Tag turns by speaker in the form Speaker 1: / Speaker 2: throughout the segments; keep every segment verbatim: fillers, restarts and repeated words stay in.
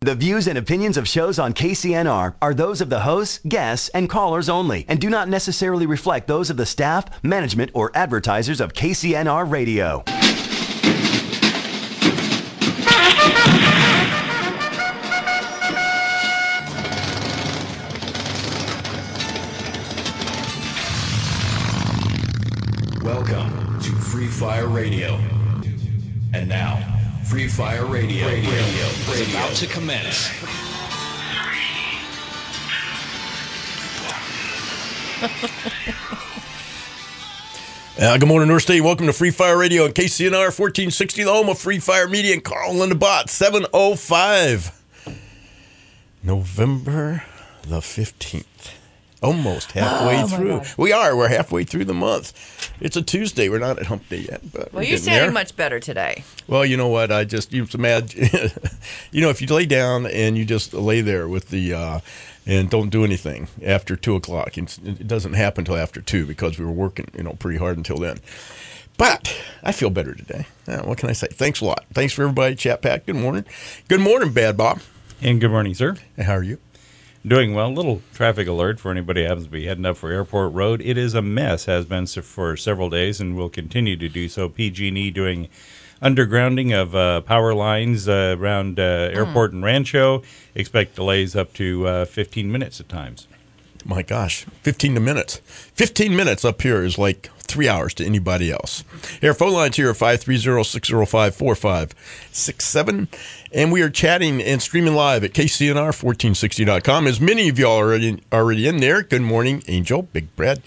Speaker 1: The views and opinions of shows on K C N R are those of the hosts, guests, and callers only, and do not necessarily reflect those of the staff, management, or advertisers of K C N R Radio.
Speaker 2: Welcome to Free Fire Radio. And now, Free Fire Radio, radio, radio, radio is about to commence.
Speaker 3: Uh, good morning, North State. Welcome to Free Fire Radio and K C N R fourteen sixty, the home of Free Fire Media and Carl and Linda Bott, seven oh five. November the fifteenth. Almost halfway
Speaker 4: oh
Speaker 3: through. We are. We're halfway through the month. It's a Tuesday. We're not at hump day yet. But
Speaker 4: well,
Speaker 3: we're
Speaker 4: you're sounding
Speaker 3: there.
Speaker 4: much better today.
Speaker 3: Well, you know what? I just, you imagine, you know, if you lay down and you just lay there with the, uh, and don't do anything after two o'clock. It's, it doesn't happen until after two because we were working, you know, pretty hard until then. But I feel better today. Uh, what can I say? Thanks a lot. Thanks for everybody. Chat Pack. Good morning. Good morning, Bad Bob.
Speaker 5: And good morning, sir.
Speaker 3: Hey, how are you?
Speaker 5: Doing well. Little traffic alert for anybody who happens to be heading up for Airport Road. It is a mess, has been for several days, and will continue to do so. P G and E doing undergrounding of uh, power lines uh, around uh, Airport mm. and Rancho. Expect delays up to uh, fifteen minutes at times.
Speaker 3: My gosh, fifteen minutes. fifteen minutes up here is like three hours to anybody else. Our phone lines here are five three zero, six zero five, four five six seven. And we are chatting and streaming live at K C N R fourteen sixty dot com. As many of y'all are already, already in there. Good morning, Angel, Big Brad,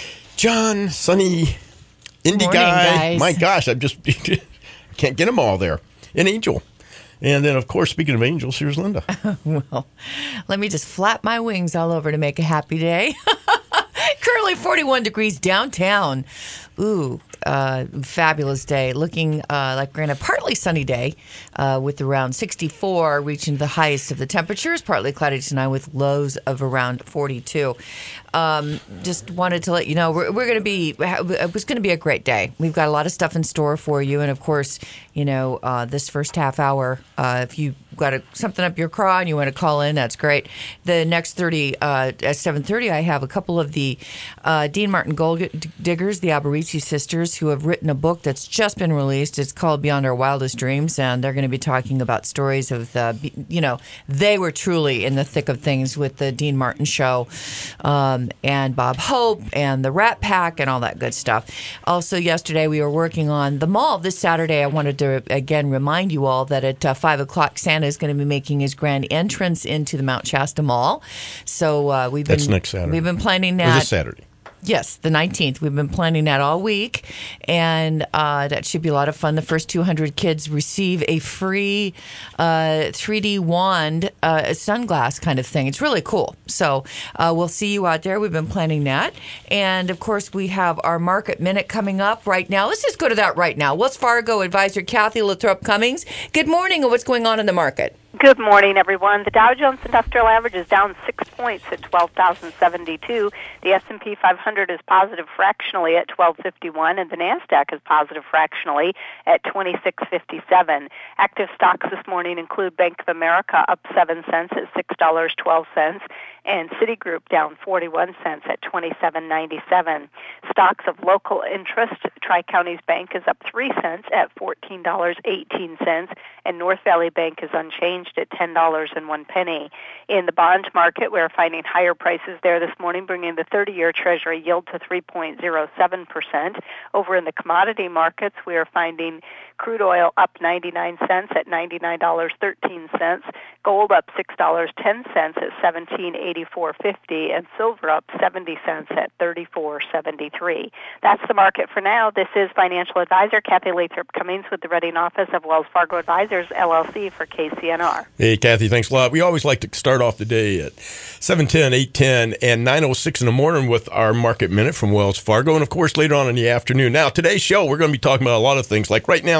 Speaker 3: John, Sonny, Indie
Speaker 4: morning,
Speaker 3: Guy.
Speaker 4: guys.
Speaker 3: My gosh, I just can't get them all there. And Angel. And then, of course, speaking of angels, here's Linda.
Speaker 4: Well, let me just flap my wings all over to make a happy day. Currently forty-one degrees downtown. Ooh, uh, fabulous day. Looking uh, like we're in a partly sunny day uh, with around sixty-four, reaching the highest of the temperatures. Partly cloudy tonight with lows of around forty-two. Um, just wanted to let you know we're, we're going to be. It was going to be a great day. We've got a lot of stuff in store for you, and of course, you know, uh, this first half hour, uh, if you got a, something up your craw and you want to call in, that's great. The next thirty uh, at seven thirty, I have a couple of the uh, Dean Martin Gold Diggers, the Alberici sisters, who have written a book that's just been released. It's called Beyond Our Wildest Dreams, and they're going to be talking about stories of the, you know, they were truly in the thick of things with the Dean Martin show, um, and Bob Hope and the Rat Pack and all that good stuff. Also, yesterday we were working on the mall. This Saturday, I wanted to again remind you all that at uh, five o'clock, Santa is going to be making his grand entrance into the Mount Shasta Mall. So uh, we've been
Speaker 3: That's next Saturday.
Speaker 4: We've been planning that.
Speaker 3: Or this Saturday.
Speaker 4: Yes, the nineteenth. We've been planning that all week, and uh, that should be a lot of fun. The first two hundred kids receive a free uh, three D wand, uh, sunglass kind of thing. It's really cool. So uh, we'll see you out there. We've been planning that. And, of course, we have our Market Minute coming up right now. Let's just go to that right now. Wells Fargo advisor Kathy Lathrop Cummings. Good morning, and what's going on in the market?
Speaker 6: Good morning, everyone. The Dow Jones Industrial Average is down six points at twelve thousand seventy-two. The S and P five hundred is positive fractionally at twelve fifty-one, and the NASDAQ is positive fractionally at twenty-six fifty-seven. Active stocks this morning include Bank of America up seven cents at six dollars and twelve cents, and Citigroup down forty-one cents at twenty-seven ninety-seven. Stocks of local interest, Tri-Counties Bank is up three cents at fourteen dollars and eighteen cents, and North Valley Bank is unchanged at ten dollars and one penny. In the bond market, we're finding higher prices there this morning, bringing the thirty-year Treasury yield to three point oh seven percent. Over in the commodity markets, we are finding crude oil up ninety-nine cents at ninety-nine dollars and thirteen cents, gold up six dollars and ten cents at seventeen eighty-four fifty, and silver up seventy cents at thirty-four seventy-three. That's the market for now. This is financial advisor Kathy Lathrop Cummings with the Reading Office of Wells Fargo Advisors, L L C, for K C N R.
Speaker 3: Hey, Kathy, thanks a lot. We always like to start off the day at seven ten, eight ten, and nine oh six in the morning with our Market Minute from Wells Fargo, and, of course, later on in the afternoon. Now, today's show, we're going to be talking about a lot of things. Like right now,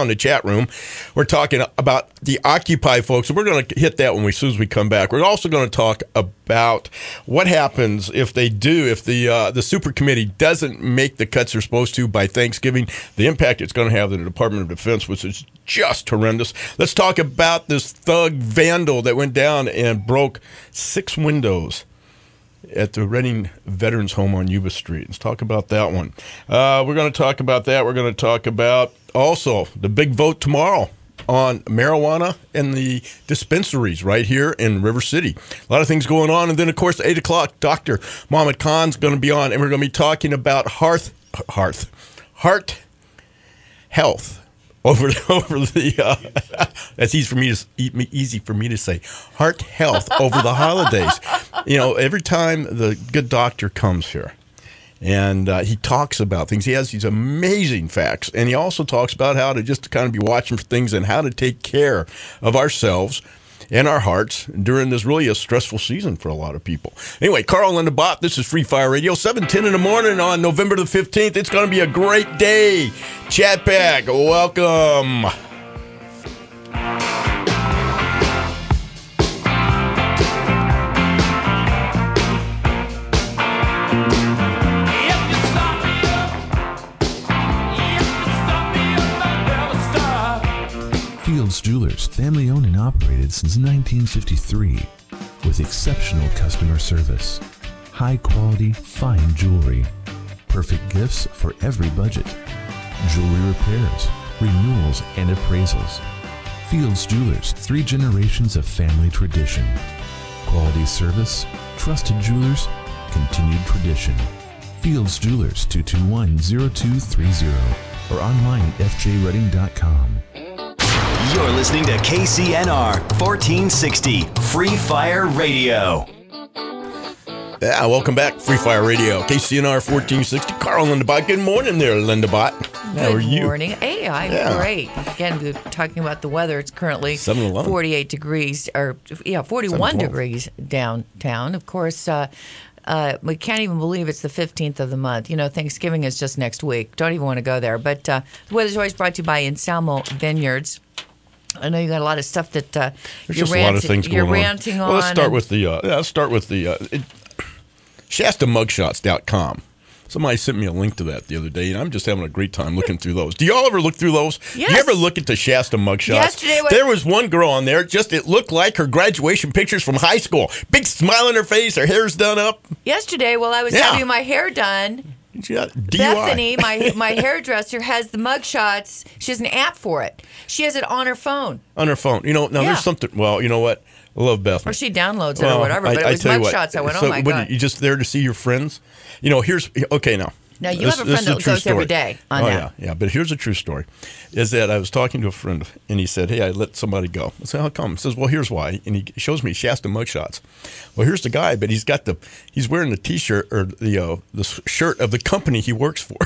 Speaker 3: in the chat room. We're talking about the Occupy folks. We're going to hit that when we, as soon as we come back. We're also going to talk about what happens if they do, if the uh, the super committee doesn't make the cuts they're supposed to by Thanksgiving, the impact it's going to have on the Department of Defense, which is just horrendous. Let's talk about this thug vandal that went down and broke six windows at the Reading Veterans Home on Yuba Street. Let's talk about that one. Uh, we're going to talk about that. We're going to talk about also the big vote tomorrow on marijuana and the dispensaries right here in River City. A lot of things going on. And then, of course, at eight o'clock, Doctor Mohammed Khan's going to be on, and we're going to be talking about hearth, hearth, heart health. Over over the uh, that's easy for me to easy for me to say. Heart health over the holidays. You know, every time the good doctor comes here, and uh, he talks about things. He has these amazing facts, and he also talks about how to just kind of be watching for things and how to take care of ourselves and our hearts during this really a stressful season for a lot of people. Anyway, Carl Lindenbot, this is Free Fire Radio, seven ten in the morning on November the fifteenth. It's going to be a great day. Chat back. Welcome.
Speaker 7: Fields Jewelers, family owned and operated since nineteen fifty-three, with exceptional customer service, high quality, fine jewelry, perfect gifts for every budget, jewelry repairs, renewals, and appraisals. Fields Jewelers, three generations of family tradition, quality service, trusted jewelers, continued tradition. Fields Jewelers, two two one, zero two three zero, or online at f j reading dot com.
Speaker 1: You're listening to K C N R fourteen sixty Free Fire Radio.
Speaker 3: Yeah, welcome back, Free Fire Radio, K C N R fourteen sixty. Carl Lindenbot. Good morning there, Lindenbot. How are you?
Speaker 4: Good morning. Hey, I'm
Speaker 3: Yeah.
Speaker 4: great. Again, we're talking about the weather. It's currently
Speaker 3: seven eleven.
Speaker 4: forty-eight degrees, or yeah, forty-one degrees downtown. Of course, uh, uh, we can't even believe it's the fifteenth of the month. You know, Thanksgiving is just next week. Don't even want to go there. But uh, the weather's always brought to you by Anselmo Vineyards. I know you got a lot of stuff that uh,
Speaker 3: There's
Speaker 4: you're,
Speaker 3: just a lot of
Speaker 4: ranting,
Speaker 3: things going
Speaker 4: you're
Speaker 3: on.
Speaker 4: ranting on.
Speaker 3: Well, let's start
Speaker 4: and-
Speaker 3: with the. Uh, yeah, let's start with the uh, it, Shasta Mugshots dot com. Somebody sent me a link to that the other day, and I'm just having a great time looking through those. Do y'all ever look through those?
Speaker 4: Yes.
Speaker 3: Do you ever look at the Shasta mugshots?
Speaker 4: Yesterday when-
Speaker 3: there was one girl on there. Just it looked like her graduation pictures from high school. Big smile on her face. Her hair's done up.
Speaker 4: Yesterday, while I was
Speaker 3: Yeah.
Speaker 4: having my hair done,
Speaker 3: She got D U I.
Speaker 4: Bethany, my my hairdresser, has the mugshots. She has an app for it. She has it on her phone,
Speaker 3: on her phone. You know, now
Speaker 4: Yeah.
Speaker 3: there's something. Well, you know what? I love Bethany.
Speaker 4: or she downloads it
Speaker 3: Well,
Speaker 4: or whatever. But
Speaker 3: I-
Speaker 4: it was
Speaker 3: I tell you what,
Speaker 4: mugshots. I went,
Speaker 3: so
Speaker 4: oh my
Speaker 3: what,
Speaker 4: god!
Speaker 3: You just there to see your friends? You know, here's okay now.
Speaker 4: Now, you
Speaker 3: This-
Speaker 4: have a
Speaker 3: this
Speaker 4: friend
Speaker 3: is
Speaker 4: that
Speaker 3: true
Speaker 4: goes every
Speaker 3: story.
Speaker 4: day on
Speaker 3: oh,
Speaker 4: that.
Speaker 3: yeah, yeah. But here's a true story: is that I was talking to a friend, and he said, "Hey, I let somebody go." I said, "How come?" He says, "Well, here's why." And he shows me Shasta mugshots. Well, here's the guy, but he's got the he's wearing the T-shirt or the uh, the shirt of the company he works for.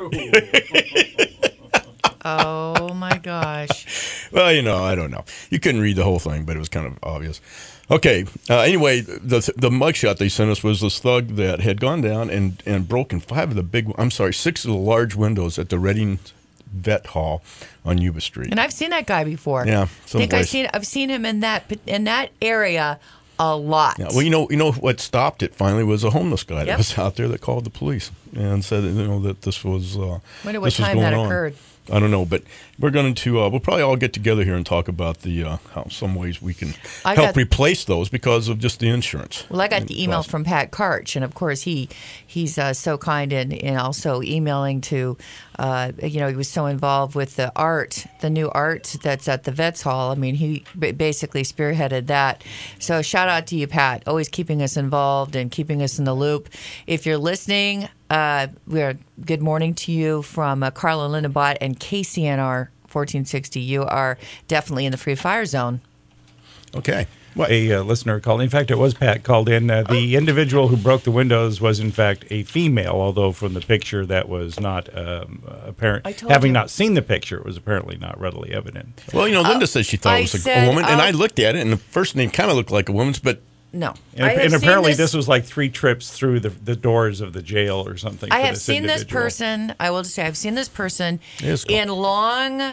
Speaker 4: Oh my gosh!
Speaker 3: Well, you know, I don't know. You couldn't read the whole thing, but it was kind of obvious. Okay. Uh, anyway, the the mugshot they sent us was this thug that had gone down and, and broken five of the big, I'm sorry, six of the large windows at the Reading Vet Hall on Yuba Street.
Speaker 4: And I've seen that guy before.
Speaker 3: Yeah,
Speaker 4: I think I've
Speaker 3: someplace.
Speaker 4: seen I've seen him in that in that area a lot.
Speaker 3: Yeah, well, you know, you know what stopped it finally was a homeless guy that
Speaker 4: Yep.
Speaker 3: was out there that called the police and said, you know, that this was. Uh,
Speaker 4: Wonder what
Speaker 3: this was
Speaker 4: time
Speaker 3: going
Speaker 4: that
Speaker 3: on.
Speaker 4: occurred.
Speaker 3: I don't know, but we're going to. Uh, we'll probably all get together here and talk about the uh, how some ways we can
Speaker 4: I
Speaker 3: help
Speaker 4: got-
Speaker 3: replace those because of just the insurance.
Speaker 4: Well, I got
Speaker 3: And
Speaker 4: the email
Speaker 3: cost.
Speaker 4: from Pat Karch, and of course he he's uh, so kind and, and also emailing to, uh, you know, he was so involved with the art, the new art that's at the Vets Hall. I mean, he b- basically spearheaded that. So shout out to you, Pat, always keeping us involved and keeping us in the loop. If you're listening, uh, we're good morning to you from uh, Carla Lindenbot and K C N R fourteen sixty. You are definitely in the free fire zone.
Speaker 3: Okay.
Speaker 5: A uh, listener called. In fact, it was Pat called in. Uh, the individual who broke the windows was, in fact, a female, although from the picture that was not um, apparent.
Speaker 4: I told
Speaker 5: Having
Speaker 4: you.
Speaker 5: not seen the picture, it was apparently not readily evident.
Speaker 3: Well, you know, Linda said she thought
Speaker 4: I
Speaker 3: it was a,
Speaker 4: said,
Speaker 3: a woman, and
Speaker 4: uh,
Speaker 3: I looked at it, and the first name kind of looked like a woman's, but
Speaker 4: No.
Speaker 5: And,
Speaker 4: I have
Speaker 5: and
Speaker 4: seen
Speaker 5: apparently this, was like three trips through the, the doors of the jail or something.
Speaker 4: I
Speaker 5: for
Speaker 4: have
Speaker 5: this
Speaker 4: seen this
Speaker 5: individual.
Speaker 4: person. I will just say I've seen this person
Speaker 3: It is cool.
Speaker 4: in long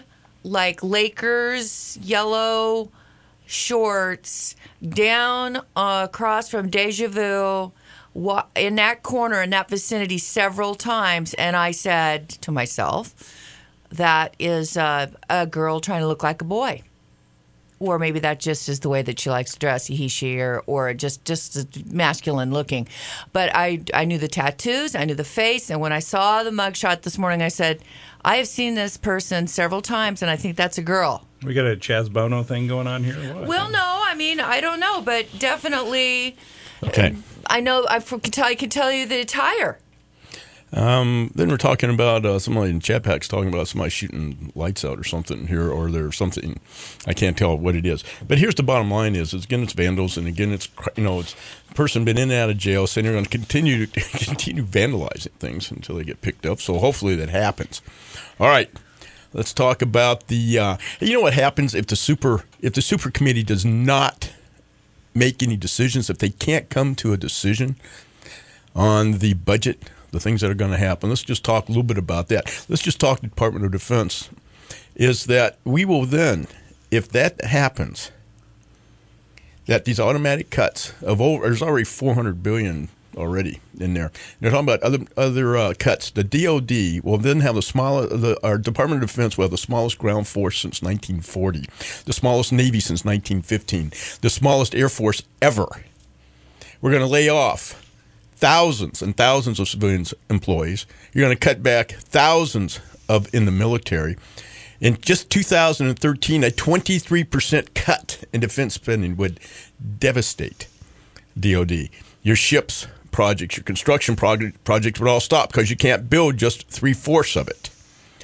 Speaker 4: like Lakers yellow shorts down uh, across from Deja Vu wa- in that corner, in that vicinity several times. And I said to myself, that is uh, a girl trying to look like a boy. Or maybe that just is the way that she likes to dress, he, she, or, or just, just masculine looking. But I, I knew the tattoos, I knew the face, and when I saw the mugshot this morning, I said, I have seen this person several times, and I think that's a girl.
Speaker 5: We got a Chaz Bono thing going on here? Or what?
Speaker 4: Well, no, I mean, I don't know, but definitely,
Speaker 3: Okay.
Speaker 4: I know, I can tell, I can tell you the attire.
Speaker 3: Um, then we're talking about uh, somebody in chat packs talking about somebody shooting lights out or something here, or there's something I can't tell what it is. But here's the bottom line: is, is again it's vandals, and again it's you know it's a person been in and out of jail, so they're going to continue to continue vandalizing things until they get picked up. So hopefully that happens. All right, let's talk about the. Uh, you know what happens if the super if the super committee does not make any decisions, if they can't come to a decision on the budget. The things that are going to happen. Let's just talk a little bit about that. Let's just talk Department of Defense. Is that we will then, if that happens, that these automatic cuts of over, there's already four hundred billion dollars already in there. They're talking about other other uh, cuts. The D O D will then have the smallest, the, our Department of Defense will have the smallest ground force since nineteen forty, the smallest Navy since nineteen fifteen, the smallest Air Force ever. We're going to lay off thousands and thousands of civilians employees. You're going to cut back thousands of in the military. In just two thousand thirteen, a twenty-three percent cut in defense spending would devastate D O D. Your ships projects, your construction project, projects would all stop because you can't build just three-fourths of it.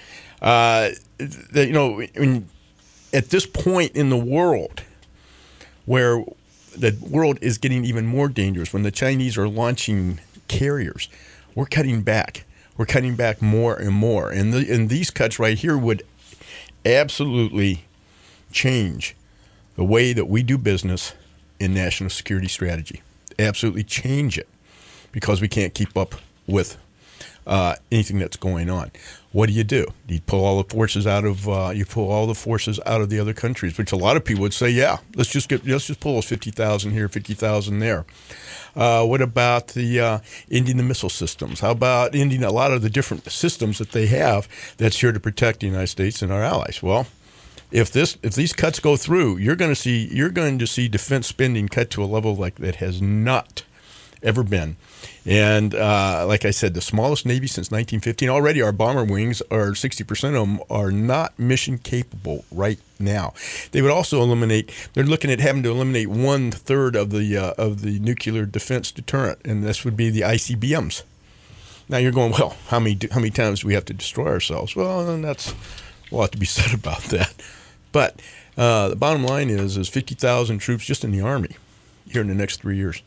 Speaker 3: Uh, the, you know, when, at this point in the world where the world is getting even more dangerous, when the Chinese are launching carriers, we're cutting back. We're cutting back more and more. And, the, and these cuts right here would absolutely change the way that we do business in national security strategy. Absolutely change it because we can't keep up with uh, anything that's going on. What do you do? You pull all the forces out of uh, you pull all the forces out of the other countries, which a lot of people would say, yeah, let's just get let's just pull those fifty thousand here, fifty thousand there. Uh, what about the uh, ending the missile systems? How about ending a lot of the different systems that they have that's here to protect the United States and our allies? Well, if this if these cuts go through, you're going to see you're going to see defense spending cut to a level like that has not ever been. And uh, like I said, the smallest Navy since nineteen fifteen. Already our bomber wings are sixty percent of them are not mission capable right now. They would also eliminate, they're looking at having to eliminate one third of the uh, of the nuclear defense deterrent, and this would be the I C B Ms. Now you're going, well, how many how many times do we have to destroy ourselves? Well, and that's a lot to be said about that. But uh, the bottom line is, is fifty thousand troops just in the Army here in the next three years.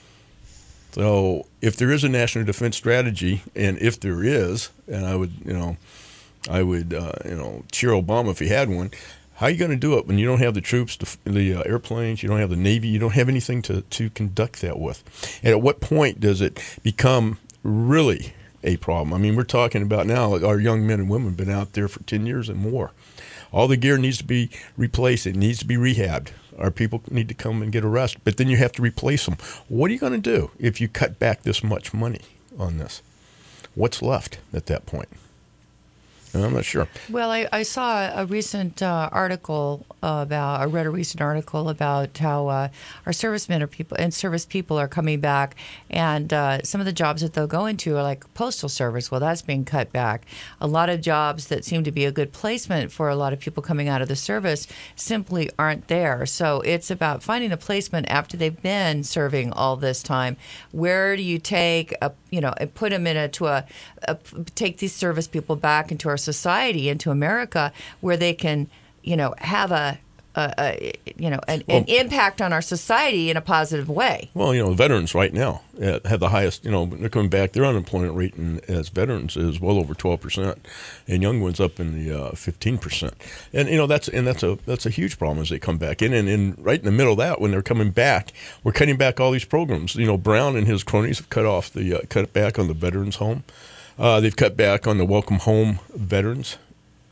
Speaker 3: So if there is a national defense strategy, and if there is, and I would, you know, I would, uh, you know, cheer Obama if he had one. How are you going to do it when you don't have the troops, the, the uh, airplanes, you don't have the Navy, you don't have anything to, to conduct that with? And at what point does it become really a problem? I mean, we're talking about now, our young men and women have been out there for ten years and more. All the gear needs to be replaced. It needs to be rehabbed. Our people need to come and get a rest, but then you have to replace them. What are you going to do if you cut back this much money on this? What's left at that point? And I'm not sure.
Speaker 4: Well, I, I saw a recent uh, article about, I read a recent article about how uh, our servicemen are people and service people are coming back, and uh, some of the jobs that they'll go into are like postal service. Well, that's being cut back. A lot of jobs that seem to be a good placement for a lot of people coming out of the service simply aren't there. So it's about finding a placement after they've been serving all this time. Where do you take a, you know, and put them in a, to a, a take these service people back into our society, into America, where they can, you know, have a, a, a you know, an, well, an impact on our society in a positive way.
Speaker 3: Well, you know, veterans right now uh, have the highest, you know, they're coming back, their unemployment rate in, as veterans is well over twelve percent, and young ones up in the uh, fifteen percent. And, you know, that's and that's a that's a huge problem as they come back in. And, and right in the middle of that, when they're coming back, we're cutting back all these programs. You know, Brown and his cronies have cut off the, uh, cut back on the veterans home. Uh, they've cut back on the Welcome Home veterans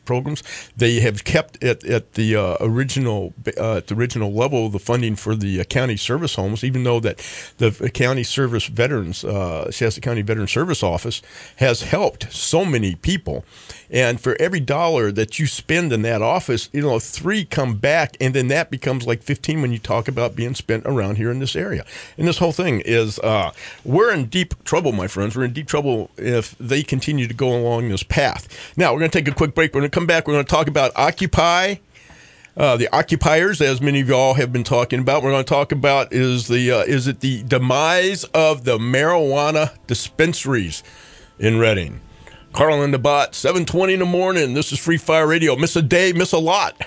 Speaker 3: programs. They have kept at, at the uh, original uh, at the original level the funding for the uh, county service homes, even though that the county service veterans, uh, Shasta County Veteran Service Office, has helped so many people. And for every dollar that you spend in that office, you know, three come back, and then that becomes like fifteen when you talk about being spent around here in this area. And this whole thing is, uh, we're in deep trouble, my friends. We're in deep trouble if they continue to go along this path. Now, we're going to take a quick break. We're going to come back. We're going to talk about Occupy. Uh, the occupiers, as many of y'all have been talking about. We're going to talk about is the uh, is it the demise of the marijuana dispensaries in Reading. Carl and the Bot, seven twenty in the morning. This is Free Fire Radio. Miss a day, miss a lot.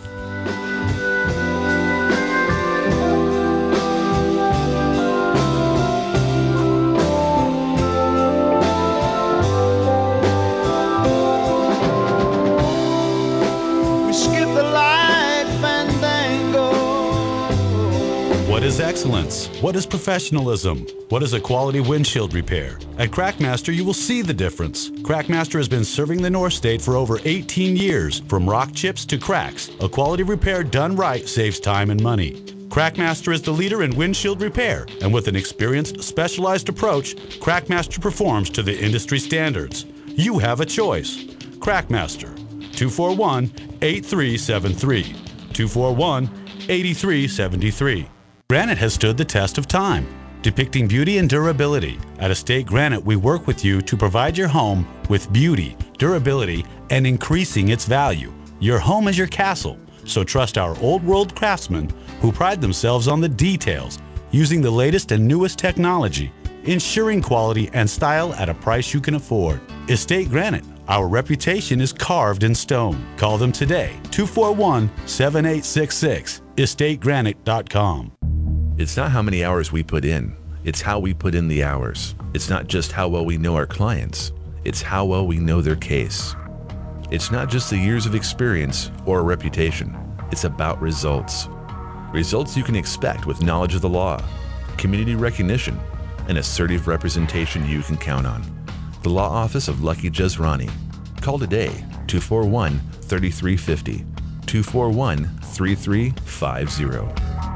Speaker 8: What is excellence? What is professionalism? What is a quality windshield repair? At Crackmaster, you will see the difference. Crackmaster has been serving the North State for over eighteen years. From rock chips to cracks, a quality repair done right saves time and money. Crackmaster is the leader in windshield repair, and with an experienced, specialized approach, Crackmaster performs to the industry standards. You have a choice. Crackmaster, two four one, eight three seven three, two four one, eight three seven three. Granite has stood the test of time, depicting beauty and durability. At Estate Granite, we work with you to provide your home with beauty, durability, and increasing its value. Your home is your castle, so trust our old world craftsmen who pride themselves on the details, using the latest and newest technology, ensuring quality and style at a price you can afford. Estate Granite, our reputation is carved in stone. Call them today, two four one, seven eight six six, estate granite dot com.
Speaker 7: It's not how many hours we put in, it's how we put in the hours. It's not just how well we know our clients, it's how well we know their case. It's not just the years of experience or a reputation, it's about results. Results you can expect with knowledge of the law, community recognition, and assertive representation you can count on. The Law Office of Lucky Jezrani. Call today, two four one, three three five zero, two four one, three three five zero.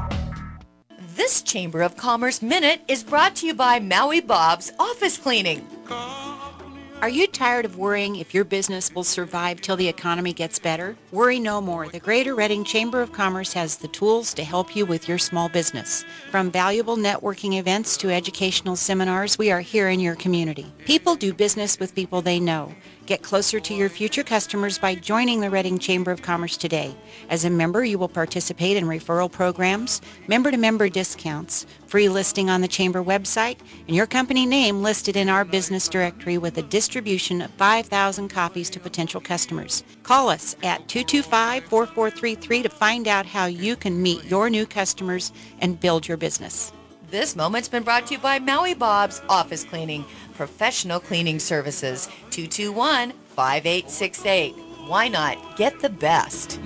Speaker 4: This Chamber of Commerce Minute is brought to you by Maui Bob's Office Cleaning.
Speaker 9: Are you tired of worrying if your business will survive till the economy gets better? Worry no more. The Greater Reading Chamber of Commerce has the tools to help you with your small business. From valuable networking events to educational seminars, we are here in your community. People do business with people they know. Get closer to your future customers by joining the Reading Chamber of Commerce today. As a member, you will participate in referral programs, member-to-member discounts, free listing on the Chamber website, and your company name listed in our business directory with a distribution of five thousand copies to potential customers. Call us at two two five, four four three three to find out how you can meet your new customers and build your business.
Speaker 4: This moment's been brought to you by Maui Bob's Office Cleaning, professional cleaning services, two two one, five eight six eight. Why not get the best?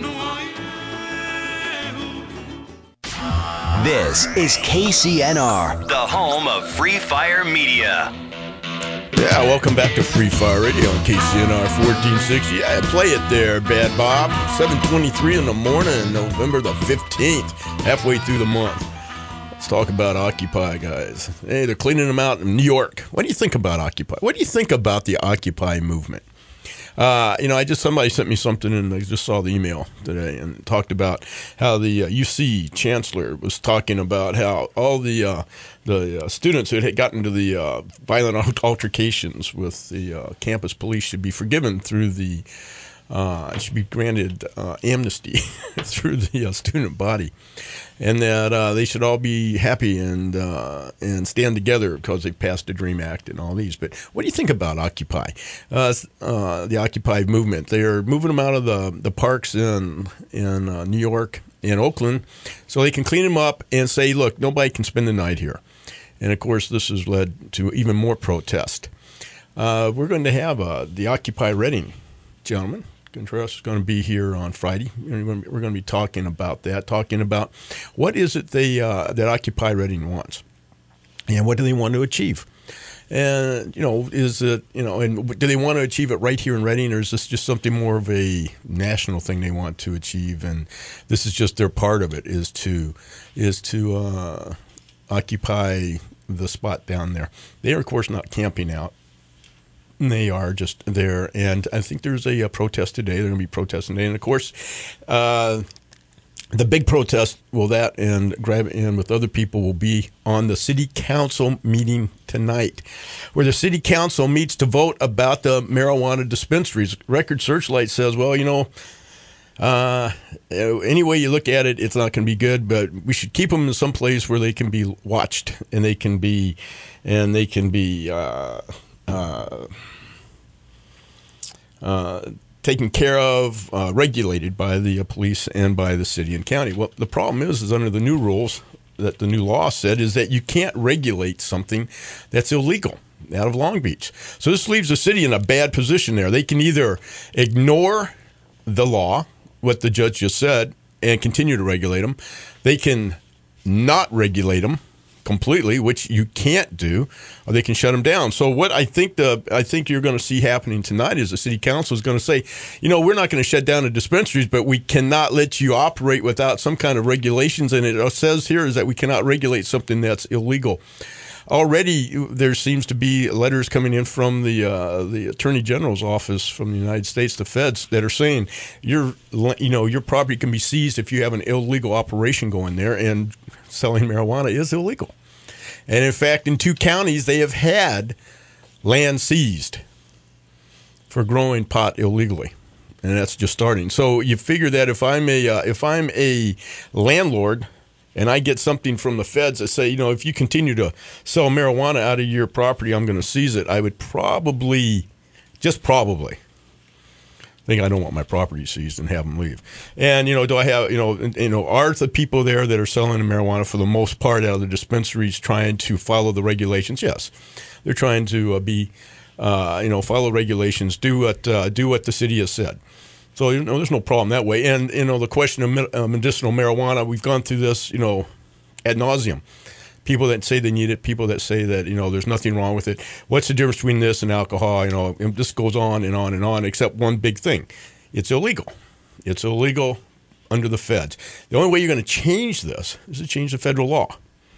Speaker 1: This is K C N R, the home of Free Fire Media.
Speaker 3: Yeah, welcome back to Free Fire Radio on K C N R fourteen sixty. Yeah, play it there, Bad Bob. seven twenty-three in the morning, November the fifteenth, halfway through the month. Let's talk about Occupy, guys. Hey, they're cleaning them out in New York. What do you think about Occupy? What do you think about the Occupy movement? Uh, you know, I just somebody sent me something, and I just saw the email today, and talked about how the uh, U C chancellor was talking about how all the uh, the uh, students who had gotten into the uh, violent altercations with the uh, campus police should be forgiven through the uh, should be granted uh, amnesty through the uh, student body, and that uh, they should all be happy and uh, and stand together because they passed the DREAM Act and all these. But what do you think about Occupy? Uh, uh, the Occupy movement. They are moving them out of the, the parks in in uh, New York and Oakland so they can clean them up and say, look, nobody can spend the night here. And, of course, this has led to even more protest. Uh, we're going to have uh, the Occupy Reading gentleman. Contreras is going to be here on Friday. We're going to be talking about that, talking about what is it they uh, that Occupy Reading wants, and what do they want to achieve. And, you know, is it, you know, and do they want to achieve it right here in Reading, or is this just something more of a national thing they want to achieve? And this is just their part of it, is to, is to uh, occupy the spot down there. They are, of course, not camping out. They are just there. And I think there's a, a protest today. They're going to be protesting today. And, of course, uh, the big protest, well, that and grab and with other people will be on the city council meeting tonight, where the city council meets to vote about the marijuana dispensaries. Record Searchlight says, well, you know, uh, any way you look at it, it's not going to be good, but we should keep them in some place where they can be watched and they can be, and they can be, uh, uh, uh, taken care of, uh, regulated by the uh, police and by the city and county. Well, the problem is, is under the new rules that the new law said, is that you can't regulate something that's illegal out of Long Beach. So this leaves the city in a bad position there. They can either ignore the law, what the judge just said, and continue to regulate them. They can not regulate them completely, which you can't do, or they can shut them down. So what I think the I think you're going to see happening tonight is the city council is going to say, you know, we're not going to shut down the dispensaries, but we cannot let you operate without some kind of regulations. And it says here is that we cannot regulate something that's illegal. Already, there seems to be letters coming in from the uh, the Attorney General's office from the United States, the feds, that are saying your you know your property can be seized if you have an illegal operation going there, and selling marijuana is illegal. And in fact, in two counties, they have had land seized for growing pot illegally, and that's just starting. So you figure that if I'm a uh, if I'm a landlord, and I get something from the feds that say, you know, if you continue to sell marijuana out of your property, I'm going to seize it, I would probably, just probably, think I don't want my property seized and have them leave. And, you know, do I have, you know, you know, are the people there that are selling the marijuana for the most part out of the dispensaries trying to follow the regulations? Yes. They're trying to uh, be, uh, you know, follow regulations, do what, uh, do what the city has said. So, you know, there's no problem that way. And, you know, the question of uh, medicinal marijuana, we've gone through this, you know, ad nauseum. People that say they need it, people that say that, you know, there's nothing wrong with it. What's the difference between this and alcohol? You know, and this goes on and on and on, except one big thing. It's illegal. It's illegal under the feds. The only way you're going to change this is to change the federal law.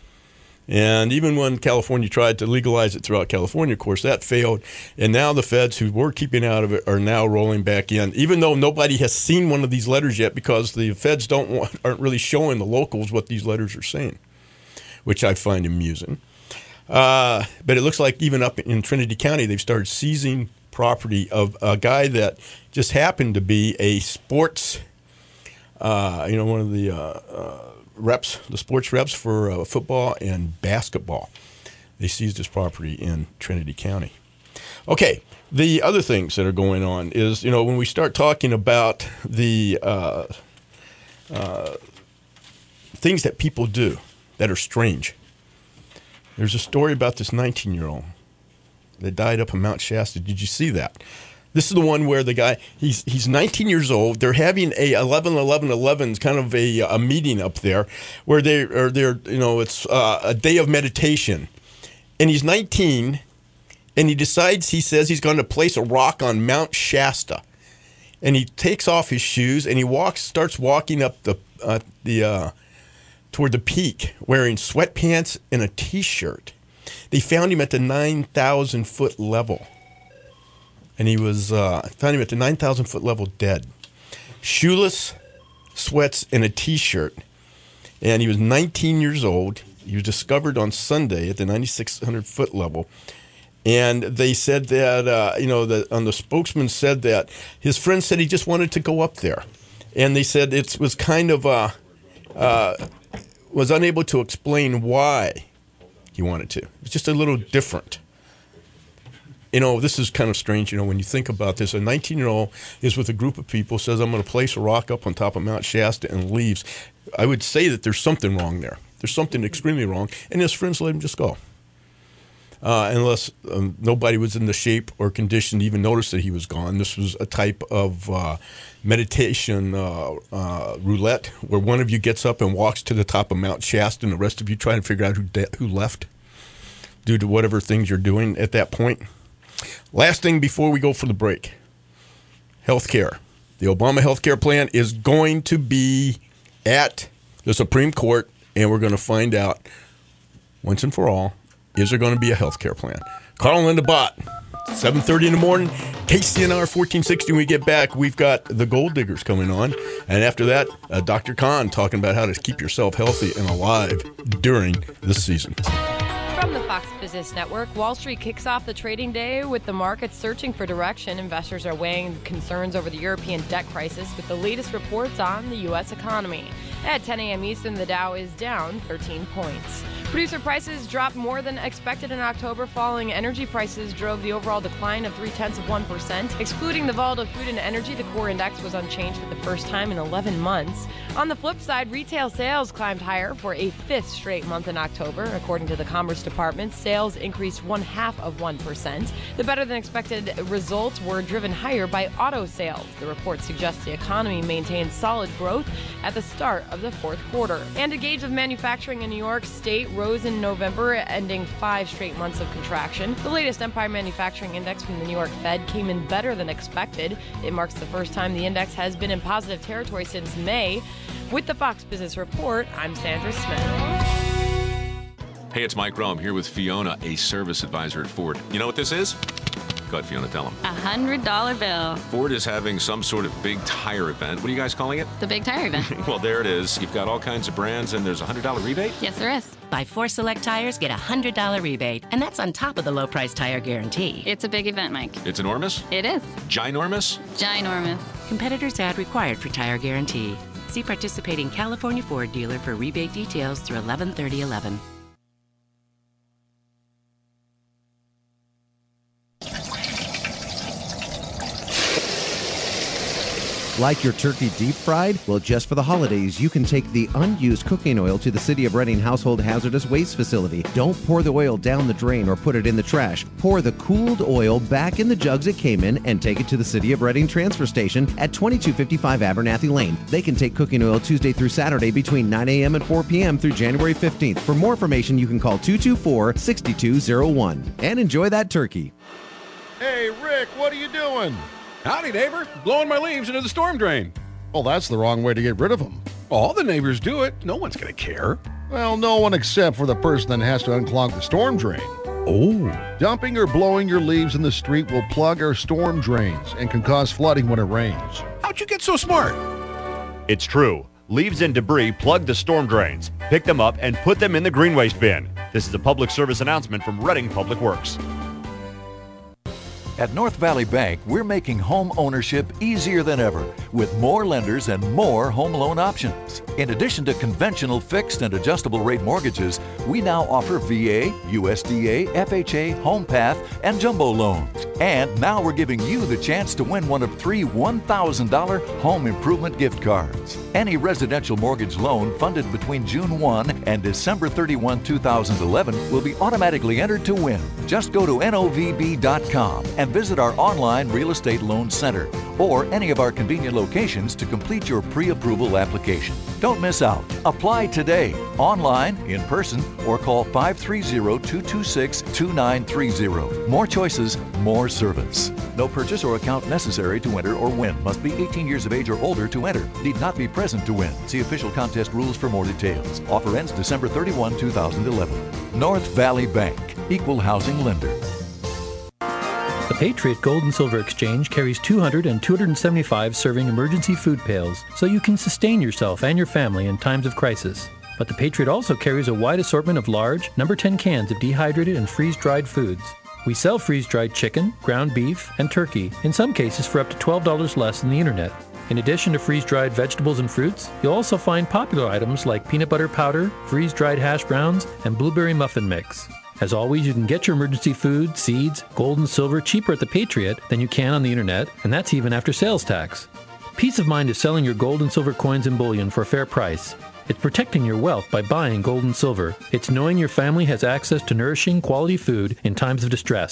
Speaker 3: And even when California tried to legalize it throughout California, of course, that failed. And now the feds who were keeping out of it are now rolling back in, even though nobody has seen one of these letters yet, because the feds don't want, aren't really showing the locals what these letters are saying, which I find amusing. Uh, but it looks like even up in Trinity County, they've started seizing property of a guy that just happened to be a sports, uh, you know, one of the uh, uh, reps, the sports reps for uh, football and basketball. They seized his property in Trinity County. Okay, the other things that are going on is, you know, when we start talking about the uh, uh, things that people do that are strange. There's a story about this nineteen-year-old that died up in Mount Shasta. Did you see that? This is the one where the guy, he's he's nineteen years old. They're having a eleven eleven eleven kind of a, a meeting up there where they are they're you know it's uh, a day of meditation, and he's nineteen, and he decides he says he's going to place a rock on Mount Shasta, and he takes off his shoes and he walks starts walking up the uh, the uh, toward the peak wearing sweatpants and a T-shirt. They found him at the nine thousand foot level. And he was, uh, found him at the nine thousand foot level dead. Shoeless, sweats, and a T-shirt. And he was nineteen years old. He was discovered on Sunday at the ninety-six hundred foot level. And they said that, uh, you know, the, on the spokesman said that his friend said he just wanted to go up there. And they said it was kind of, uh, uh, was unable to explain why he wanted to. It was just a little different. You know, this is kind of strange, you know, when you think about this. A nineteen-year-old is with a group of people, says, I'm going to place a rock up on top of Mount Shasta, and leaves. I would say that there's something wrong there. There's something extremely wrong. And his friends let him just go. Uh, unless um, nobody was in the shape or condition to even notice that he was gone. This was a type of uh, meditation uh, uh, roulette where one of you gets up and walks to the top of Mount Shasta and the rest of you try to figure out who de- who left. due to whatever things you're doing at that point. Last thing before we go for the break, healthcare. The Obama healthcare plan is going to be at the Supreme Court, and we're going to find out once and for all, is there going to be a healthcare plan? Carl and Linda Bott, seven thirty in the morning, K C N R fourteen sixty. When we get back, we've got the Gold Diggers coming on. And after that, uh, Doctor Khan talking about how to keep yourself healthy and alive during this season.
Speaker 10: From the Fox Business Network, Wall Street kicks off the trading day with the market searching for direction. Investors are weighing concerns over the European debt crisis with the latest reports on the U S economy. At ten a.m. Eastern, the Dow is down thirteen points. Producer prices dropped more than expected in October. Falling energy prices drove the overall decline of three-tenths of one percent. Excluding the volatile food and energy, the core index was unchanged for the first time in eleven months. On the flip side, retail sales climbed higher for a fifth straight month in October. According to the Commerce Department, sales increased one-half of one percent. The better-than-expected results were driven higher by auto sales. The report suggests the economy maintained solid growth at the start of the fourth quarter. And a gauge of manufacturing in New York State rose in November, ending five straight months of contraction. The latest Empire Manufacturing Index from the New York Fed came in better than expected. It marks the first time the index has been in positive territory since May. With the Fox Business Report, I'm Sandra Smith.
Speaker 11: Hey, it's Mike Rome here with Fiona, a service advisor at Ford. You know what this is? Go ahead, Fiona, tell them.
Speaker 12: A hundred dollar bill.
Speaker 11: Ford is having some sort of big tire event. What are you guys calling it?
Speaker 12: The big tire event.
Speaker 11: Well, there it is. You've got all kinds of brands, and there's a hundred dollar rebate?
Speaker 12: Yes, there is.
Speaker 13: Buy four select tires, get a hundred dollar rebate, and that's on top of the low price tire guarantee.
Speaker 12: It's a big event, Mike.
Speaker 11: It's enormous?
Speaker 12: It is.
Speaker 11: Ginormous?
Speaker 12: Ginormous.
Speaker 13: Competitors ad required for tire guarantee. See participating California Ford dealer for rebate details through eleven thirty eleven.
Speaker 14: Like your turkey deep fried? Well, just for the holidays, you can take the unused cooking oil to the City of Reading Household Hazardous Waste Facility. Don't pour the oil down the drain or put it in the trash. Pour the cooled oil back in the jugs it came in and take it to the City of Reading Transfer Station at twenty-two fifty-five Abernathy Lane. They can take cooking oil Tuesday through Saturday between nine a.m. and four p.m. through January fifteenth. For more information, you can call two two four, six two zero one. And enjoy that turkey.
Speaker 15: Hey, Rick, what are you doing?
Speaker 16: Howdy, neighbor. Blowing my leaves into the storm drain.
Speaker 15: Well, that's the wrong way to get rid of them.
Speaker 16: All the neighbors do it. No one's going to care.
Speaker 15: Well, no one except for the person that has to unclog the storm drain.
Speaker 16: Oh.
Speaker 15: Dumping or blowing your leaves in the street will plug our storm drains and can cause flooding when it rains.
Speaker 16: How'd you get so smart?
Speaker 17: It's true. Leaves and debris plug the storm drains. Pick them up and put them in the green waste bin. This is a public service announcement from Reading Public Works.
Speaker 18: At North Valley Bank, we're making home ownership easier than ever with more lenders and more home loan options. In addition to conventional fixed and adjustable rate mortgages, we now offer V A, U S D A, F H A, HomePath, and jumbo loans. And now we're giving you the chance to win one of three one thousand dollars home improvement gift cards. Any residential mortgage loan funded between June first and December thirty-first, two thousand eleven will be automatically entered to win. Just go to N O V B dot com and visit our online real estate loan center or any of our convenient locations to complete your pre-approval application. Don't miss out. Apply today, online, in person, or call five three zero, two two six, two nine three zero. More choices, more service. No purchase or account necessary to enter or win. Must be eighteen years of age or older to enter. Need not be present to win. See official contest rules for more details. Offer ends December thirty-first, two thousand eleven. North Valley Bank. Equal housing lender.
Speaker 19: The Patriot Gold and Silver Exchange carries two hundred and two hundred seventy-five serving emergency food pails so you can sustain yourself and your family in times of crisis. But the Patriot also carries a wide assortment of large, number ten cans of dehydrated and freeze-dried foods. We sell freeze-dried chicken, ground beef, and turkey, in some cases for up to twelve dollars less than the internet. In addition to freeze-dried vegetables and fruits, you'll also find popular items like peanut butter powder, freeze-dried hash browns, and blueberry muffin mix. As always, you can get your emergency food, seeds, gold and silver cheaper at the Patriot than you can on the internet, and that's even after sales tax. Peace of mind is selling your gold and silver coins and bullion for a fair price. It's protecting your wealth by buying gold and silver. It's knowing your family has access to nourishing, quality food in times of distress.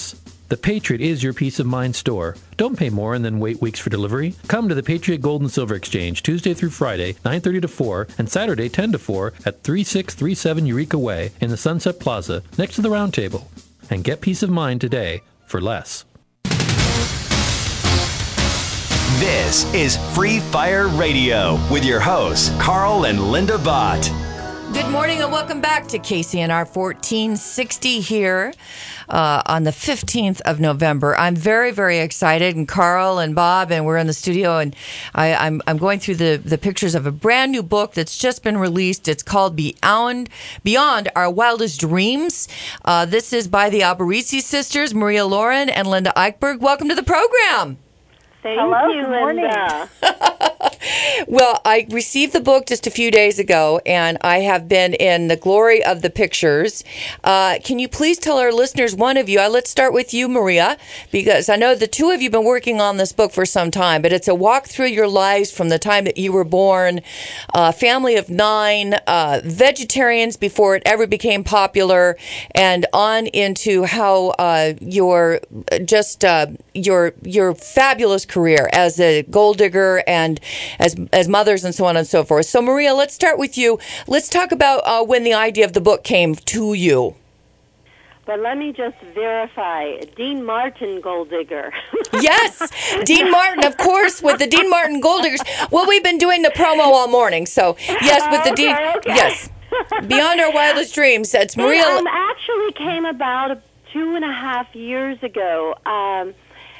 Speaker 19: The Patriot is your peace of mind store. Don't pay more and then wait weeks for delivery. Come to the Patriot Gold and Silver Exchange Tuesday through Friday, nine thirty to four, and Saturday, ten to four, at thirty-six thirty-seven Eureka Way in the Sunset Plaza, next to the Round Table. And get peace of mind today for less.
Speaker 1: This is Free Fire Radio with your hosts, Carl and Linda Vaught.
Speaker 4: Good morning and welcome back to K C N R fourteen sixty here uh, on the fifteenth of November. I'm very, very excited, and Carl and Bob, and we're in the studio, and I, I'm I'm going through the, the pictures of a brand new book that's just been released. It's called Beyond Beyond Our Wildest Dreams. Uh, this is by the Alberici sisters, Maria Lauren and Linda Eichberg. Welcome to the program.
Speaker 20: Thank
Speaker 21: Hello,
Speaker 20: you,
Speaker 21: good morning.
Speaker 20: Linda.
Speaker 4: Well, I received the book just a few days ago, and I have been in the glory of the pictures. Uh, can you please tell our listeners, one of you, uh, let's start with you, Maria, because I know the two of you have been working on this book for some time, but it's a walk through your lives from the time that you were born, uh, family of nine, uh, vegetarians before it ever became popular, and on into how uh, your just uh, your your fabulous career as a gold digger and as as mothers and so on and so forth. So, Maria, let's start with you. Let's talk about uh, when the idea of the book came to you.
Speaker 21: But let me just verify, Dean Martin Gold Digger.
Speaker 4: Yes, Dean Martin, of course, with the Dean Martin Gold Diggers. Well, we've been doing the promo all morning, so yes, with the Dean,
Speaker 21: okay, okay.
Speaker 4: yes, Beyond Our Wildest Dreams. That's Maria.
Speaker 21: It um, actually came about two and a half years ago. Um,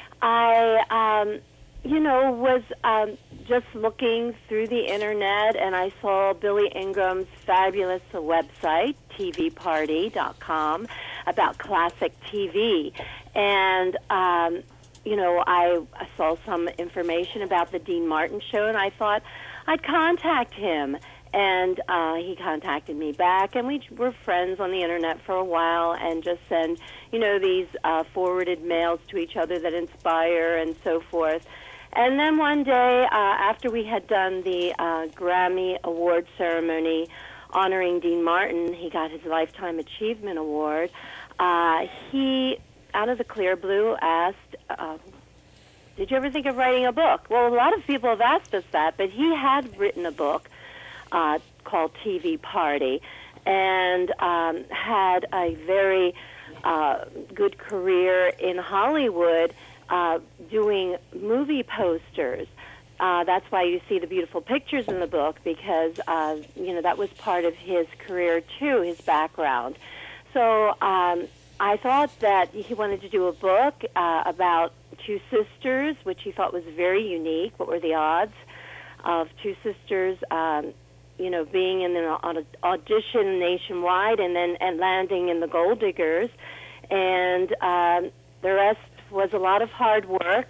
Speaker 21: I, um, you know, was um, just looking through the internet, and I saw Billy Ingram's fabulous website, T V party dot com, about classic T V. And, um, you know, I, I saw some information about the Dean Martin show, and I thought I'd contact him. And uh, he contacted me back, and we were friends on the internet for a while, and just send, you know, these uh, forwarded mails to each other that inspire and so forth. And then one day, uh, after we had done the uh, Grammy Award ceremony honoring Dean Martin, he got his Lifetime Achievement Award. Uh, he, out of the clear blue, asked, uh, did you ever think of writing a book? Well, a lot of people have asked us that, but he had written a book Uh, called T V Party, and um, had a very uh, good career in Hollywood uh, doing movie posters. Uh, that's why you see the beautiful pictures in the book, because uh, you know that was part of his career too, his background. So um, I thought that he wanted to do a book uh, about two sisters, which he thought was very unique. What were the odds of two sisters Um, you know, being in an audition nationwide and then and landing in the Gold Diggers. And um, the rest was a lot of hard work.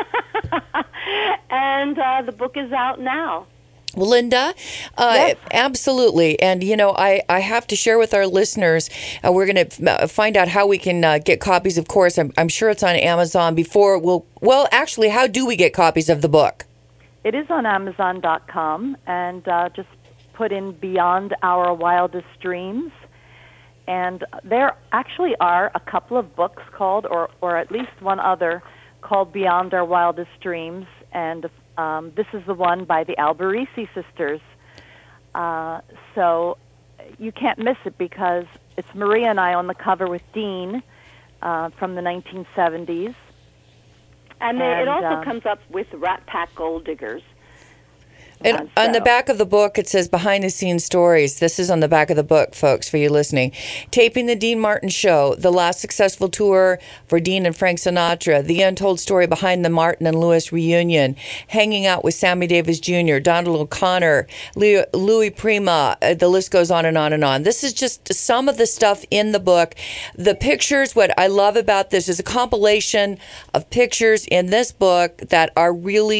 Speaker 21: And uh, the book is out now.
Speaker 4: Well, Linda, uh,
Speaker 21: Yes.
Speaker 4: absolutely. And, you know, I, I have to share with our listeners, uh, we're going to find out how we can uh, get copies, of course. I'm, I'm sure it's on Amazon before we'll, well, actually, how do we get copies of the book?
Speaker 21: It is on Amazon dot com, and uh, just put in Beyond Our Wildest Dreams. And there actually are a couple of books called, or, or at least one other, called Beyond Our Wildest Dreams. And um, this is the one by the Alberici sisters. Uh, so you can't miss it, because it's Maria and I on the cover with Dean uh, from the nineteen seventies. And,
Speaker 20: And,
Speaker 21: it also
Speaker 20: um,
Speaker 21: comes up with Rat Pack Gold Diggers.
Speaker 4: And
Speaker 21: Uh,
Speaker 4: on the
Speaker 21: so-
Speaker 4: back of the book, it says behind the scenes stories. This is on the back of the book, folks, for you listening. Taping the Dean Martin Show, the last successful tour for Dean and Frank Sinatra, the untold story behind the Martin and Lewis reunion, hanging out with Sammy Davis Junior, Donald O'Connor, Leo, Louis Prima, uh, the list goes on and on and on. This is just some of the stuff in the book. The pictures, what I love about this is a compilation of pictures in this book that are really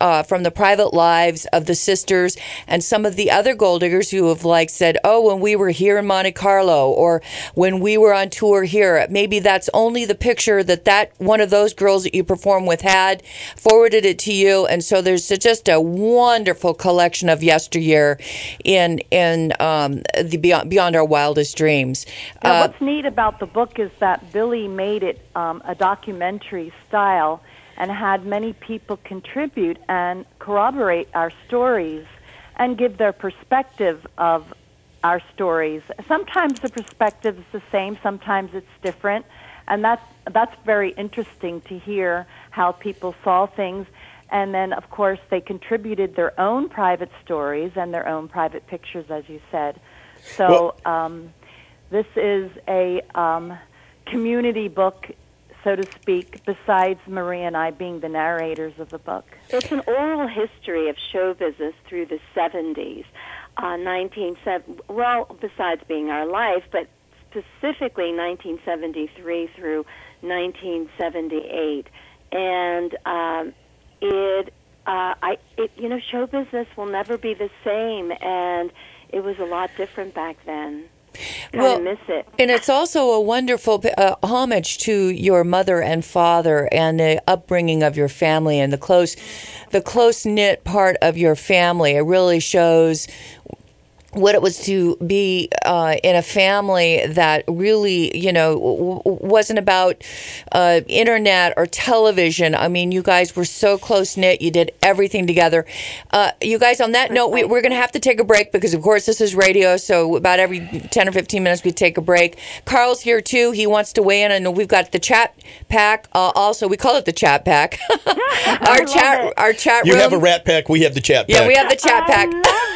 Speaker 4: uh, from the private lives of the sisters and some of the other gold diggers who have like said, oh, when we were here in Monte Carlo, or when we were on tour here, maybe that's only the picture that that one of those girls that you performed with had, forwarded it to you. And so there's just a wonderful collection of yesteryear in in um, the beyond, beyond our wildest dreams.
Speaker 20: Now,
Speaker 4: Uh,
Speaker 20: what's neat about the book is that Billy made it um, a documentary style and had many people contribute and corroborate our stories and give their perspective of our stories. Sometimes the perspective is the same, sometimes it's different, and that's that's very interesting to hear how people saw things. And then, of course, they contributed their own private stories and their own private pictures, as you said. So um, this is a um, community book, so to speak, besides Maria and I being the narrators of the book.
Speaker 21: It's an oral history of show business through the seventies. Uh, nineteen seventy, well, besides being our life, but specifically nineteen seventy-three through nineteen seventy-eight. And um, it, uh, I, it, you know, show business will never be the same, and it was a lot different back then. Kind
Speaker 4: Well,
Speaker 21: of miss it.
Speaker 4: And it's also a wonderful uh, homage to your mother and father and the upbringing of your family and the close, the close knit part of your family. It really shows what it was to be uh, in a family that really, you know, w- wasn't about uh, internet or television. I mean, you guys were so close-knit. You did everything together. Uh, you guys, on that note, we, we're going to have to take a break because, of course, this is radio, so about every ten or fifteen minutes we take a break. Carl's here, too. He wants to weigh in, and we've got the chat pack. Uh, also, we call it the chat pack. our chat our chat room.
Speaker 3: You have a rat pack. We have the chat pack.
Speaker 4: Yeah, we have the chat pack.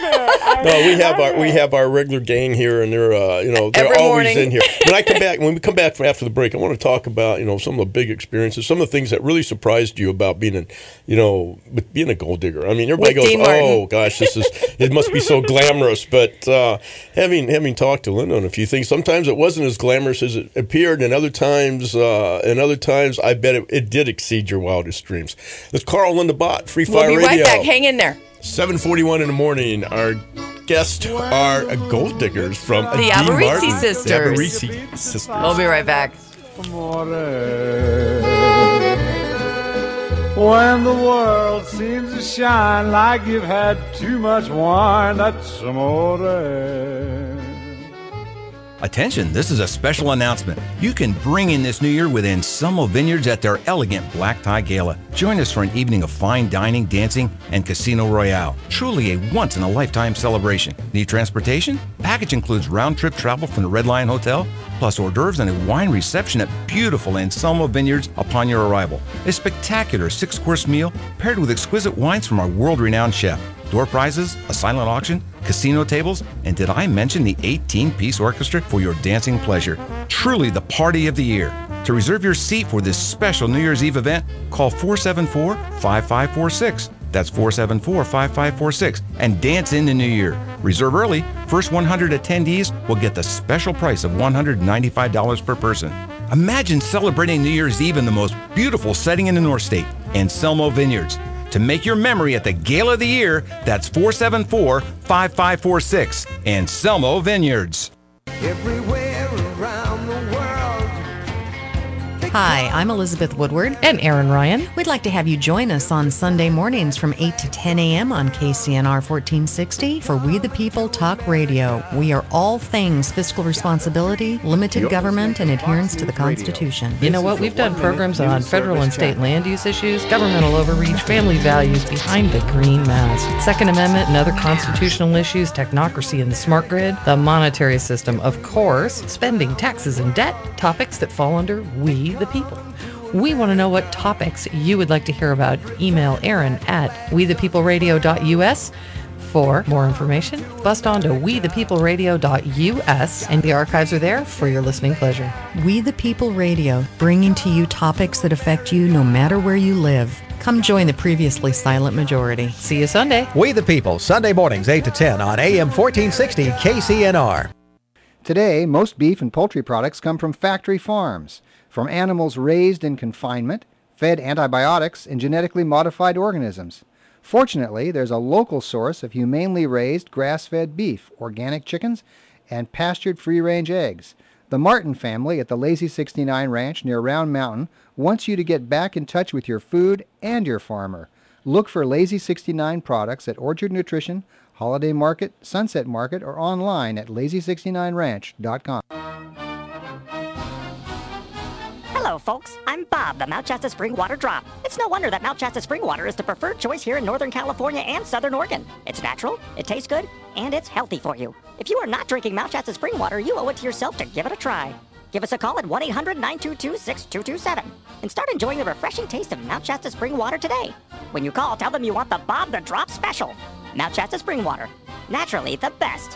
Speaker 3: No, we have our we have our regular gang here, and they're uh, you know they're
Speaker 4: Every
Speaker 3: always
Speaker 4: morning.
Speaker 3: in here. When I come back, when we come back from after the break, I want to talk about you know some of the big experiences, some of the things that really surprised you about being a you know with being a gold digger. I mean, everybody
Speaker 4: With
Speaker 3: goes,
Speaker 4: Dean Martin.
Speaker 3: oh gosh, this is it must be so glamorous. But uh, having having talked to Linda on a few things, sometimes it wasn't as glamorous as it appeared, and other times, uh, and other times, I bet it, it did exceed your wildest dreams. It's Carl Linda Bott, Free Fire
Speaker 4: We'll be
Speaker 3: Radio.
Speaker 4: right back. Hang in there.
Speaker 3: seven forty-one in the morning. Our guests are uh, gold diggers from
Speaker 4: The
Speaker 3: Dean
Speaker 4: Alberici
Speaker 3: Martin.
Speaker 4: sisters.
Speaker 3: The Alberici sisters.
Speaker 4: We'll be right back.
Speaker 22: When the world seems to shine like you've had too much wine, that's amore.
Speaker 23: Attention, this is a special announcement. You can bring in this new year with Anselmo Vineyards at their elegant Black Tie Gala. Join us for an evening of fine dining, dancing, and Casino Royale. Truly a once-in-a-lifetime celebration. Need transportation? Package includes round-trip travel from the Red Lion Hotel, plus hors d'oeuvres and a wine reception at beautiful Anselmo Vineyards upon your arrival. A spectacular six-course meal paired with exquisite wines from our world-renowned chef. Door prizes, a silent auction, casino tables, and did I mention the eighteen-piece orchestra for your dancing pleasure? Truly the party of the year. To reserve your seat for this special New Year's Eve event, call four seven four, five five four six. That's four seven four, five five four six. And dance in the new year. Reserve early. First one hundred attendees will get the special price of one hundred ninety-five dollars per person. Imagine celebrating New Year's Eve in the most beautiful setting in the North State, Anselmo Vineyards. To make your memory at the Gala of the Year, that's four seven four, five five four six. Anselmo Vineyards.
Speaker 22: Everywhere around the world.
Speaker 24: Hi, I'm Elizabeth Woodward.
Speaker 25: And Aaron Ryan.
Speaker 24: We'd like to have you join us on Sunday mornings from eight to ten a.m. on K C N R fourteen sixty for We the People Talk Radio. We are all things fiscal responsibility, limited government, and adherence to the Constitution.
Speaker 25: You know what? We've done programs on federal and state land use issues, governmental overreach, family values behind the green mask, Second Amendment and other constitutional issues, technocracy and the smart grid, the monetary system, of course, spending, taxes, and debt, topics that fall under We the People. We want to know what topics you would like to hear about. Email Aaron at we the people radio dot u s. For more information, bust on to we the people radio dot u s, and the archives are there for your listening pleasure.
Speaker 24: We the People Radio, bringing to you topics that affect you no matter where you live. Come join the previously silent majority.
Speaker 25: See you Sunday.
Speaker 26: We the People, Sunday mornings eight to ten on A M fourteen sixty K C N R.
Speaker 27: Today, most beef and poultry products come from factory farms, from animals raised in confinement, fed antibiotics and genetically modified organisms. Fortunately, there's a local source of humanely raised grass-fed beef, organic chickens, and pastured free-range eggs. The Martin family at the Lazy sixty-nine Ranch near Round Mountain wants you to get back in touch with your food and your farmer. Look for Lazy sixty-nine products at Orchard Nutrition, Holiday Market, Sunset Market, or online at lazy sixty-nine ranch dot com.
Speaker 2: Hello, folks. I'm Bob, the Mount Shasta Spring Water Drop. It's no wonder that Mount Shasta Spring Water is the preferred choice here in Northern California and Southern Oregon. It's natural, it tastes good, and it's healthy for you. If you are not drinking Mount Shasta Spring Water, you owe it to yourself to give it a try. Give us a call at one eight hundred nine two two six two two seven and start enjoying the refreshing taste of Mount Shasta Spring Water today. When you call, tell them you want the Bob the Drop special. Mount Shasta Spring Water. Naturally the best.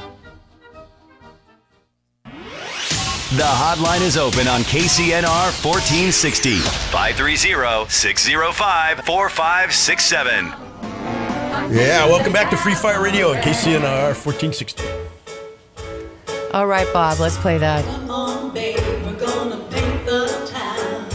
Speaker 1: The hotline is open on K C N R fourteen sixty, five three zero, six zero five, four five six seven.
Speaker 3: Yeah, welcome back to Free Fire Radio at K C N R fourteen sixty.
Speaker 4: All right, Bob, let's play that.
Speaker 5: Come on, babe, we're gonna paint the town.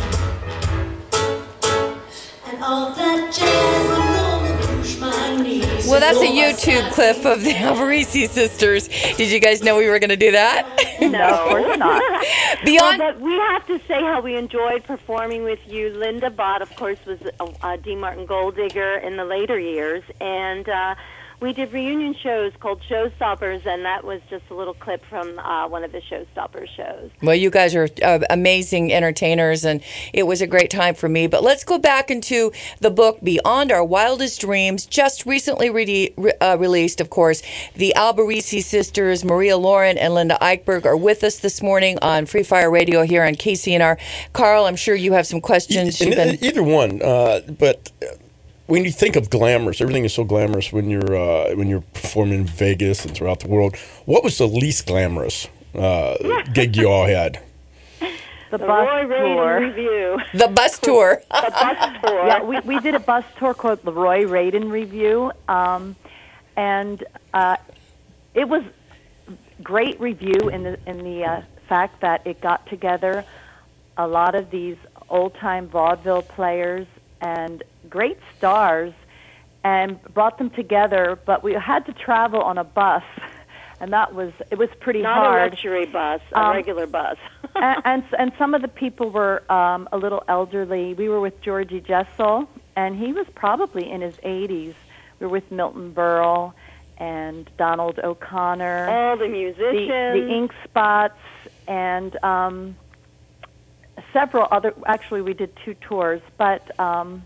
Speaker 5: And all that jazz, I'm gonna push my knees.
Speaker 4: Well, that's a YouTube clip of the Alvarisi sisters. Did you guys know we were going to do that?
Speaker 21: No, of course not.
Speaker 4: Beyond,
Speaker 21: well, but we have to say how we enjoyed performing with you. Linda Bott, of course, was a, a Dean Martin Gold Digger in the later years, and uh, we did reunion shows called Showstoppers, and that was just a little clip from uh, one of the Showstoppers shows.
Speaker 4: Well, you guys are uh, amazing entertainers, and it was a great time for me. But let's go back into the book Beyond Our Wildest Dreams, just recently re- uh, released, of course. The Albarisi sisters, Maria Lauren and Linda Eichberg, are with us this morning on Free Fire Radio here on K C N R. Carl, I'm sure you have some questions.
Speaker 3: E-
Speaker 4: You've been...
Speaker 3: Either one, uh, but... When you think of glamorous, everything is so glamorous when you're uh, when you're performing in Vegas and throughout the world. What was the least glamorous uh, gig you all had?
Speaker 20: The,
Speaker 21: The
Speaker 20: bus
Speaker 21: Roy
Speaker 20: tour.
Speaker 21: Raiden Review.
Speaker 4: The bus tour.
Speaker 21: The bus tour.
Speaker 20: Yeah, we, we did a bus tour called the Roy Raiden Review, um, and uh, it was great review in the in the uh, fact that it got together a lot of these old time vaudeville players and great stars and brought them together, but we had to travel on a bus, and that was it was pretty
Speaker 21: Not
Speaker 20: hard.
Speaker 21: a luxury bus, a
Speaker 20: Um,
Speaker 21: regular bus.
Speaker 20: and, and and some of the people were um, a little elderly. We were with Georgie Jessel, and he was probably in his eighties. We were with Milton Berle and Donald O'Connor.
Speaker 21: All the musicians.
Speaker 20: The, the Ink Spots, and um, several other, actually we did two tours, but... Um,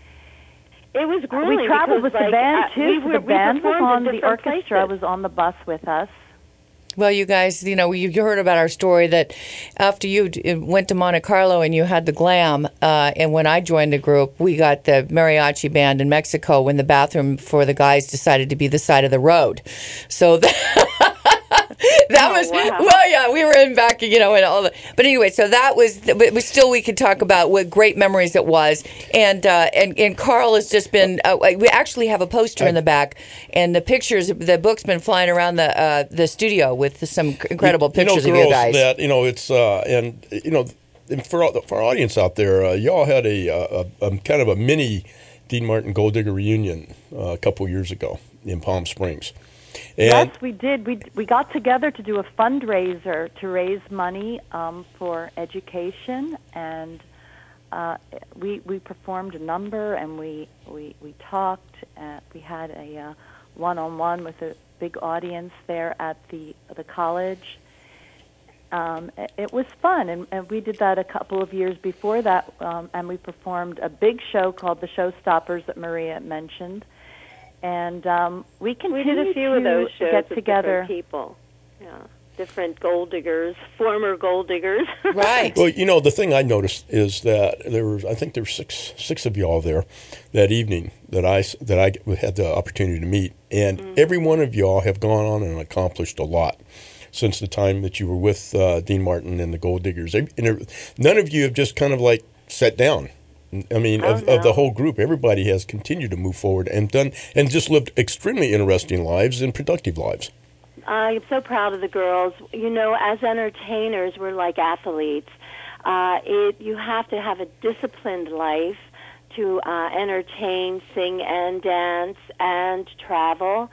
Speaker 21: It was grueling.
Speaker 20: we traveled
Speaker 21: because,
Speaker 20: with
Speaker 21: like,
Speaker 20: the band,
Speaker 21: uh,
Speaker 20: too.
Speaker 21: we
Speaker 20: so
Speaker 21: were-
Speaker 20: the
Speaker 21: we
Speaker 20: band was
Speaker 21: performed in
Speaker 20: on, the
Speaker 21: different
Speaker 20: orchestra
Speaker 21: places.
Speaker 20: was on the bus with us.
Speaker 4: Well, you guys, you know, you heard about our story that after you d- went to Monte Carlo and you had the glam, uh, and when I joined the group, we got the mariachi band in Mexico when the bathroom for the guys decided to be the side of the road. So that, that was,
Speaker 21: wow.
Speaker 4: well, yeah, we were in back, you know, and all the, but anyway, so that was, but was still we could talk about what great memories it was. And, uh, and, and Carl has just been, uh, we actually have a poster in the back, and the pictures, the book's been flying around the, uh, the studio with some incredible pictures
Speaker 3: you know,
Speaker 4: of you
Speaker 3: girls,
Speaker 4: guys.
Speaker 3: That, you know, it's, uh, and, you know, and for, all, for our audience out there, uh, y'all had a, a, a kind of a mini Dean Martin Gold Digger reunion uh, a couple years ago in Palm Springs. And
Speaker 20: Yes, we did. We we got together to do a fundraiser to raise money um, for education, and uh, we we performed a number, and we we we talked. Uh, we had a uh, one-on-one with a big audience there at the the college. Um, it, it was fun, and, and we did that a couple of years before that, um, and we performed a big show called the Showstoppers that Maria mentioned. And um, we
Speaker 21: We
Speaker 20: continue
Speaker 21: did a few
Speaker 20: to
Speaker 21: of those shows
Speaker 20: get
Speaker 21: with
Speaker 20: together.
Speaker 21: different people. Yeah, different gold diggers, former gold diggers.
Speaker 4: Right.
Speaker 3: well, you know, the thing I noticed is that there was, I think there were six six of y'all there that evening that I, that I had the opportunity to meet. And
Speaker 21: Mm-hmm.
Speaker 3: every one of y'all have gone on and accomplished a lot since the time that you were with uh, Dean Martin and the Gold Diggers. And none of you have just kind of like sat down. I mean,
Speaker 21: Oh,
Speaker 3: of, of the
Speaker 21: no.
Speaker 3: whole group, everybody has continued to move forward and done and just lived extremely interesting lives and productive lives.
Speaker 21: I'm so proud of the girls. You know, as entertainers, we're like athletes. Uh, it you have to have a disciplined life to uh, entertain, sing, and dance, and travel.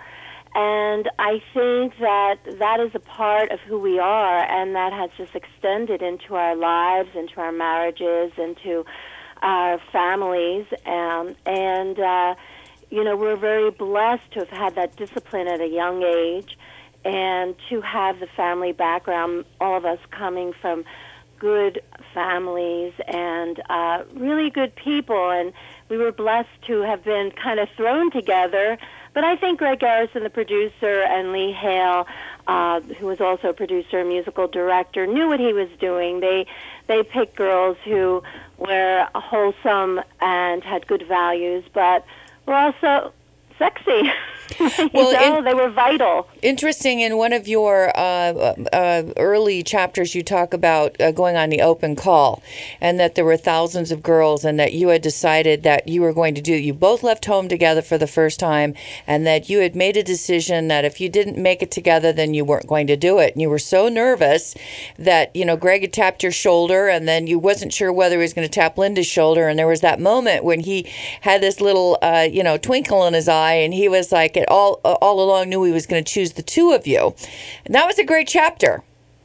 Speaker 21: And I think that that is a part of who we are, and that has just extended into our lives, into our marriages, into our families. Um, and, uh, you know, we're very blessed to have had that discipline at a young age and to have the family background, all of us coming from good families and uh, really good people. And we were blessed to have been kind of thrown together. But I think Greg Garrison, the producer, and Lee Hale, uh, who was also a producer and musical director, knew what he was doing. They they picked girls who were wholesome and had good values, but were also sexy. you
Speaker 4: Well,
Speaker 21: know,
Speaker 4: in-
Speaker 21: they were vital.
Speaker 4: Interesting, in one of your uh, uh, early chapters, you talk about uh, going on the open call and that there were thousands of girls and that you had decided that you were going to do, you both left home together for the first time, and that you had made a decision that if you didn't make it together, then you weren't going to do it. And you were so nervous that, you know, Greg had tapped your shoulder, and then you wasn't sure whether he was going to tap Linda's shoulder. And there was that moment when he had this little, uh, you know, twinkle in his eye, and he was like, it all, all along knew he was going to choose the two of you. And that was a great chapter.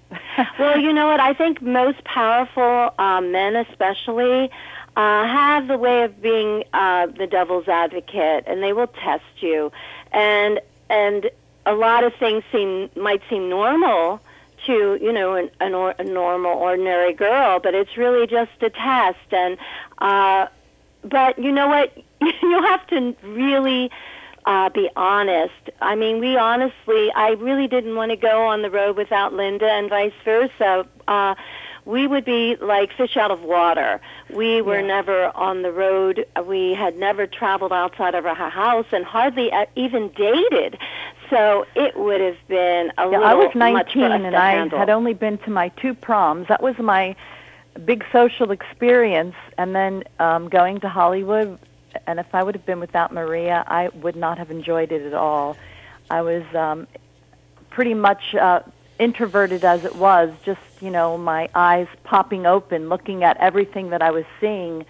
Speaker 21: Well, you know what? I think most powerful uh, men, especially, uh, have the way of being uh, the devil's advocate, and they will test you. And and a lot of things seem might seem normal to, you know, an, an or, a normal, ordinary girl, but it's really just a test. And uh, but you know what? You have to really Uh, be honest. I mean, we honestly, I really didn't want to go on the road without Linda and vice versa. Uh, we would be like fish out of water. We were
Speaker 20: Yeah.
Speaker 21: never on the road. We had never traveled outside of our house and hardly uh, even dated. So it would have been a
Speaker 20: Yeah,
Speaker 21: little
Speaker 20: I was
Speaker 21: much for us
Speaker 20: nineteen and
Speaker 21: to
Speaker 20: I
Speaker 21: handle.
Speaker 20: had only been to my two proms. That was my big social experience. And then um, going to Hollywood. And if I would have been without Maria, I would not have enjoyed it at all. I was um, pretty much uh, introverted as it was, just, you know, my eyes popping open, looking at everything that I was seeing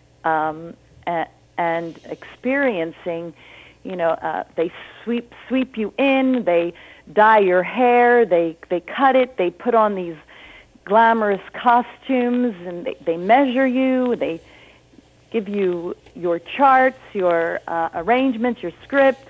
Speaker 20: um, and, and experiencing. You know, uh, they sweep sweep you in, they dye your hair, they, they cut it, they put on these glamorous costumes, and they, they measure you, they give you your charts, your uh, arrangements, your script,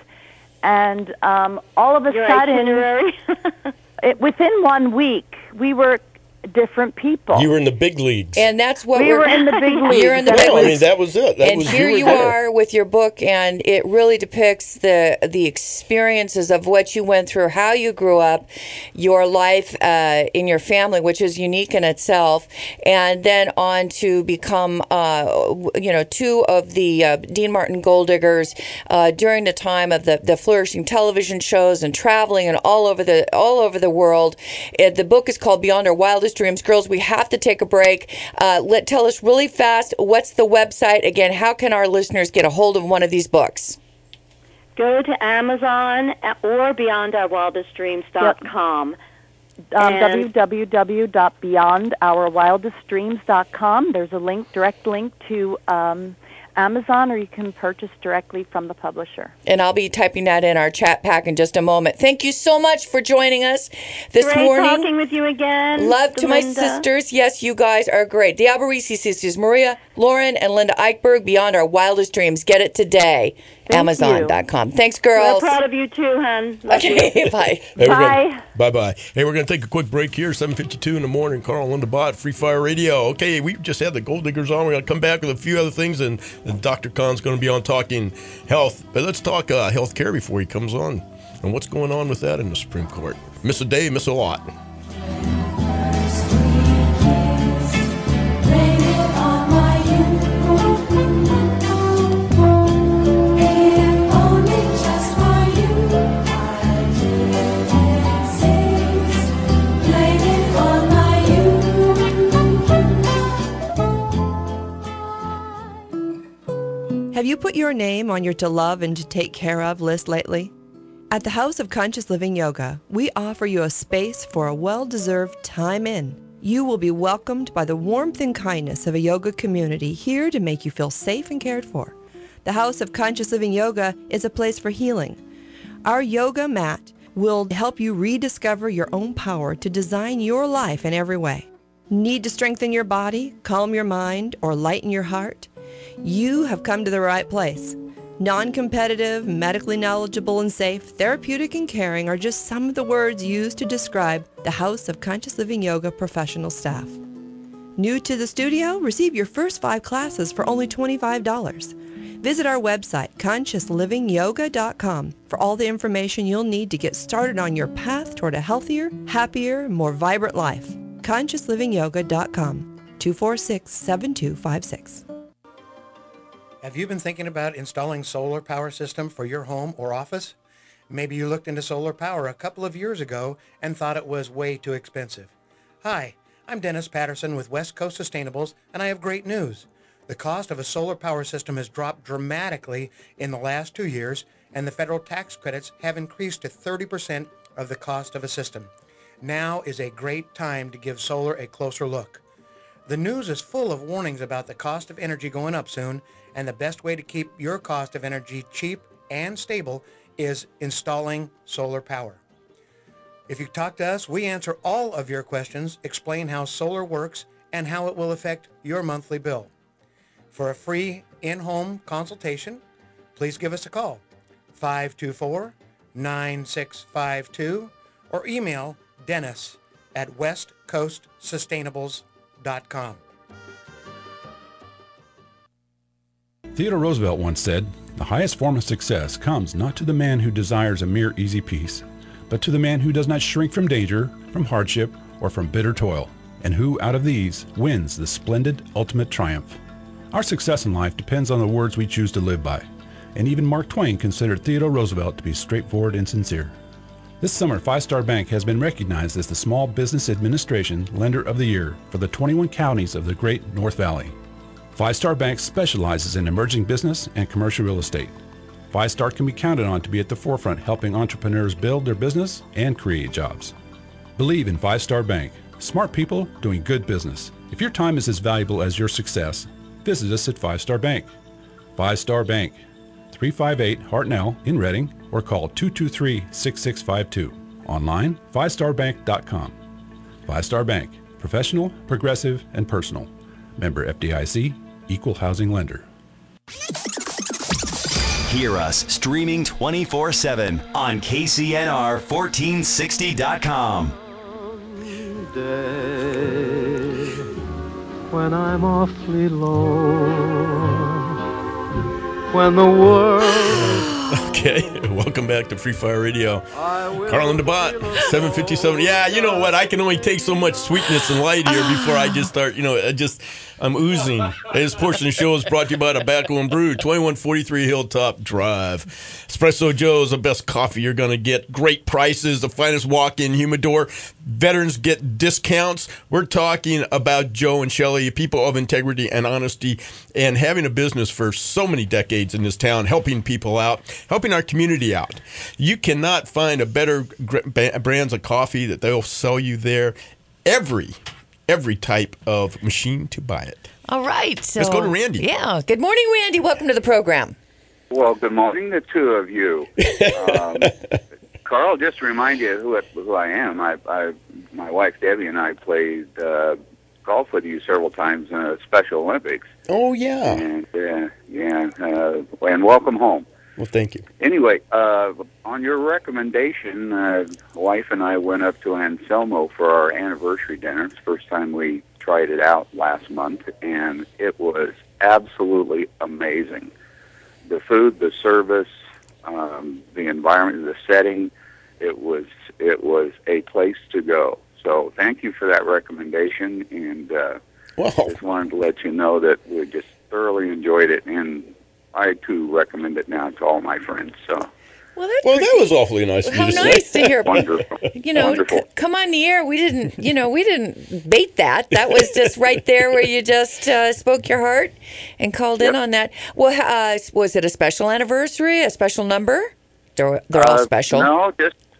Speaker 20: and um, all of a
Speaker 21: Your
Speaker 20: sudden,
Speaker 21: itinerary.
Speaker 20: it, within one week, we were different people.
Speaker 3: You were in the big leagues.
Speaker 4: And that's what
Speaker 20: We
Speaker 4: we're,
Speaker 20: were in the big leagues.
Speaker 4: You're in the
Speaker 20: That's
Speaker 4: big
Speaker 3: I
Speaker 20: what-
Speaker 3: mean,
Speaker 4: leagues.
Speaker 3: that was it. That
Speaker 4: and
Speaker 3: was,
Speaker 4: here
Speaker 3: you,
Speaker 4: you
Speaker 3: were there.
Speaker 4: are with your book, and it really depicts the the experiences of what you went through, how you grew up, your life uh, in your family, which is unique in itself, and then on to become, uh, you know, two of the uh, Dean Martin Gold Diggers uh, during the time of the, the flourishing television shows and traveling and all over the all over the world. It, the book is called Beyond Our Wildest Dreams. Girls, we have to take a break. Uh, let tell us really fast, what's the website again? How can our listeners get a hold of one of these books?
Speaker 21: Go to Amazon or beyond our wildest dreams dot com.
Speaker 20: Um,
Speaker 21: And-
Speaker 20: w w w dot beyond our wildest dreams dot com. There's a link, direct link to um, Amazon, or you can purchase directly from the publisher.
Speaker 4: And I'll be typing that in our chat pack in just a moment. Thank you so much for joining us this
Speaker 21: Great
Speaker 4: morning.
Speaker 21: talking with you again.
Speaker 4: Love to my
Speaker 21: Linda.
Speaker 4: sisters. Yes, you guys are great. The Alberici sisters, Maria, Lauren, and Linda Eichberg, Beyond Our Wildest Dreams. Get it today. Amazon dot com. Thanks,
Speaker 21: We're
Speaker 4: girls.
Speaker 21: proud of you too, hon. Love you.
Speaker 4: Okay, bye.
Speaker 3: Hey, we're
Speaker 21: Bye.
Speaker 3: Gonna, bye-bye. Hey, we're going to take a quick break here, seven fifty-two in the morning. Carl and Linda Bott, Free Fire Radio. Okay, we just had the Gold Diggers on. We're going to come back with a few other things, and, and Doctor Khan's going to be on talking health. But let's talk uh, health care before he comes on and what's going on with that in the Supreme Court. Miss a day, miss a lot.
Speaker 6: Have you put your name on your to love and to take care of list lately? At the House of Conscious Living Yoga, we offer you a space for a well-deserved time in. You will be welcomed by the warmth and kindness of a yoga community here to make you feel safe and cared for. The House of Conscious Living Yoga is a place for healing. Our yoga mat will help you rediscover your own power to design your life in every way. Need to strengthen your body, calm your mind, or lighten your heart? You have come to the right place. Non-competitive, medically knowledgeable and safe, therapeutic and caring are just some of the words used to describe the House of Conscious Living Yoga professional staff. New to the studio? Receive your first five classes for only twenty-five dollars. Visit our website, conscious living yoga dot com, for all the information you'll need to get started on your path toward a healthier, happier, more vibrant life. conscious living yoga dot com, two four six, seven two five six.
Speaker 7: Have you been thinking about installing solar power system for your home or office? Maybe you looked into solar power a couple of years ago and thought it was way too expensive. Hi, I'm Dennis Patterson with West Coast Sustainables, and I have great news. The cost of a solar power system has dropped dramatically in the last two years, and the federal tax credits have increased to thirty percent of the cost of a system. Now is a great time to give solar a closer look. The news is full of warnings about the cost of energy going up soon, and the best way to keep your cost of energy cheap and stable is installing solar power. If you talk to us, we answer all of your questions, explain how solar works, and how it will affect your monthly bill. For a free in-home consultation, please give us a call, five two four, nine six five two, or email Dennis at west coast sustainables dot com.
Speaker 16: Theodore Roosevelt once said, "The highest form of success comes not to the man who desires a mere easy peace, but to the man who does not shrink from danger, from hardship, or from bitter toil, and who, out of these, wins the splendid ultimate triumph." Our success in life depends on the words we choose to live by, and even Mark Twain considered Theodore Roosevelt to be straightforward and sincere. This summer, Five Star Bank has been recognized as the Small Business Administration Lender of the Year for the twenty-one counties of the Great North Valley. Five Star Bank specializes in emerging business and commercial real estate. Five Star can be counted on to be at the forefront helping entrepreneurs build their business and create jobs. Believe in Five Star Bank. Smart people doing good business. If your time is as valuable as your success, visit us at Five Star Bank. Five Star Bank, three five eight Hartnell in Reading, or call two two three, six six five two. Online, five star bank dot com. Five Star Bank, professional, progressive, and personal. Member F D I C, Equal Housing Lender.
Speaker 1: Hear us streaming twenty-four seven on K C N R fourteen sixty dot com.
Speaker 8: When I'm awfully low, when the world...
Speaker 3: Okay, welcome back to Free Fire Radio. Carl and DeBot, seven fifty-seven. Yeah, you know what? I can only take so much sweetness and light here before I just start, you know, I just, I'm oozing. This portion of the show is brought to you by Tobacco and Brew, twenty-one forty-three Hilltop Drive. Espresso Joe's the best coffee you're going to get. Great prices, the finest walk-in humidor. Veterans get discounts. We're talking about Joe and Shelley, people of integrity and honesty, and having a business for so many decades in this town, helping people out, helping our community out. You cannot find a better brands of coffee that they'll sell you there. Every, every type of machine to buy it.
Speaker 4: All right. So,
Speaker 3: let's go to Randy.
Speaker 4: Yeah. Good morning, Randy. Welcome to the program.
Speaker 9: Well, good morning, the two of you. Um, Carl, just to remind you who, it, who I am, I, I, my wife Debbie and I played uh, golf with you several times in a Special Olympics.
Speaker 3: Oh, yeah.
Speaker 9: And, uh, yeah, uh, and welcome home.
Speaker 3: Well, thank you.
Speaker 9: Anyway, uh, on your recommendation, uh, wife and I went up to Anselmo for our anniversary dinner. It's the first time we tried it out last month, and it was absolutely amazing. The food, the service, um, the environment, the setting, it was it was a place to go. So thank you for that recommendation, and uh, just wanted to let you know that we just thoroughly enjoyed it, and I, too, recommend it now to all my friends. So,
Speaker 4: Well, that's
Speaker 3: well
Speaker 4: pretty,
Speaker 3: that was awfully nice of
Speaker 4: how
Speaker 3: you to
Speaker 4: nice
Speaker 3: say.
Speaker 4: to hear.
Speaker 9: Wonderful.
Speaker 4: You know,
Speaker 9: Wonderful.
Speaker 4: c- come on the air. We didn't, you know, we didn't bait that. That was just right there where you just uh, spoke your heart and called yep. in on that. Well, uh, was it a special anniversary, a special number? They're, they're all
Speaker 9: uh,
Speaker 4: special.
Speaker 9: No, just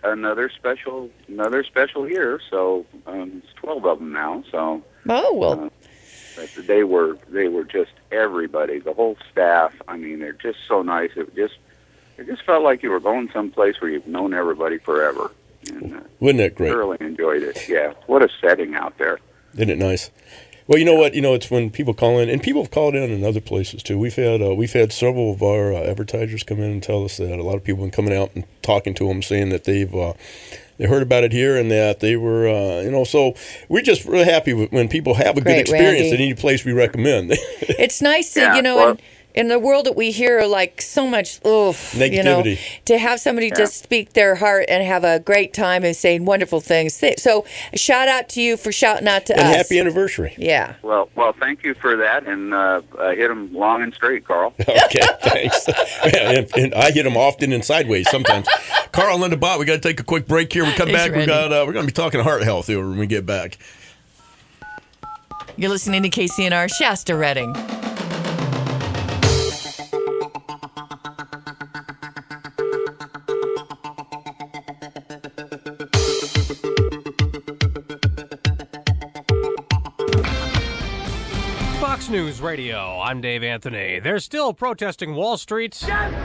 Speaker 9: another special another special year. So um, it's twelve of them now. So
Speaker 4: oh well,
Speaker 9: uh, but they were they were just everybody, the whole staff. I mean, they're just so nice. It just it just felt like you were going someplace where you've known everybody forever. And, uh,
Speaker 3: Wasn't that great?
Speaker 9: Thoroughly enjoyed it. Yeah, what a setting out there.
Speaker 3: Isn't it nice? Well, you know what? You know, it's when people call in, and people have called in in other places too. We've had uh, we've had several of our uh, advertisers come in and tell us that a lot of people have been coming out and talking to them, saying that they've uh, they heard about it here and that they were, uh, you know. So we're just really happy with when people have a
Speaker 4: Great,
Speaker 3: good experience
Speaker 4: Randy.
Speaker 3: at any place we recommend.
Speaker 4: It's nice to,
Speaker 3: Yeah,
Speaker 4: you know,
Speaker 3: well-
Speaker 4: in, in the world that we hear like so much oof, you know,
Speaker 3: Negativity.
Speaker 4: to have somebody
Speaker 3: Yeah.
Speaker 4: just speak their heart and have a great time and saying wonderful things. So shout out to you for shouting out to
Speaker 3: And
Speaker 4: us.
Speaker 3: happy anniversary.
Speaker 4: Yeah.
Speaker 9: Well, well, thank you for that, and uh, uh, hit them long and straight, Carl.
Speaker 3: Okay, thanks. Yeah, and, and I hit them often and sideways sometimes. Carl, Linda Bott, we got to take a quick break here. We come
Speaker 4: Thanks,
Speaker 3: back. We
Speaker 4: Randy.
Speaker 3: got uh, we're going to be talking heart health here when we get back.
Speaker 4: You're listening to K C N R Shasta Redding.
Speaker 10: Fox News Radio, I'm Dave Anthony. They're still protesting Wall Street.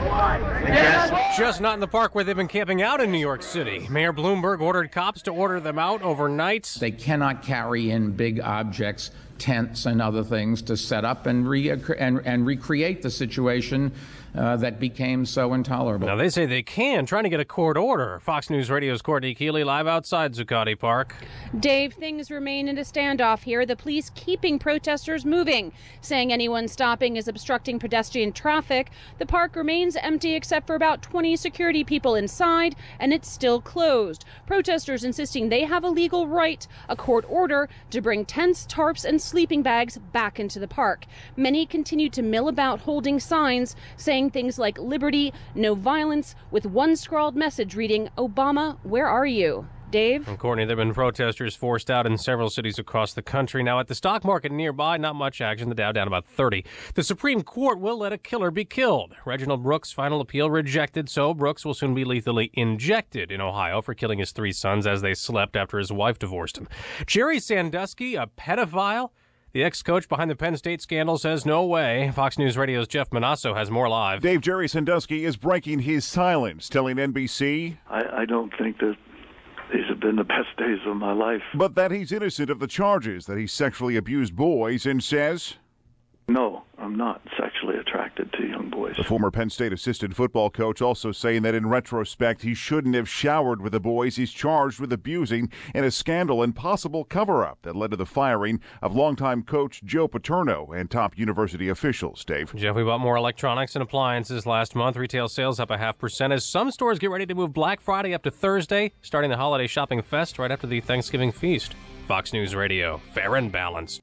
Speaker 10: Just not in the park where they've been camping out in New York City. Mayor Bloomberg ordered cops to order them out overnight.
Speaker 11: They cannot carry in big objects, tents and other things to set up and, re- and, and recreate the situation uh, that became so intolerable.
Speaker 10: Now, they say they can, trying to get a court order. Fox News Radio's Courtney Keeley live outside Zuccotti Park.
Speaker 12: Dave, things remain in a standoff here. The police keeping protesters moving, saying anyone stopping is obstructing pedestrian traffic. The park remains empty except for about twenty security people inside, and it's still closed. Protesters insisting they have a legal right, a court order, to bring tents, tarps, and sleeping bags back into the park. Many continue to mill about holding signs saying things like liberty, no violence, with one scrawled message reading, Obama, where are you? Dave?
Speaker 10: And Courtney, there have been protesters forced out in several cities across the country. Now, at the stock market nearby, not much action. The Dow down about thirty. The Supreme Court will let a killer be killed. Reginald Brooks' final appeal rejected, so Brooks will soon be lethally injected in Ohio for killing his three sons as they slept after his wife divorced him. Jerry Sandusky, a pedophile? The ex-coach behind the Penn State scandal says no way. Fox News Radio's Jeff Manasso has more live.
Speaker 13: Dave, Jerry Sandusky is breaking his silence, telling N B C,
Speaker 14: I, I don't think that these have been the best days of my life.
Speaker 13: but that he's innocent of the charges that he sexually abused boys, and says,
Speaker 14: No, I'm not sexually attracted to young boys.
Speaker 13: the former Penn State assistant football coach also saying that in retrospect he shouldn't have showered with the boys he's charged with abusing in a scandal and possible cover-up that led to the firing of longtime coach Joe Paterno and top university officials. Dave?
Speaker 10: Jeff, we bought more electronics and appliances last month. Retail sales up a half percent as some stores get ready to move Black Friday up to Thursday, starting the holiday shopping fest right after the Thanksgiving feast. Fox News Radio, fair and balanced.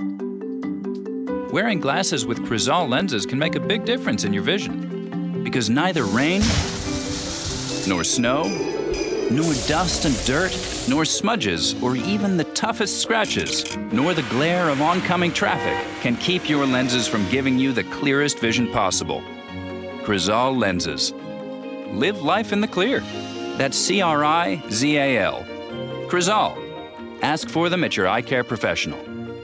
Speaker 15: Wearing glasses with Crizal lenses can make a big difference in your vision. Because neither rain, nor snow, nor dust and dirt, nor smudges, or even the toughest scratches, nor the glare of oncoming traffic can keep your lenses from giving you the clearest vision possible. Crizal lenses. Live life in the clear. That's C R I Z A L. Crizal. Ask for them at your eye care professional.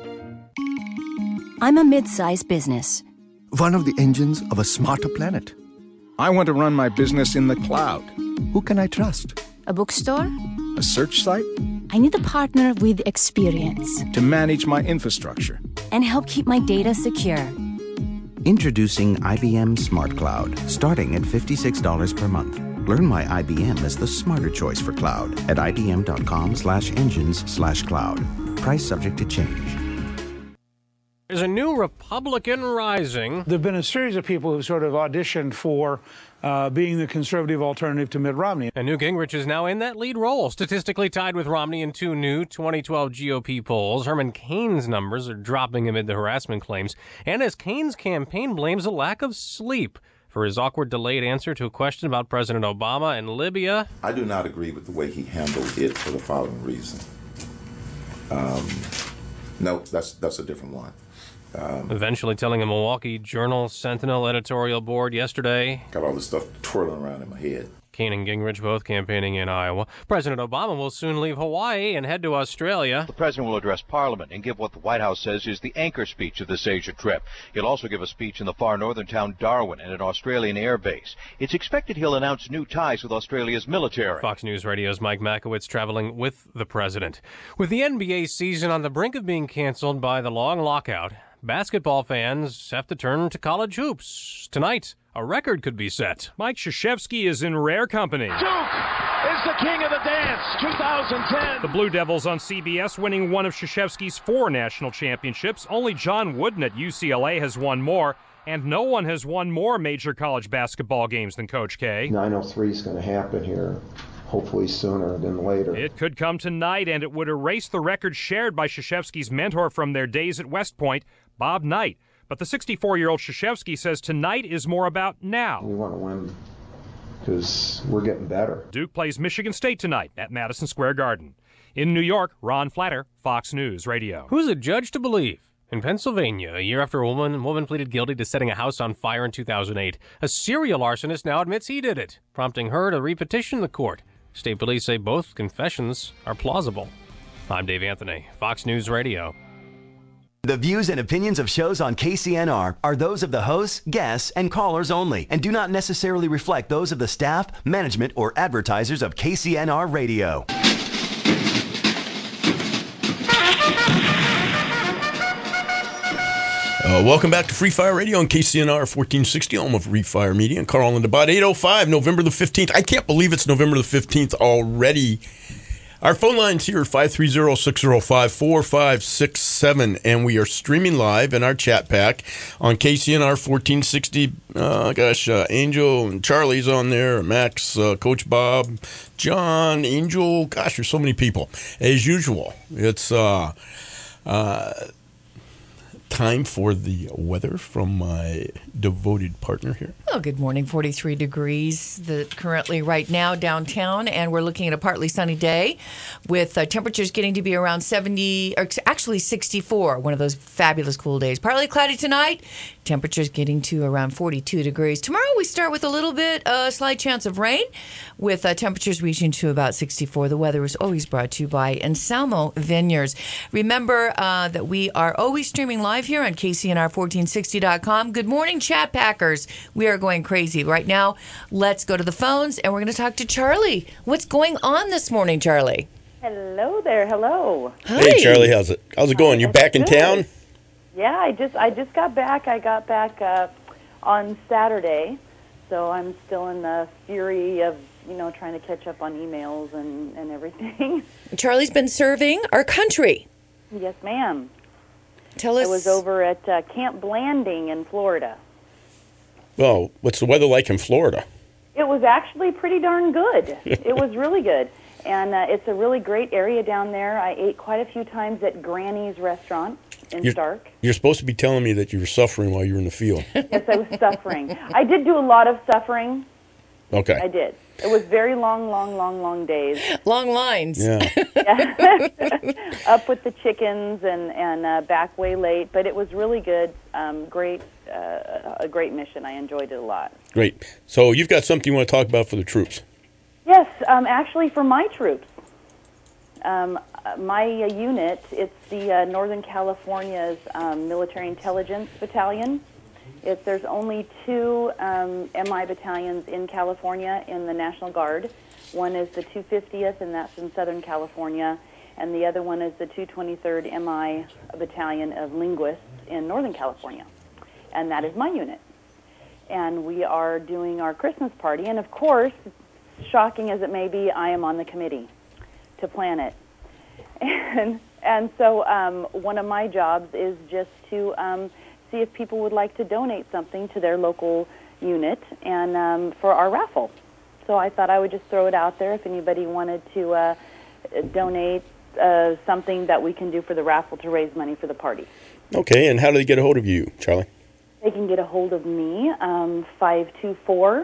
Speaker 17: I'm a mid-sized business.
Speaker 28: One of the engines of a smarter planet. I want to run my business in the cloud. Who can I trust?
Speaker 17: A bookstore?
Speaker 28: A search site?
Speaker 17: I need a partner with experience
Speaker 28: To manage my infrastructure.
Speaker 17: and help keep my data secure.
Speaker 29: Introducing I B M Smart Cloud, starting at fifty-six dollars per month. Learn why I B M is the smarter choice for cloud at ibm.com slash engines slash cloud. Price subject to change.
Speaker 10: There's a new Republican rising.
Speaker 30: There have been a series of people who sort of auditioned for uh, being the conservative alternative to Mitt Romney.
Speaker 10: And Newt Gingrich is now in that lead role, statistically tied with Romney in two new twenty twelve G O P polls. Herman Cain's numbers are dropping amid the harassment claims, and as Cain's campaign blames a lack of sleep for his awkward delayed answer to a question about President Obama and Libya.
Speaker 31: I do not agree with the way he handled it for the following reason. Um, no, that's that's a different one. Um,
Speaker 10: Eventually telling a Milwaukee Journal Sentinel editorial board yesterday.
Speaker 31: Got all this stuff twirling around in my head.
Speaker 10: McCain and Gingrich both campaigning in Iowa. President Obama will soon leave Hawaii and head to Australia.
Speaker 2: The president will address Parliament and give what the White House says is the anchor speech of this Asia trip. He'll also give a speech in the far northern town Darwin and an Australian air base. It's expected he'll announce new ties with Australia's military.
Speaker 10: Fox News Radio's Mike Makowitz traveling with the president. With the N B A season on the brink of being canceled by the long lockout, basketball fans have to turn to college hoops. Tonight, a record could be set.
Speaker 5: Mike Krzyzewski is in rare company.
Speaker 18: Duke is the king of the dance, two thousand ten.
Speaker 5: The Blue Devils on C B S winning one of Krzyzewski's four national championships. Only John Wooden at U C L A has won more, and no one has won more major college basketball games than Coach K.
Speaker 19: nine oh three is going to happen here, hopefully sooner than later.
Speaker 5: It could come tonight, and it would erase the record shared by Krzyzewski's mentor from their days at West Point, Bob Knight. But the sixty-four-year-old Krzyzewski says tonight is more about now.
Speaker 19: We want to win because we're getting better.
Speaker 5: Duke plays Michigan State tonight at Madison Square Garden. In New York, Ron Flatter, Fox News Radio.
Speaker 10: Who's a judge to believe? In Pennsylvania, a year after a woman, woman pleaded guilty to setting a house on fire in two thousand eight, a serial arsonist now admits he did it, prompting her to repetition the court. State police say both confessions are plausible. I'm Dave Anthony, Fox News Radio.
Speaker 1: The views and opinions of shows on K C N R are those of the hosts, guests, and callers only, and do not necessarily reflect those of the staff, management, or advertisers of K C N R Radio.
Speaker 3: Uh, welcome back to Free Fire Radio on K C N R fourteen sixty, home of Refire Media. And Carl and about eight oh five, November the fifteenth. I can't believe it's November the fifteenth already. Our phone line's here, five three zero, six zero five, four five six seven, and we are streaming live in our chat pack on K C N R fourteen sixty. Uh, gosh, uh, Angel and Charlie's on there, Max, uh, Coach Bob, John, Angel. Gosh, there's so many people. As usual, it's uh, uh, time for the weather from my devoted partner here.
Speaker 4: Well, good morning. forty-three degrees the, currently right now downtown, and we're looking at a partly sunny day with uh, temperatures getting to be around seventy, or actually sixty-four, one of those fabulous cool days. Partly cloudy tonight, temperatures getting to around forty-two degrees. Tomorrow we start with a little bit, a uh, slight chance of rain with uh, temperatures reaching to about sixty-four. The weather is always brought to you by Anselmo Vineyards. Remember uh, that we are always streaming live here on K C N R fourteen sixty dot com. Good morning, Chat Packers. We are going crazy right now. Let's go to the phones, and we're going to talk to Charlie. What's going on this morning, Charlie?
Speaker 20: Hello there. Hello.
Speaker 4: Hi.
Speaker 3: Hey, Charlie, how's it? How's it going? You're back in
Speaker 20: Good.
Speaker 3: town?
Speaker 20: Yeah, I just I just got back. I got back uh, on Saturday, so I'm still in the fury of you know trying to catch up on emails and and everything.
Speaker 4: Charlie's been serving our country.
Speaker 20: Yes, ma'am.
Speaker 4: Tell us.
Speaker 20: I was over at uh, Camp Blanding in Florida.
Speaker 3: Well, what's the weather like in Florida?
Speaker 20: It was actually pretty darn good. It was really good. And uh, it's a really great area down there. I ate quite a few times at Granny's restaurant in
Speaker 3: You're,
Speaker 20: Stark.
Speaker 3: you're supposed to be telling me that you were suffering while you were in the field.
Speaker 20: Yes, I was suffering. I did do a lot of suffering.
Speaker 3: Okay.
Speaker 20: I did. It was very long, long, long, long days.
Speaker 4: Long lines.
Speaker 3: Yeah.
Speaker 20: Yeah. Up with the chickens and, and uh, back way late. But it was really good. Um, great, uh, a great mission. I enjoyed it a lot.
Speaker 3: Great. So you've got something you want to talk about for the troops.
Speaker 20: Yes, um, actually for my troops. Um, my uh, unit, it's the uh, Northern California's um, Military Intelligence Battalion. It's, there's only two um, M I battalions in California in the National Guard. One is the two fiftieth, and that's in Southern California, and the other one is the two twenty-third M I Battalion of Linguists in Northern California, and that is my unit. And we are doing our Christmas party, and of course, shocking as it may be, I am on the committee to plan it. And, and so um, one of my jobs is just to um, see if people would like to donate something to their local unit and um, for our raffle. So I thought I would just throw it out there if anybody wanted to uh, donate uh, something that we can do for the raffle to raise money for the party.
Speaker 3: Okay, and how do they get a hold of you, Charlie?
Speaker 20: They can get a hold of me, um, five two four,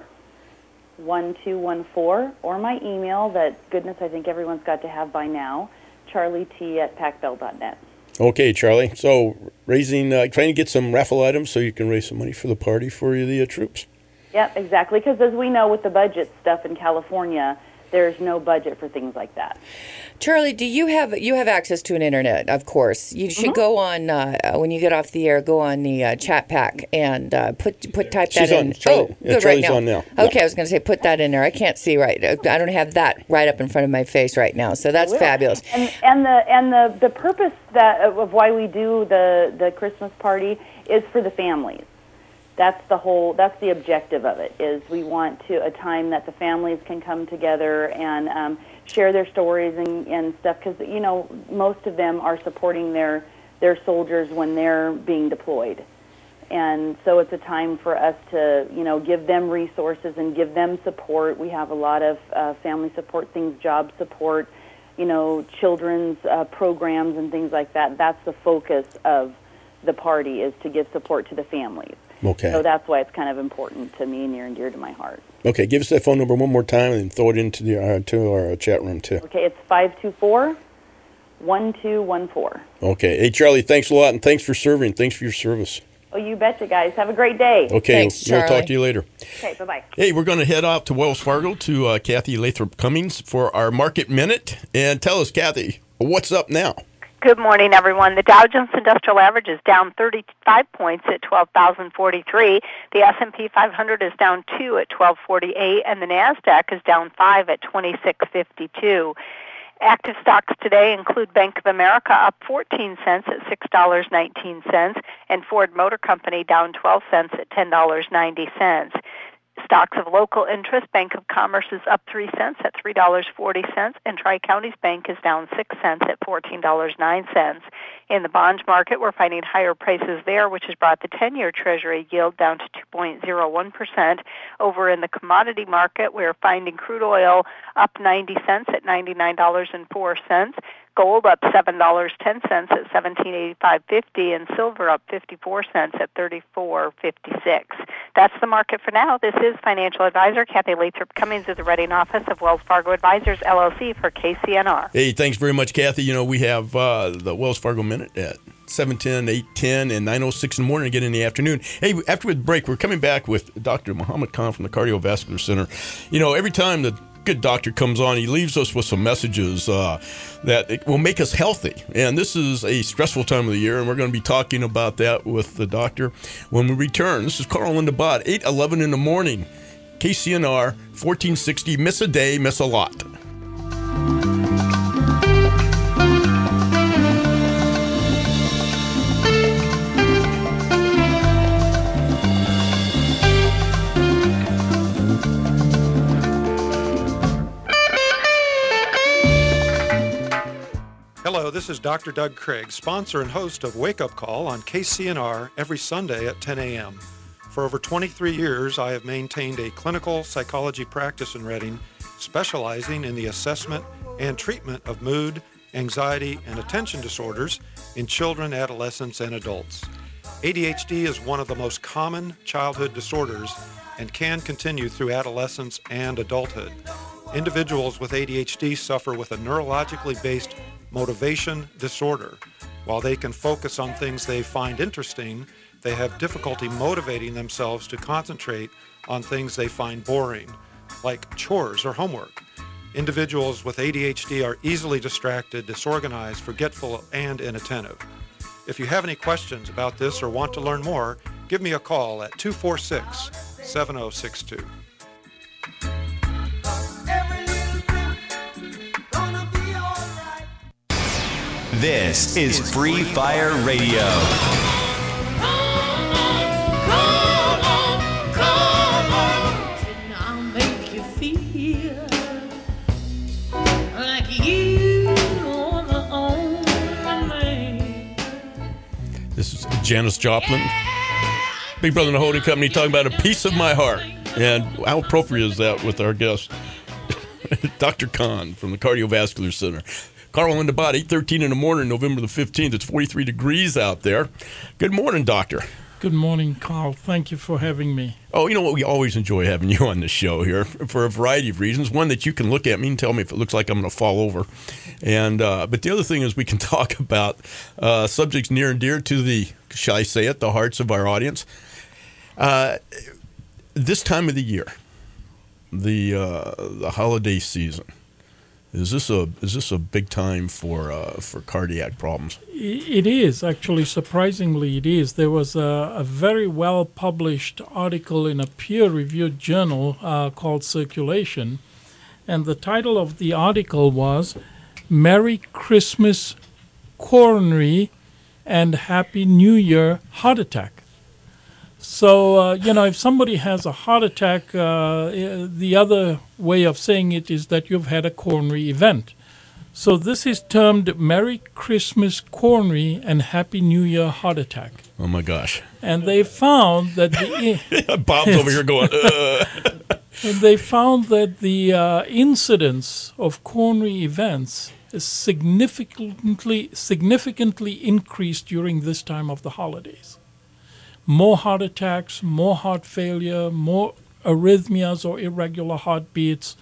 Speaker 20: one two one four, or my email that, goodness, I think everyone's got to have by now, charlie t at pac bell dot net.
Speaker 3: Okay, Charlie. So raising, uh, trying to get some raffle items so you can raise some money for the party for the uh, troops.
Speaker 20: Yep, exactly. Because as we know with the budget stuff in California, there's no budget for things like that.
Speaker 4: Charlie, do you have you have access to an internet? Of course, you should
Speaker 20: Mm-hmm.
Speaker 4: go on uh, when you get off the air. Go on the uh, chat pack and uh, put put type
Speaker 3: She's
Speaker 4: that
Speaker 3: on.
Speaker 4: in.
Speaker 3: Charlie-
Speaker 4: oh,
Speaker 3: yeah,
Speaker 4: good,
Speaker 3: Charlie's
Speaker 4: right now.
Speaker 3: on now.
Speaker 4: Okay, I was going to say put that in there. I can't see right. I don't have that right up in front of my face right now. So that's
Speaker 20: Will.
Speaker 4: fabulous.
Speaker 20: And and the and the, the purpose that of why we do the, the Christmas party is for the families. That's the whole. That's the objective of it. Is we want to a time that the families can come together and um, share their stories and, and stuff. Because you know most of them are supporting their their soldiers when they're being deployed, and so it's a time for us to you know give them resources and give them support. We have a lot of uh, family support things, job support, you know, children's uh, programs and things like that. That's the focus of the party, is to give support to the families.
Speaker 3: Okay.
Speaker 20: So that's why it's kind of important to me, near and dear to my heart.
Speaker 3: Okay, give us that phone number one more time and throw it into the uh, to our chat room too.
Speaker 20: Okay, it's five two four, one two one four.
Speaker 3: Okay. Hey, Charlie, thanks a lot, and thanks for serving. Thanks for your service.
Speaker 20: Oh, you betcha, guys. Have a great day.
Speaker 3: Okay,
Speaker 20: Thanks,
Speaker 3: we'll
Speaker 20: Charlie.
Speaker 3: talk to you later.
Speaker 20: Okay, bye-bye.
Speaker 3: Hey, we're going to head off to Wells Fargo to uh, Kathy Lathrop Cummings for our Market Minute. And tell us, Kathy, what's up now?
Speaker 6: Good morning, everyone. The Dow Jones Industrial Average is down thirty-five points at twelve thousand forty-three. The S and P five hundred is down two at twelve forty-eight, and the NASDAQ is down five at twenty-six fifty-two. Active stocks today include Bank of America up fourteen cents at six dollars and nineteen cents, and Ford Motor Company down twelve cents at ten dollars and ninety cents. Stocks of local interest, Bank of Commerce is up three cents at three dollars and forty cents, and Tri-Counties Bank is down six cents at fourteen dollars and nine cents. In the bond market, we're finding higher prices there, which has brought the ten-year Treasury yield down to two point zero one percent. Over in the commodity market, we're finding crude oil up ninety cents at ninety-nine dollars and four cents. Gold up seven dollars and ten cents at seventeen eighty-five fifty, and silver up fifty-four cents at thirty-four fifty-six. That's the market for now. This is financial advisor Kathy Lathrop Cummings of the Reading office of Wells Fargo Advisors, L L C, for K C N R.
Speaker 3: Hey, thanks very much, Kathy. You know, we have uh, the Wells Fargo Minute at seven ten, eight ten, and nine oh six in the morning, again in the afternoon. Hey, after the break, we're coming back with Doctor Muhammad Khan from the Cardiovascular Center. You know, every time the good doctor comes on, he leaves us with some messages uh, that it will make us healthy. And this is a stressful time of the year, and we're going to be talking about that with the doctor when we return. This is Carl and the Bot, eight eleven in the morning. K C N R, fourteen sixty. Miss a day, miss a lot.
Speaker 7: Hello, this is Doctor Doug Craig, sponsor and host of Wake Up Call on K C N R every Sunday at ten a.m. For over twenty-three years, I have maintained a clinical psychology practice in Reading, specializing in the assessment and treatment of mood, anxiety, and attention disorders in children, adolescents, and adults. A D H D is one of the most common childhood disorders and can continue through adolescence and adulthood. Individuals with A D H D suffer with a neurologically based motivation disorder. While they can focus on things they find interesting, they have difficulty motivating themselves to concentrate on things they find boring, like chores or homework. Individuals with A D H D are easily distracted, disorganized, forgetful, and inattentive. If you have any questions about this or want to learn more, give me a call at two four six, seven oh six two.
Speaker 1: This is Free Fire Radio.
Speaker 3: This is Janis Joplin, Big Brother and the Holding Company, talking about a piece of my heart. And how appropriate is that with our guest, Doctor Khan from the Cardiovascular Center. Carl and the Bot, eight thirteen in the morning, November the fifteenth. It's forty-three degrees out there. Good morning, Doctor.
Speaker 8: Good morning, Carl. Thank you for having me.
Speaker 3: Oh, you know what? We always enjoy having you on the show here for a variety of reasons. One, that you can look at me and tell me if it looks like I'm going to fall over. And uh, but the other thing is we can talk about uh, subjects near and dear to the, shall I say it, the hearts of our audience. Uh, this time of the year, the uh, the holiday season, is this a is this a big time for uh, for cardiac problems?
Speaker 8: It is actually, surprisingly, it is. There was a, a very well published article in a peer-reviewed journal uh, called Circulation, and the title of the article was "Merry Christmas, Coronary, and Happy New Year Heart Attack." So, uh, you know, if somebody has a heart attack, uh, the other way of saying it is that you've had a coronary event. So this is termed Merry Christmas Coronary and Happy New Year Heart Attack.
Speaker 3: Oh, my gosh.
Speaker 8: And they found that the...
Speaker 3: Bob's over here going, Ugh.
Speaker 8: And they found that the uh, incidence of coronary events is significantly, significantly increased during this time of the holidays. More heart attacks, more heart failure, more arrhythmias or irregular heartbeats.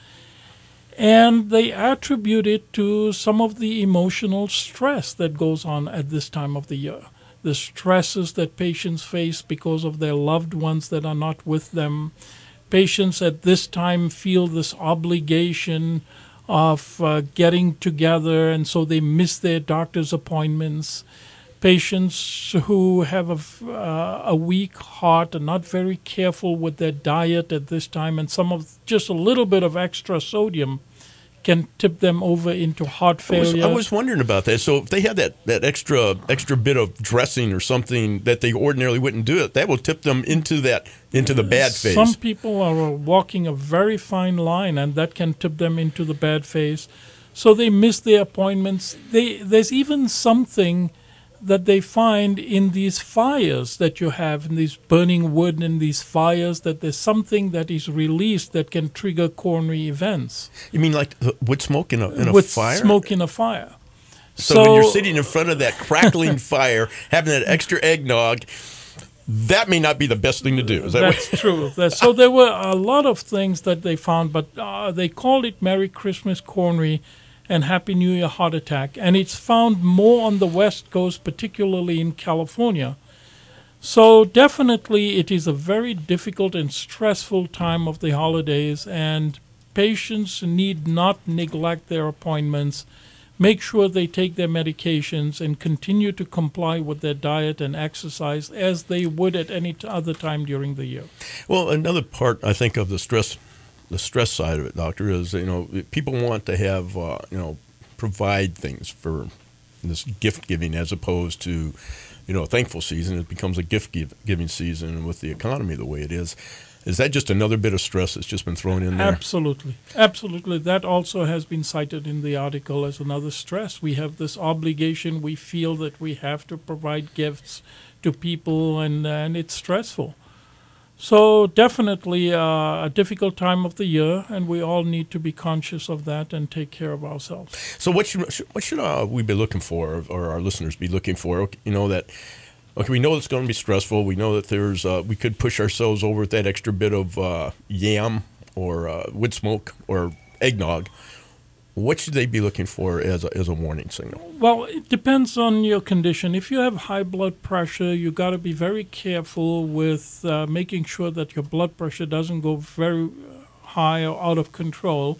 Speaker 8: And they attribute it to some of the emotional stress that goes on at this time of the year. The stresses that patients face because of their loved ones that are not with them. Patients at this time feel this obligation of uh, getting together, and so they miss their doctor's appointments. Patients who have a, uh, a weak heart are not very careful with their diet at this time, and some of just a little bit of extra sodium can tip them over into heart failure.
Speaker 3: I was, I was wondering about that. So if they had that, that extra extra bit of dressing or something that they ordinarily wouldn't do, it that will tip them into that into the bad phase.
Speaker 8: Some people are walking a very fine line, and that can tip them into the bad phase. So they miss their appointments. They, there's even something that they find in these fires that you have, in these burning wood and these fires, that there's something that is released that can trigger coronary events.
Speaker 3: You mean like wood smoke in a, in a
Speaker 8: With
Speaker 3: fire?
Speaker 8: smoke in a fire.
Speaker 3: So,
Speaker 8: So-
Speaker 3: when you're sitting in front of that crackling fire, having that extra eggnog, that may not be the best thing to do. Is that
Speaker 8: That's
Speaker 3: what?
Speaker 8: true. That- So there were a lot of things that they found, but uh, they called it Merry Christmas Coronary and Happy New Year Heart Attack. And it's found more on the West Coast, particularly in California. So definitely it is a very difficult and stressful time of the holidays, and patients need not neglect their appointments. Make sure they take their medications and continue to comply with their diet and exercise as they would at any t- other time during the year.
Speaker 3: Well, another part I think of the stress, the stress side of it, doctor, is you know people want to have uh, you know provide things for this gift giving as opposed to you know a thankful season. It becomes a gift give, giving season, and with the economy the way it is, is that just another bit of stress that's just been thrown in there?
Speaker 8: Absolutely. Absolutely. That also has been cited in the article as another stress. We have this obligation. We feel that we have to provide gifts to people, and, and it's stressful. So definitely uh, a difficult time of the year, and we all need to be conscious of that and take care of ourselves.
Speaker 3: So what should what should uh, we be looking for, or our listeners be looking for? You know that. Okay, we know it's going to be stressful. We know that there's uh, we could push ourselves over with that extra bit of uh, yam or uh, wood smoke or eggnog. What should they be looking for as a, as a warning signal?
Speaker 8: Well, it depends on your condition. If you have high blood pressure, you got to be very careful with uh, making sure that your blood pressure doesn't go very high or out of control.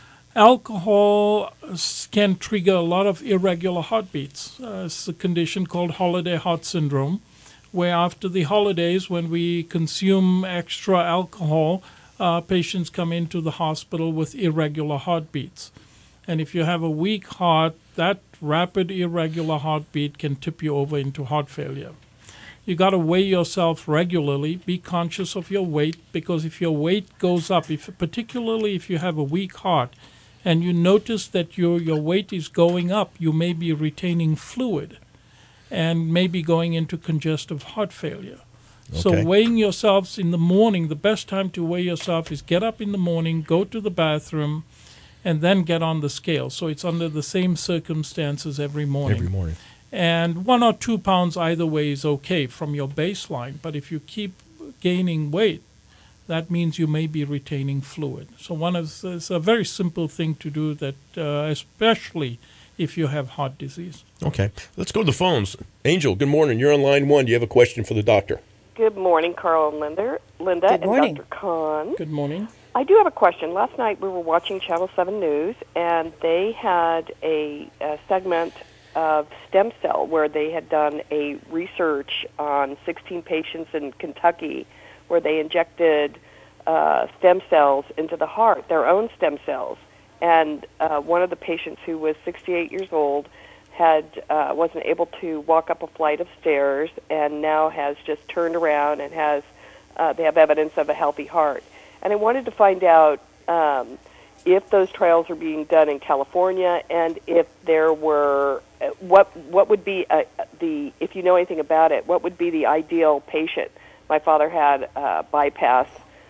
Speaker 8: Alcohol can trigger a lot of irregular heartbeats. Uh, it's a condition called holiday heart syndrome, where after the holidays, when we consume extra alcohol, uh, patients come into the hospital with irregular heartbeats. And if you have a weak heart, that rapid irregular heartbeat can tip you over into heart failure. You got to weigh yourself regularly. Be conscious of your weight, because if your weight goes up, if particularly if you have a weak heart, and you notice that your your weight is going up, you may be retaining fluid and maybe going into congestive heart failure.
Speaker 3: Okay.
Speaker 8: So weighing yourselves in the morning, the best time to weigh yourself is get up in the morning, go to the bathroom, and then get on the scale. So it's under the same circumstances every morning.
Speaker 3: Every morning.
Speaker 8: And one or two pounds either way is okay from your baseline. But if you keep gaining weight, that means you may be retaining fluid. So one of it's a very simple thing to do, that uh, especially if you have heart disease.
Speaker 3: Okay, let's go to the phones. Angel, good morning. You're on line one. Do you have a question for the doctor?
Speaker 9: Good morning, Carl and Linda, Linda
Speaker 4: Good morning.
Speaker 9: and Doctor Kahn.
Speaker 8: Good morning.
Speaker 9: I do have a question. Last night we were watching Channel seven News, and they had a, a segment of stem cell where they had done a research on sixteen patients in Kentucky where they injected uh, stem cells into the heart, their own stem cells. And uh, one of the patients who was sixty-eight years old had uh, wasn't able to walk up a flight of stairs and now has just turned around and has uh, they have evidence of a healthy heart. And I wanted to find out um, if those trials are being done in California and if there were what what would be a, the if you know anything about it, what would be the ideal patient? My father had uh, bypass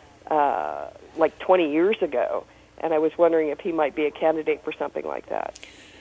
Speaker 9: uh, like twenty years ago, and I was wondering if he might be a candidate for something like that.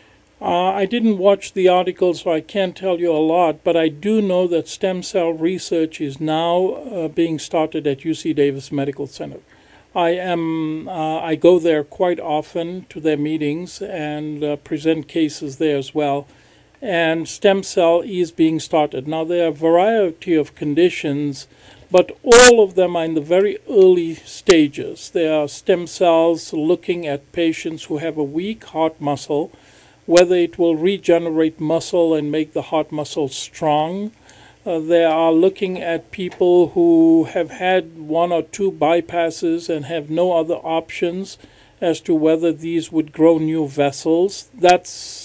Speaker 8: Uh, I didn't watch the article, so I can't tell you a lot, but I do know that stem cell research is now uh, being started at U C Davis Medical Center. I am uh, I go there quite often to their meetings and uh, present cases there as well. And stem cell is being started. Now, there are a variety of conditions, but all of them are in the very early stages. There are stem cells looking at patients who have a weak heart muscle, whether it will regenerate muscle and make the heart muscle strong. Uh, they are looking at people who have had one or two bypasses and have no other options as to whether these would grow new vessels. That's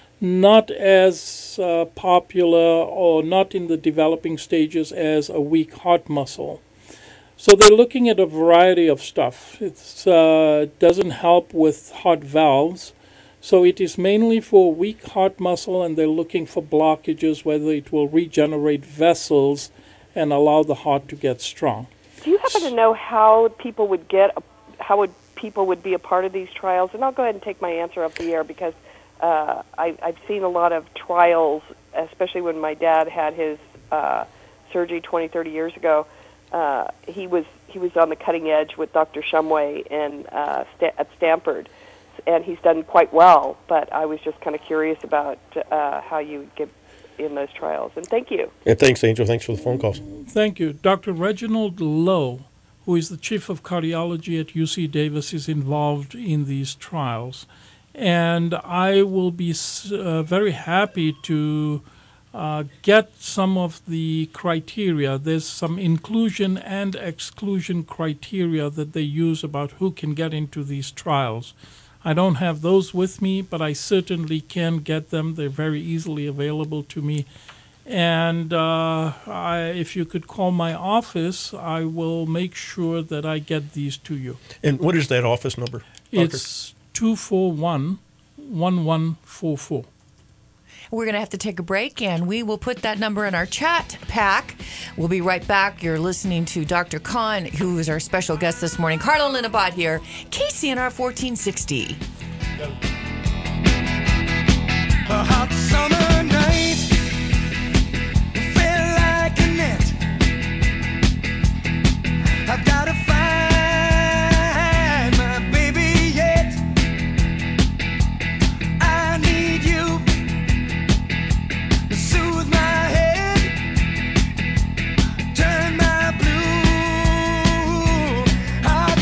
Speaker 8: not as uh, popular or not in the developing stages as a weak heart muscle. So they're looking at a variety of stuff. It uh, doesn't help with heart valves. So it is mainly for weak heart muscle, and they're looking for blockages, whether it will regenerate vessels and allow the heart to get strong.
Speaker 9: Do you happen to know how people would get, a, how would people would be a part of these trials? And I'll go ahead and take my answer off the air because uh, I, I've seen a lot of trials, especially when my dad had his uh, surgery twenty, thirty years ago. Uh, he was he was on the cutting edge with Doctor Shumway in, uh, St- at Stanford. And he's done quite well, but I was just kind of curious about uh, how you get in those trials. And thank you.
Speaker 3: And thanks, Angel. Thanks for the phone calls.
Speaker 8: Thank you. Doctor Reginald Lowe, who is the chief of cardiology at U C Davis, is involved in these trials. And I will be uh, very happy to uh, get some of the criteria. There's some inclusion and exclusion criteria that they use about who can get into these trials. I don't have those with me, but I certainly can get them. They're very easily available to me. And uh, I, if you could call my office, I will make sure that I get these to you.
Speaker 3: And what is that office number, Doctor?
Speaker 8: It's two four one, one one four four.
Speaker 4: We're going to have to take a break, and we will put that number in our chat pack. We'll be right back. You're listening to Doctor Kahn, who is our special guest this morning. Carla Linabot here, K C N R fourteen sixty.
Speaker 11: A hot summer night felt like a net. I've got to find my baby yet. I need you to soothe my head, turn my blue heart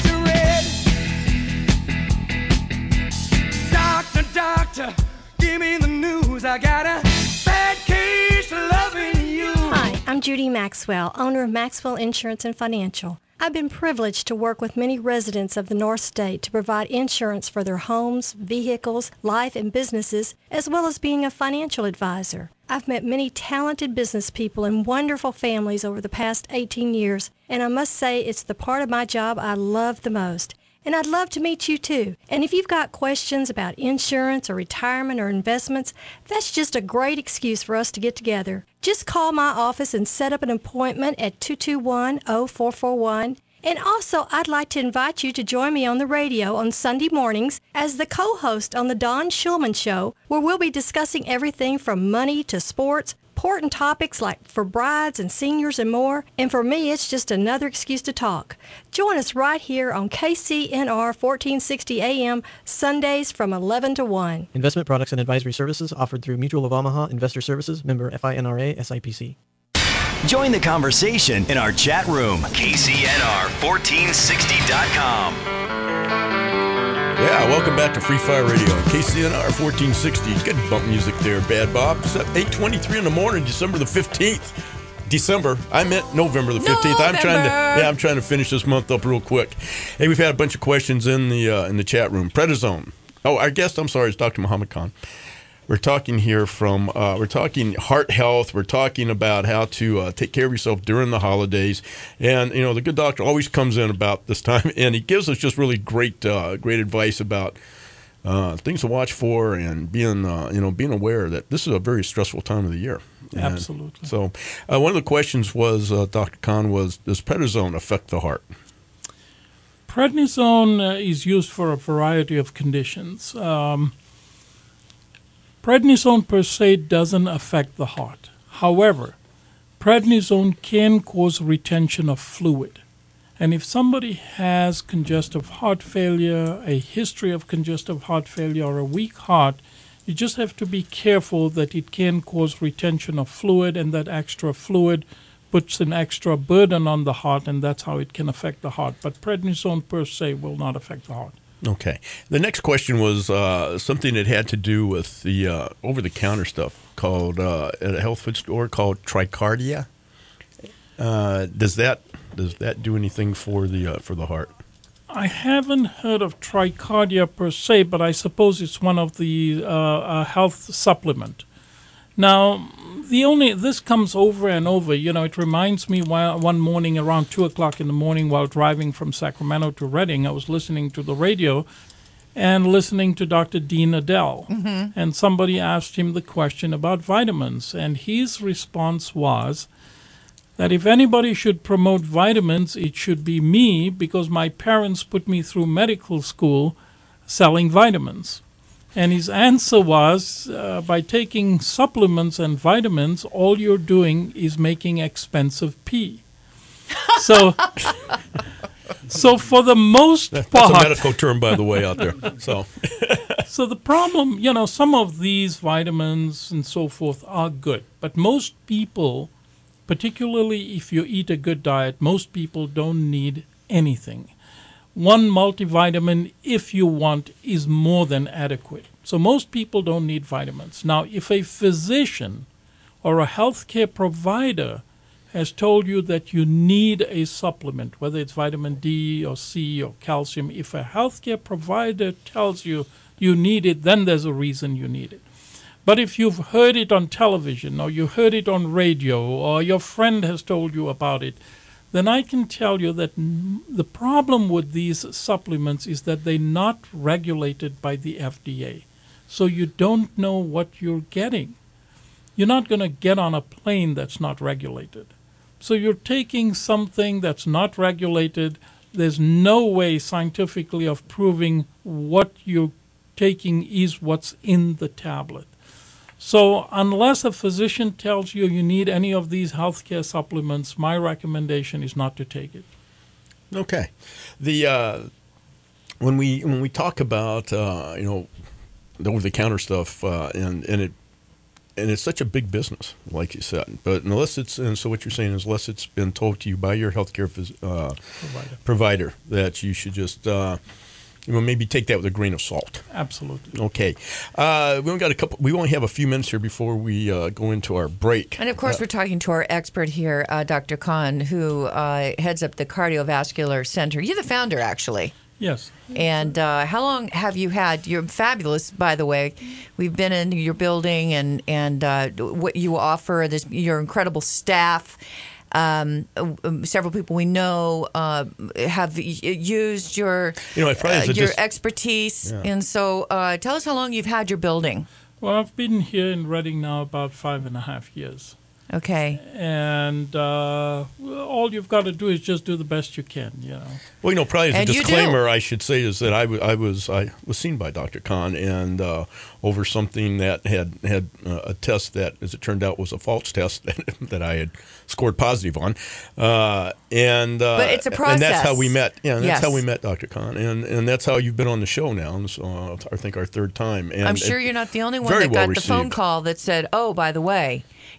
Speaker 11: to red. Doctor, doctor, give me the news. I got a bad case of loving you.
Speaker 12: Hi, I'm Judy Maxwell, owner of Maxwell Insurance and Financial. I've been privileged to work with many residents of the North State to provide insurance for their homes, vehicles, life, and businesses, as well as being a financial advisor. I've met many talented business people and wonderful families over the past eighteen years, and I must say it's the part of my job I love the most. And I'd love to meet you too. And if you've got questions about insurance or retirement or investments, that's just a great excuse for us to get together. Just call my office and set up an appointment at two two one, oh four four one. And also, I'd like to invite you to join me on the radio on Sunday mornings as the co-host on the Don Shulman Show, where we'll be discussing everything from money to sports, important topics like for brides and seniors and more. And for me, it's just another excuse to talk. Join us right here on K C N R fourteen sixty A M Sundays from eleven to one.
Speaker 16: Investment products and advisory services offered through Mutual of Omaha Investor Services, member FINRA S I P C.
Speaker 1: Join the conversation in our chat room. K C N R fourteen sixty dot com.
Speaker 3: Yeah, welcome back to Free Fire Radio on K C N R fourteen sixty. Good bump music there, Bad Bob. It's at eight twenty-three in the morning, December the fifteenth. December. I meant November the fifteenth.
Speaker 4: November.
Speaker 3: I'm trying to yeah, I'm trying to finish this month up real quick. Hey, we've had a bunch of questions in the uh, in the chat room. Prednisone. Oh, our guest, I'm sorry, is Doctor Muhammad Khan. We're talking here from, uh, we're talking heart health. We're talking about how to uh, take care of yourself during the holidays. And, you know, the good doctor always comes in about this time, and he gives us just really great, uh, great advice about uh, things to watch for and being, uh, you know, being aware that this is a very stressful time of the year. And
Speaker 8: Absolutely.
Speaker 3: So uh, one of the questions was, uh, Doctor Khan, was, does prednisone affect the heart?
Speaker 8: Prednisone uh, is used for a variety of conditions. Um, Prednisone per se doesn't affect the heart. However, prednisone can cause retention of fluid. And if somebody has congestive heart failure, a history of congestive heart failure, or a weak heart, you just have to be careful that it can cause retention of fluid, and that extra fluid puts an extra burden on the heart, and that's how it can affect the heart. But prednisone per se will not affect the heart.
Speaker 3: Okay. The next question was uh, something that had to do with the uh, over-the-counter stuff called uh, at a health food store called Tricardia. Uh, does that does that do anything for the uh, for the heart?
Speaker 8: I haven't heard of Tricardia per se, but I suppose it's one of the uh, uh, health supplement. Now, the only this comes over and over. You know, it reminds me while one morning around two o'clock in the morning, while driving from Sacramento to Redding, I was listening to the radio and listening to Doctor Dean Adele,
Speaker 4: Mm-hmm.
Speaker 8: and somebody asked him the question about vitamins, and his response was that if anybody should promote vitamins, it should be me, because my parents put me through medical school selling vitamins. And his answer was, uh, by taking supplements and vitamins, all you're doing is making expensive pee. So, so for the most
Speaker 3: That's
Speaker 8: part,
Speaker 3: a medical term, by the way, out there. So,
Speaker 8: so the problem, you know, some of these vitamins and so forth are good, but most people, particularly if you eat a good diet, most people don't need anything. One multivitamin, if you want, is more than adequate. So most people don't need vitamins. Now, if a physician or a healthcare provider has told you that you need a supplement, whether it's vitamin D or C or calcium, if a healthcare provider tells you you need it, then there's a reason you need it. But if you've heard it on television, or you heard it on radio, or your friend has told you about it, then I can tell you that the problem with these supplements is that they're not regulated by the F D A. So you don't know what you're getting. You're not going to get on a plane that's not regulated. So you're taking something that's not regulated. There's no way scientifically of proving what you're taking is what's in the tablet. So unless a physician tells you you need any of these healthcare supplements, my recommendation is not to take it.
Speaker 3: okay. The uh, when we when we talk about uh, you know the over-the-counter stuff, uh, and and it and it's such a big business, like you said. But unless it's and so what you're saying is unless it's been told to you by your healthcare phys- uh,
Speaker 8: Provider.
Speaker 3: provider that you should just. Uh, You know, maybe take that with a grain of salt.
Speaker 8: Absolutely.
Speaker 3: Okay. Uh, we only got a couple. We only have a few minutes here before we uh, go into our break.
Speaker 4: And of course,
Speaker 3: uh,
Speaker 4: we're talking to our expert here, uh, Doctor Khan, who uh, heads up the Cardiovascular Center. You're the founder, actually.
Speaker 8: Yes.
Speaker 4: And uh, how long have you had? You're fabulous, by the way. We've been in your building, and and uh, what you offer, this your incredible staff. Um, several people we know uh, have used your
Speaker 3: you know,
Speaker 4: uh, your
Speaker 3: just,
Speaker 4: expertise,
Speaker 8: Yeah.
Speaker 4: and so uh, tell us how long you've had your building.
Speaker 8: Well, I've been here in Redding now about five and a half years.
Speaker 4: Okay.
Speaker 8: And uh, all you've got to do is just do the best you can, you know.
Speaker 3: Well, you know, probably as a
Speaker 4: And you
Speaker 3: disclaimer,
Speaker 4: do.
Speaker 3: I should say is that I, w- I was I was seen by Doctor Khan and uh, over something that had had uh, a test that, as it turned out, was a false test that, that I had scored positive on, uh, and uh,
Speaker 4: But it's a
Speaker 3: and that's how
Speaker 4: process.
Speaker 3: we met. Yeah, and that's
Speaker 4: Yes.
Speaker 3: how we met Doctor Khan, and and that's how you've been on the show now. And so uh, I think our third time. And
Speaker 4: I'm sure
Speaker 3: it-
Speaker 4: you're not the only one
Speaker 3: very
Speaker 4: that
Speaker 3: well
Speaker 4: got the phone
Speaker 3: received.
Speaker 4: call that said, "Oh, by the way,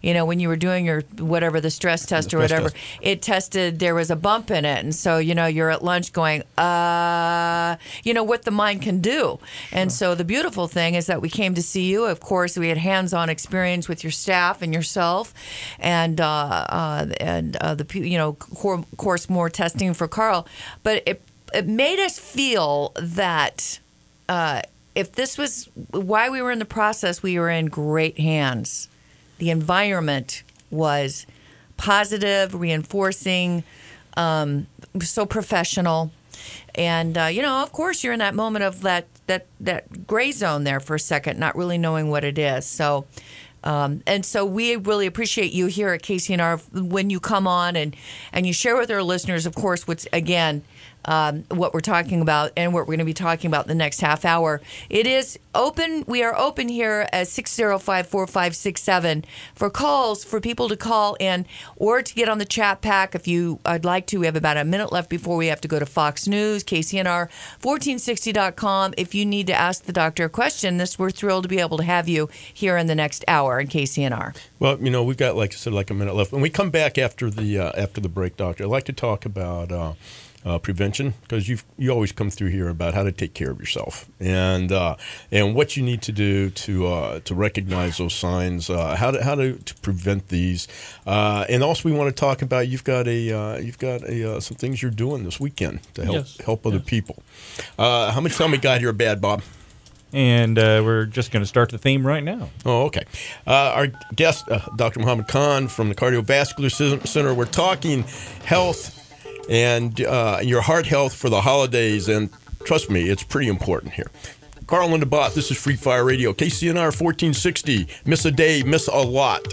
Speaker 4: you know, when you were doing your whatever the stress test
Speaker 3: The
Speaker 4: or
Speaker 3: stress
Speaker 4: whatever,
Speaker 3: test.
Speaker 4: it tested there was a bump in it, and so you know you're at lunch going, uh, you know what the mind can do. And so the beautiful thing is that we came to see you. Of course, we had hands-on experience with your staff and yourself, and uh, uh, and uh, the you know of course more testing for Carl, but it it made us feel that. Uh, If this was why we were in the process, we were in great hands. The environment was positive, reinforcing, um, so professional. And, uh, you know, of course, you're in that moment of that, that, that gray zone there for a second, not really knowing what it is. So, um, and so we really appreciate you here at K C N R when you come on and, and you share with our listeners, of course, what's, again, Um, what we're talking about and what we're going to be talking about in the next half hour. It is open. We are open here at six oh five, four five six seven for calls, for people to call in or to get on the chat pack if you would like to. We have about a minute left before we have to go to Fox News, K C N R fourteen sixty dot com. If you need to ask the doctor a question, this we're thrilled to be able to have you here in the next hour in K C N R.
Speaker 3: Well, you know, we've got, like I said, like a minute left. When we come back after the uh, after the break, Doctor, I'd like to talk about uh, uh, prevention, because you you always come through here about how to take care of yourself and uh, and what you need to do to uh, to recognize those signs, uh, how to how to, to prevent these, uh, and also we want to talk about you've got a uh, you've got a uh, some things you're doing this weekend to help
Speaker 13: Yes.
Speaker 3: help other people. Uh, how much time we got here, Bad Bob?
Speaker 13: And uh, we're just going to start the theme right now.
Speaker 3: Oh, okay. Uh, our guest, uh, Doctor Muhammad Khan from the Cardiovascular Center. We're talking health and uh, your heart health for the holidays, and trust me, it's pretty important here. Carl and the Bot, this is Free Fire Radio, K C N R fourteen sixty. Miss a day, miss a lot.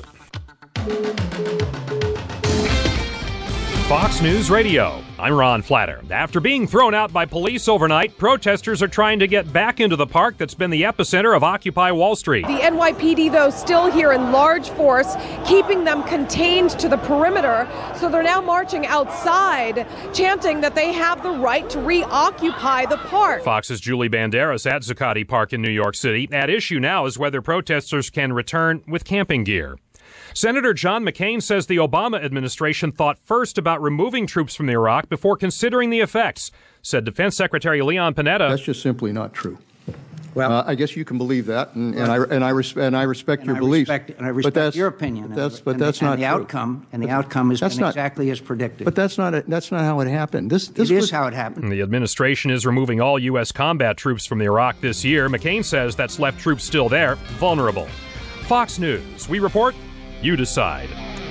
Speaker 5: Fox News Radio. I'm Ron Flatter. After being thrown out by police overnight, protesters are trying to get back into the park that's been the epicenter of Occupy Wall Street.
Speaker 14: The N Y P D, though, still here in large force, keeping them contained to the perimeter. So they're now marching outside, chanting that they have the right to reoccupy the park.
Speaker 5: Fox's Julie Banderas at Zuccotti Park in New York City. At issue now is whether protesters can return with camping gear. Senator John McCain says the Obama administration thought first about removing troops from Iraq before considering the effects, said Defense Secretary Leon Panetta.
Speaker 15: That's just simply not true. Well, uh, I guess you can believe that, and, and I and I, res- and I respect
Speaker 16: and
Speaker 15: your
Speaker 16: I
Speaker 15: beliefs.
Speaker 16: Respect, and I
Speaker 15: but
Speaker 16: respect
Speaker 15: that's,
Speaker 16: your opinion.
Speaker 15: But that's, but
Speaker 16: and
Speaker 15: that's
Speaker 16: the,
Speaker 15: not
Speaker 16: and the
Speaker 15: true.
Speaker 16: outcome. And the
Speaker 15: but
Speaker 16: outcome has
Speaker 15: that's
Speaker 16: been
Speaker 15: not,
Speaker 16: exactly as predicted.
Speaker 15: But that's not a, that's not how it happened. This this
Speaker 16: it
Speaker 15: was,
Speaker 16: is how it happened.
Speaker 5: The administration is removing all U S combat troops from Iraq this year. McCain says that's left troops still there, vulnerable. Fox News. We report. You decide.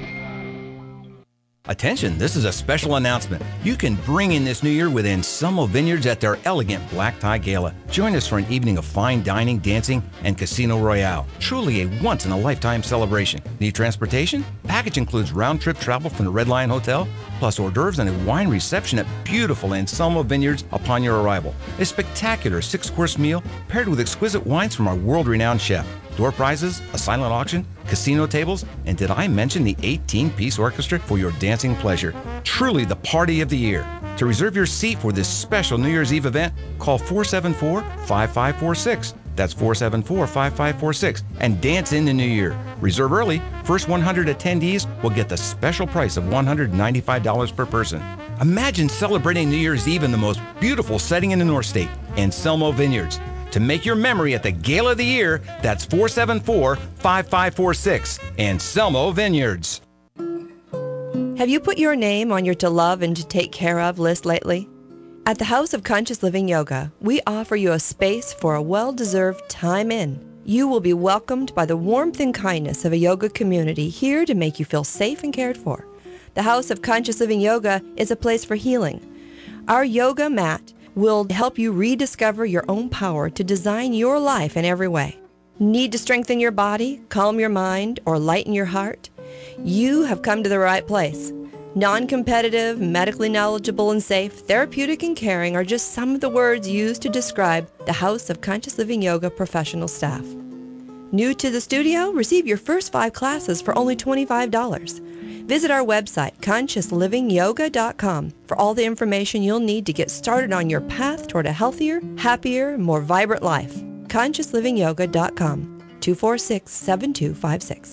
Speaker 21: Attention, this is a special announcement. You can bring in this new year with Anselmo Vineyards at their elegant Black Tie Gala. Join us for an evening of fine dining, dancing, and Casino Royale. Truly a once-in-a-lifetime celebration. Need transportation? Package includes round-trip travel from the Red Lion Hotel, plus hors d'oeuvres and a wine reception at beautiful Anselmo Vineyards upon your arrival. A spectacular six-course meal paired with exquisite wines from our world-renowned chef. Door prizes, a silent auction, casino tables, and did I mention the eighteen-piece orchestra for your dancing pleasure? Truly the party of the year. To reserve your seat for this special New Year's Eve event, call four seven four, five five four six. That's four seven four, five five four six. And dance in the new year. Reserve early. First one hundred attendees will get the special price of one hundred ninety-five dollars per person. Imagine celebrating New Year's Eve in the most beautiful setting in the North State, Anselmo Vineyards. To make your memory at the Gala of the Year, that's four seven four, five five four six. Anselmo Vineyards.
Speaker 22: Have you put your name on your to love and to take care of list lately? At the House of Conscious Living Yoga, we offer you a space for a well-deserved time in. You will be welcomed by the warmth and kindness of a yoga community here to make you feel safe and cared for. The House of Conscious Living Yoga is a place for healing. Our yoga mat will help you rediscover your own power to design your life in every way. Need to strengthen your body, calm your mind, or lighten your heart? You have come to the right place. Non-competitive, medically knowledgeable and safe, therapeutic and caring are just some of the words used to describe the House of Conscious Living Yoga professional staff. New to the studio? Receive your first five classes for only twenty-five dollars. Visit our website, conscious living yoga dot com, for all the information you'll need to get started on your path toward a healthier, happier, more vibrant life. conscious living yoga dot com, two four six, seven two five six.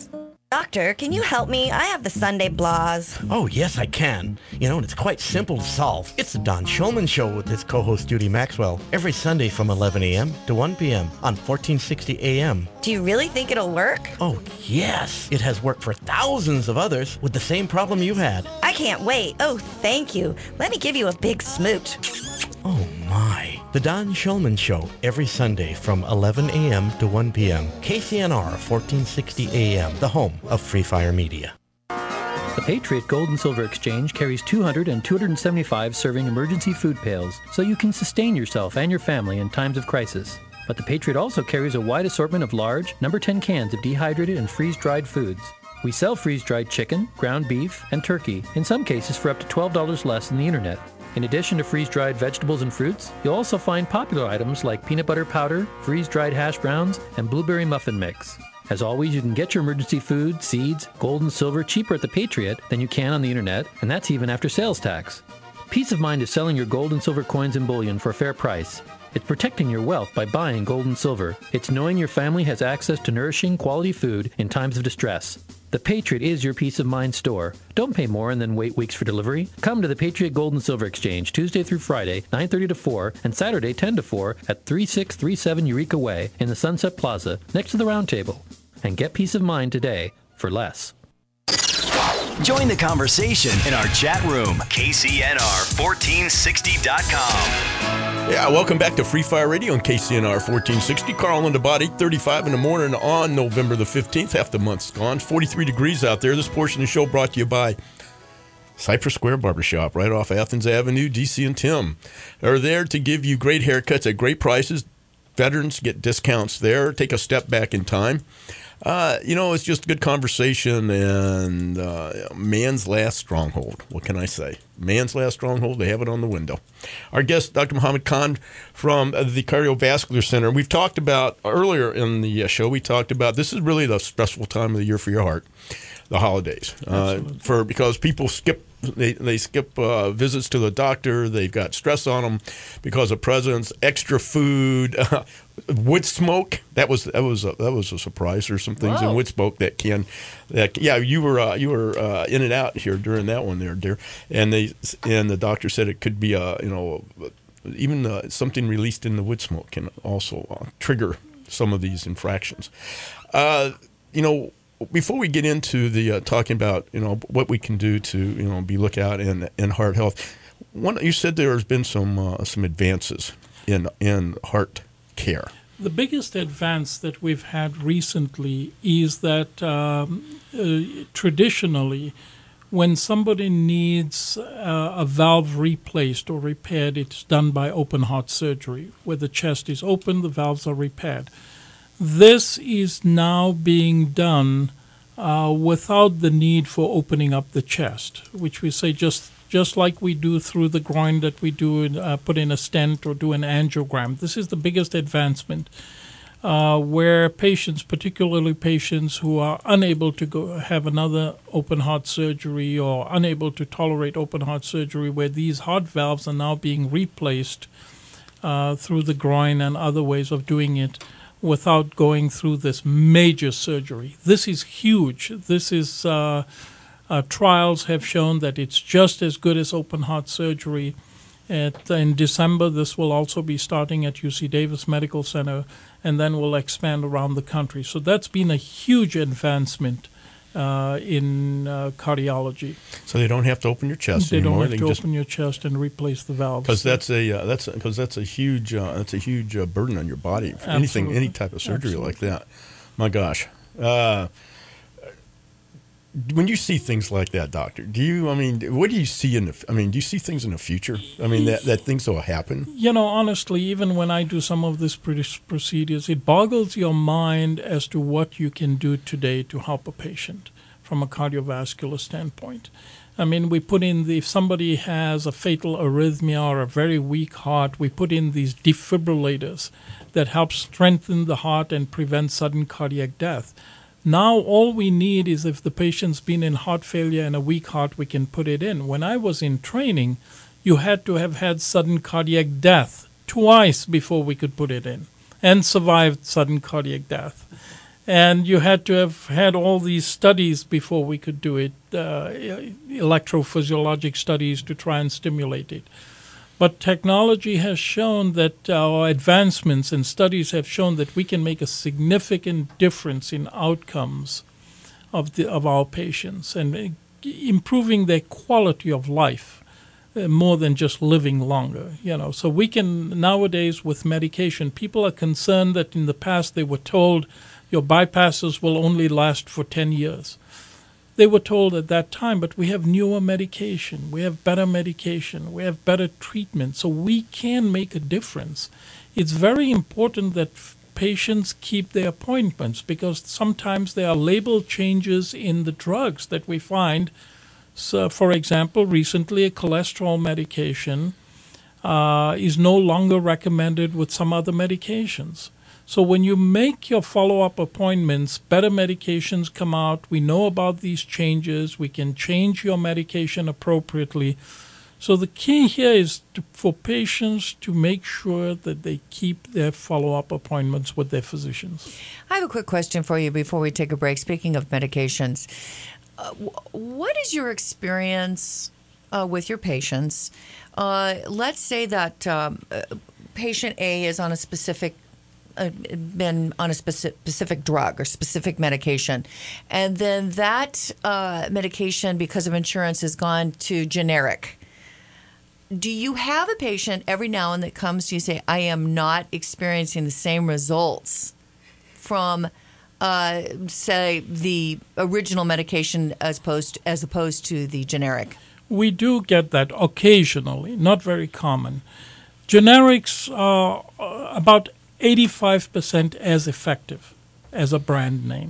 Speaker 16: Doctor, can you help me? I have the Sunday blahs.
Speaker 17: Oh, yes, I can. You know, and it's quite simple to solve. It's the Don Shulman Show with its co-host Judy Maxwell every Sunday from eleven a.m. to one p.m. on fourteen sixty A M.
Speaker 16: Do you really think it'll work?
Speaker 17: Oh, yes. It has worked for thousands of others with the same problem you had.
Speaker 16: I can't wait. Oh, thank you. Let me give you a big smooch.
Speaker 17: Oh, my. The Don Shulman Show every Sunday from eleven a.m. to one p.m. K C N R fourteen sixty A M, the home of Free Fire Media.
Speaker 23: The Patriot Gold and Silver Exchange carries two hundred and two hundred seventy-five serving emergency food pails so you can sustain yourself and your family in times of crisis. But the Patriot also carries a wide assortment of large, number ten cans of dehydrated and freeze-dried foods. We sell freeze-dried chicken, ground beef, and turkey, in some cases for up to twelve dollars less than the internet. In addition to freeze-dried vegetables and fruits, you'll also find popular items like peanut butter powder, freeze-dried hash browns, and blueberry muffin mix. As always, you can get your emergency food, seeds, gold and silver cheaper at the Patriot than you can on the internet, and that's even after sales tax. Peace of mind is selling your gold and silver coins and bullion for a fair price. It's protecting your wealth by buying gold and silver. It's knowing your family has access to nourishing, quality food in times of distress. The Patriot is your peace of mind store. Don't pay more and then wait weeks for delivery. Come to the Patriot Gold and Silver Exchange Tuesday through Friday, nine thirty to four, and Saturday ten to four at thirty-six thirty-seven Eureka Way in the Sunset Plaza next to the Round Table. And get peace of mind today for less.
Speaker 1: Join the conversation in our chat room, K C N R fourteen sixty dot com.
Speaker 3: Yeah, welcome back to Free Fire Radio on K C N R fourteen sixty. Carl and about eight thirty-five in the morning on November the fifteenth. Half the month's gone. forty-three degrees out there. This portion of the show brought to you by Cypress Square Barbershop, right off Athens Avenue. D C and Tim are there to give you great haircuts at great prices. Veterans get discounts there. Take a step back in time. Uh, you know, it's just good conversation and uh, man's last stronghold. What can I say? Man's last stronghold. They have it on the window. Our guest, Doctor Muhammad Khan from the Cardiovascular Center. We've talked about earlier in the show, we talked about this is really the stressful time of the year for your heart, the holidays, uh, for because people skip They they skip uh, visits to the doctor. They've got stress on them because of presents, extra food, uh, wood smoke. That was that was a, that was a surprise. There's some things
Speaker 4: Wow.
Speaker 3: in wood smoke that can, that yeah. You were uh, you were uh, in and out here during that one there, dear. And they and the doctor said it could be a you know even uh, something released in the wood smoke can also uh, trigger some of these infractions. Uh, you know. Before we get into the uh, talking about you know what we can do to you know be lookout in in heart health, one you said there has been some uh, some advances in in heart care.
Speaker 8: The biggest advance that we've had recently is that um, uh, traditionally, when somebody needs uh, a valve replaced or repaired, it's done by open heart surgery, where the chest is open, the valves are repaired. This is now being done uh, without the need for opening up the chest, which we say just just like we do through the groin that we do in, uh, put in a stent or do an angiogram. This is the biggest advancement, uh, where patients, particularly patients who are unable to go have another open heart surgery or unable to tolerate open heart surgery, where these heart valves are now being replaced uh, through the groin and other ways of doing it, without going through this major surgery. This is huge. This is uh, uh, trials have shown that it's just as good as open heart surgery. At, in December, this will also be starting at U C Davis Medical Center, and then will expand around the country. So that's been a huge advancement uh, in uh, cardiology.
Speaker 3: So they don't have to open your chest
Speaker 8: They
Speaker 3: anymore.
Speaker 8: don't have
Speaker 3: they
Speaker 8: to
Speaker 3: can just
Speaker 8: open your chest and replace the valves.
Speaker 3: because that's a uh, that's because that's a huge uh, that's a huge uh, burden on your body. For anything,
Speaker 8: Absolutely.
Speaker 3: any type of surgery
Speaker 8: Absolutely.
Speaker 3: like that. My gosh. Uh, when you see things like that, doctor, do you? I mean, what do you see in the? I mean, do you see things in the future? I mean, that that things will happen.
Speaker 8: You know, honestly, even when I do some of these pre- procedures, it boggles your mind as to what you can do today to help a patient from a cardiovascular standpoint. I mean, we put in the, if somebody has a fatal arrhythmia or a very weak heart, we put in these defibrillators that help strengthen the heart and prevent sudden cardiac death. Now all we need is if the patient's been in heart failure and a weak heart, we can put it in. When I was in training, you had to have had sudden cardiac death twice before we could put it in, and survived sudden cardiac death. And you had to have had all these studies before we could do it, uh, electrophysiologic studies to try and stimulate it. But technology has shown that our advancements and studies have shown that we can make a significant difference in outcomes of the of our patients and improving their quality of life uh, more than just living longer. You know, so we can nowadays with medication. People are concerned that in the past they were told your bypasses will only last for ten years. They were told at that time, but we have newer medication, we have better medication, we have better treatment, so we can make a difference. It's very important that f- patients keep their appointments because sometimes there are label changes in the drugs that we find. So, for example, recently a cholesterol medication uh, is no longer recommended with some other medications. So when you make your follow-up appointments, better medications come out. We know about these changes. We can change your medication appropriately. So the key here is to, for patients to make sure that they keep their follow-up appointments with their physicians.
Speaker 4: I have a quick question for you before we take a break. Speaking of medications, uh, w- what is your experience uh, with your patients? Uh, let's say that um, uh, patient A is on a specific Uh, been on a specific, specific drug or specific medication, and then that uh, medication, because of insurance, has gone to generic. Do you have a patient every now and then that comes to you say, I am not experiencing the same results from, uh, say, the original medication as opposed to, as opposed to the generic?
Speaker 8: We do get that occasionally, not very common. Generics are uh, about eighty-five percent as effective as a brand name.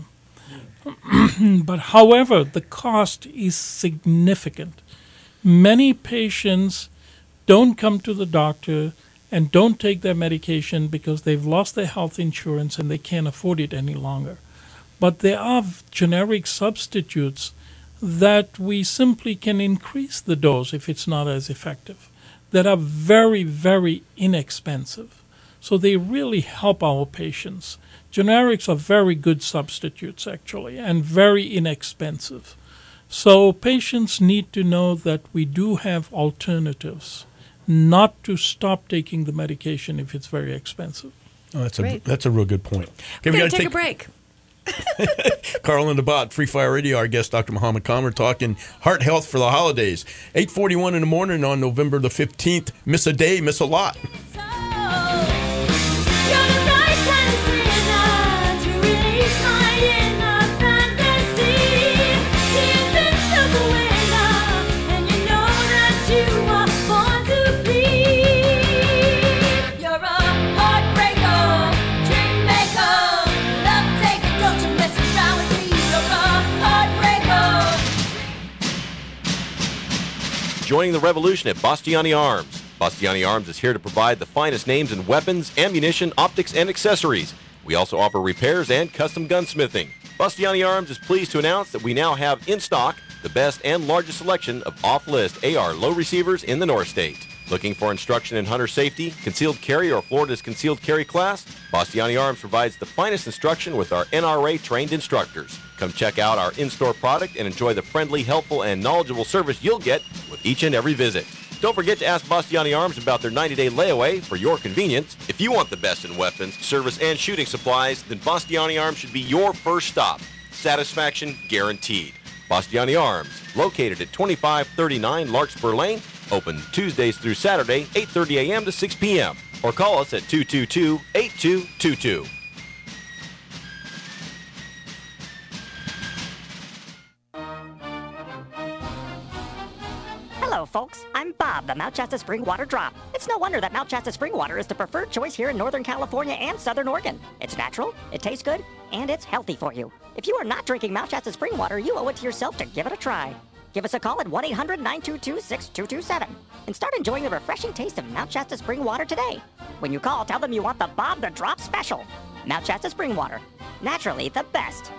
Speaker 8: But however, the cost is significant. Many patients don't come to the doctor and don't take their medication because they've lost their health insurance and they can't afford it any longer. But there are generic substitutes that we simply can increase the dose if it's not as effective, that are very, very inexpensive. So they really help our patients. Generics are very good substitutes, actually, and very inexpensive. So patients need to know that we do have alternatives, not to stop taking the medication if it's very expensive.
Speaker 3: Oh, that's
Speaker 4: Great.
Speaker 3: a that's a real good point.
Speaker 4: Okay,
Speaker 3: we
Speaker 4: we're
Speaker 3: gotta
Speaker 4: going to take a break.
Speaker 3: Carl and the Bot, Free Fire Radio. Our guest, Doctor Muhammad Khan. We're talking heart health for the holidays. eight forty-one in the morning on November the fifteenth. Miss a day, miss a lot.
Speaker 2: Joining the revolution at Bastiani Arms. Bastiani Arms is here to provide the finest names in weapons, ammunition, optics, and accessories. We also offer repairs and custom gunsmithing. Bastiani Arms is pleased to announce that we now have in stock the best and largest selection of off-list A R low receivers in the North State. Looking for instruction in hunter safety, concealed carry, or Florida's concealed carry class? Bastiani Arms provides the finest instruction with our N R A-trained instructors. Come check out our in-store product and enjoy the friendly, helpful, and knowledgeable service you'll get with each and every visit. Don't forget to ask Bastiani Arms about their ninety-day layaway for your convenience. If you want the best in weapons, service, and shooting supplies, then Bastiani Arms should be your first stop. Satisfaction guaranteed. Bastiani Arms, located at twenty-five thirty-nine Larkspur Lane, open Tuesdays through Saturday, eight thirty a.m. to six p.m. Or call us at two two two, eight two two two.
Speaker 18: Hello, folks. I'm Bob, the Mount Shasta Spring Water Drop. It's no wonder that Mount Shasta Spring Water is the preferred choice here in Northern California and Southern Oregon. It's natural, it tastes good, and it's healthy for you. If you are not drinking Mount Shasta Spring Water, you owe it to yourself to give it a try. Give us a call at one eight hundred, nine two two, six two two seven and start enjoying the refreshing taste of Mount Shasta Spring Water today. When you call, tell them you want the Bob the Drop special. Mount Shasta Spring Water. Naturally the best.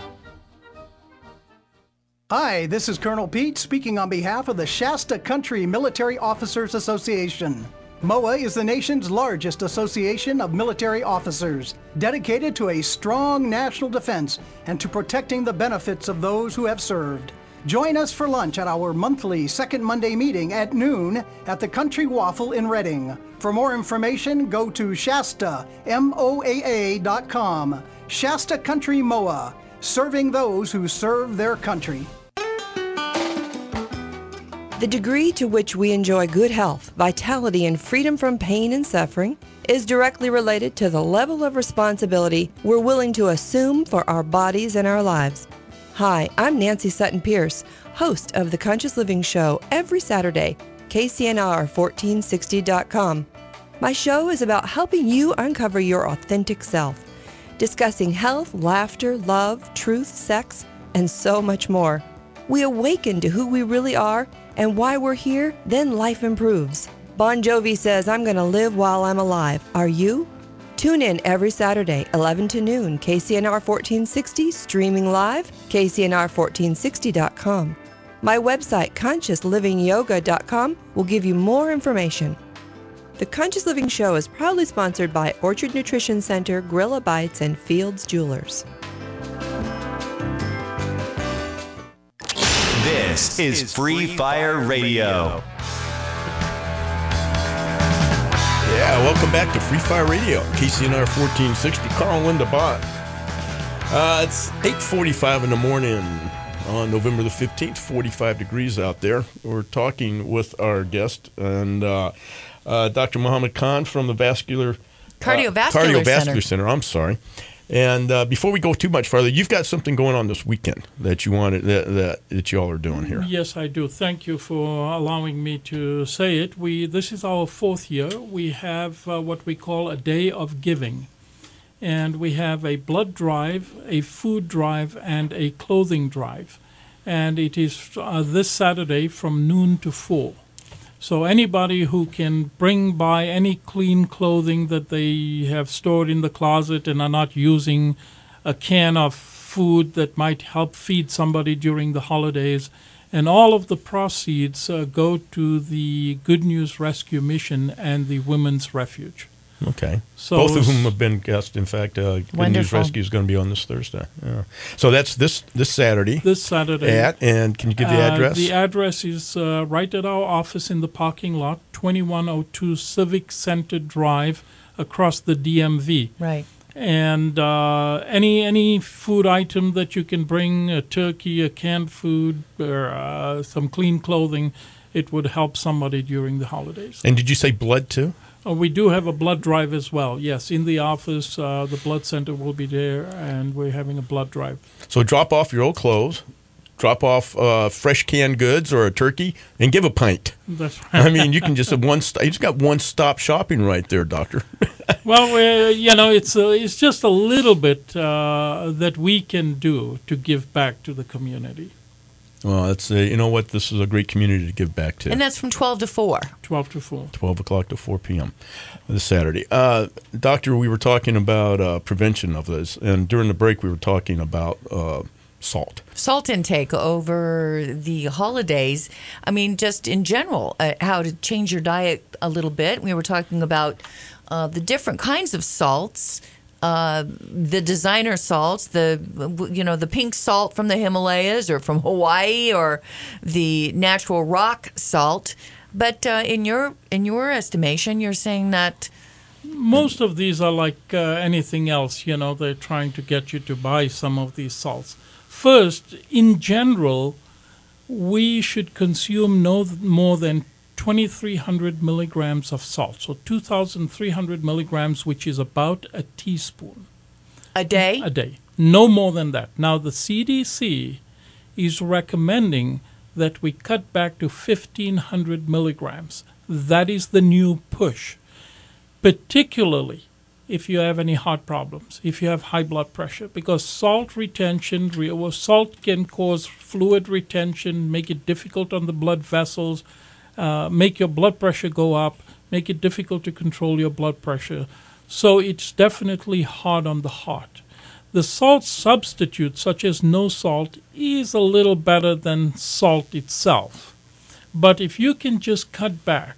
Speaker 19: Hi, this is Colonel Pete speaking on behalf of the Shasta Country Military Officers Association.
Speaker 10: M O A is the nation's largest association of military officers, dedicated to a strong national defense and to protecting the benefits of those who have served. Join us for lunch at our monthly second Monday meeting at noon at the Country Waffle in Reading. For more information, go to Shasta M O A A dot com. Shasta Country M O A, serving those who serve their country.
Speaker 22: The degree to which we enjoy good health, vitality, and freedom from pain and suffering is directly related to the level of responsibility we're willing to assume for our bodies and our lives. Hi, I'm Nancy Sutton Pierce, host of The Conscious Living Show every Saturday, K C N R fourteen sixty dot com. My show is about helping you uncover your authentic self, discussing health, laughter, love, truth, sex, and so much more. We awaken to who we really are and why we're here, then life improves. Bon Jovi says, I'm going to live while I'm alive. Are you? Tune in every Saturday, eleven to noon, K C N R fourteen sixty, streaming live, K C N R fourteen sixty dot com. My website, conscious living yoga dot com, will give you more information. The Conscious Living Show is proudly sponsored by Orchard Nutrition Center, Gorilla Bites, and Fields Jewelers.
Speaker 1: This is Free Fire Radio.
Speaker 3: Yeah, welcome back to Free Fire Radio, K C N R fourteen sixty. Carl Linda Bott. Uh, it's eight forty-five in the morning on November the fifteenth, forty-five degrees out there. We're talking with our guest, and uh, uh, Doctor Muhammad Khan from the Vascular
Speaker 4: Cardiovascular,
Speaker 3: uh, Cardiovascular
Speaker 4: Center.
Speaker 3: Center. I'm sorry. And uh, before we go too much farther, you've got something going on this weekend that you wanted that that, that you all are doing here.
Speaker 8: Yes, I do. Thank you for allowing me to say it. We this is our fourth year. We have uh, what we call a Day of Giving, and we have a blood drive, a food drive, and a clothing drive, and it is uh, this Saturday from noon to four. So anybody who can bring by any clean clothing that they have stored in the closet and are not using, a can of food that might help feed somebody during the holidays, and all of the proceeds uh, go to the Good News Rescue Mission and the Women's Refuge.
Speaker 3: Okay.
Speaker 8: So
Speaker 3: both of whom have been guests. In fact, uh, Good News
Speaker 4: Wonderful.
Speaker 3: Rescue is going to be on this Thursday. Yeah. So that's this this Saturday.
Speaker 8: This Saturday.
Speaker 3: At, and can you give the
Speaker 8: Uh,
Speaker 3: address?
Speaker 8: the address is uh, right at our office in the parking lot, twenty-one oh two Civic Center Drive, across the D M V.
Speaker 4: Right.
Speaker 8: And uh, any any food item that you can bring, a turkey, a canned food, or uh, some clean clothing, it would help somebody during the holidays.
Speaker 3: And did you say blood too?
Speaker 8: Uh, we do have a blood drive as well. Yes, in the office, uh, the blood center will be there, and we're having a blood drive.
Speaker 3: So drop off your old clothes, drop off uh, fresh canned goods or a turkey, and give a pint.
Speaker 8: That's right.
Speaker 3: I mean, you can just have one. St- you just got one stop shopping right there, Doctor.
Speaker 8: Well, uh, you know, it's uh, it's just a little bit uh, that we can do to give back to the community.
Speaker 3: Well, that's uh, you know what, this is a great community to give back to.
Speaker 4: And that's from twelve to four.
Speaker 8: twelve to four.
Speaker 3: twelve o'clock to four p.m. this Saturday. Uh, doctor, we were talking about uh, prevention of this, and during the break we were talking about uh, salt.
Speaker 4: Salt intake over the holidays. I mean, just in general, uh, how to change your diet a little bit. We were talking about uh, the different kinds of salts. Uh, the designer salts, the you know the pink salt from the Himalayas or from Hawaii, or the natural rock salt. But uh, in your in your estimation, you're saying that
Speaker 8: most of these are like uh, anything else. You know, they're trying to get you to buy some of these salts. First, in general, we should consume no more than twenty-three hundred milligrams of salt, so two thousand three hundred milligrams, which is about a teaspoon.
Speaker 4: A day?
Speaker 8: A day. No more than that. Now, the C D C is recommending that we cut back to fifteen hundred milligrams. That is the new push, particularly if you have any heart problems, if you have high blood pressure, because salt retention, re- well, salt can cause fluid retention, make it difficult on the blood vessels, Uh, make your blood pressure go up, make it difficult to control your blood pressure. So it's definitely hard on the heart. The salt substitute, such as no salt, is a little better than salt itself. But if you can just cut back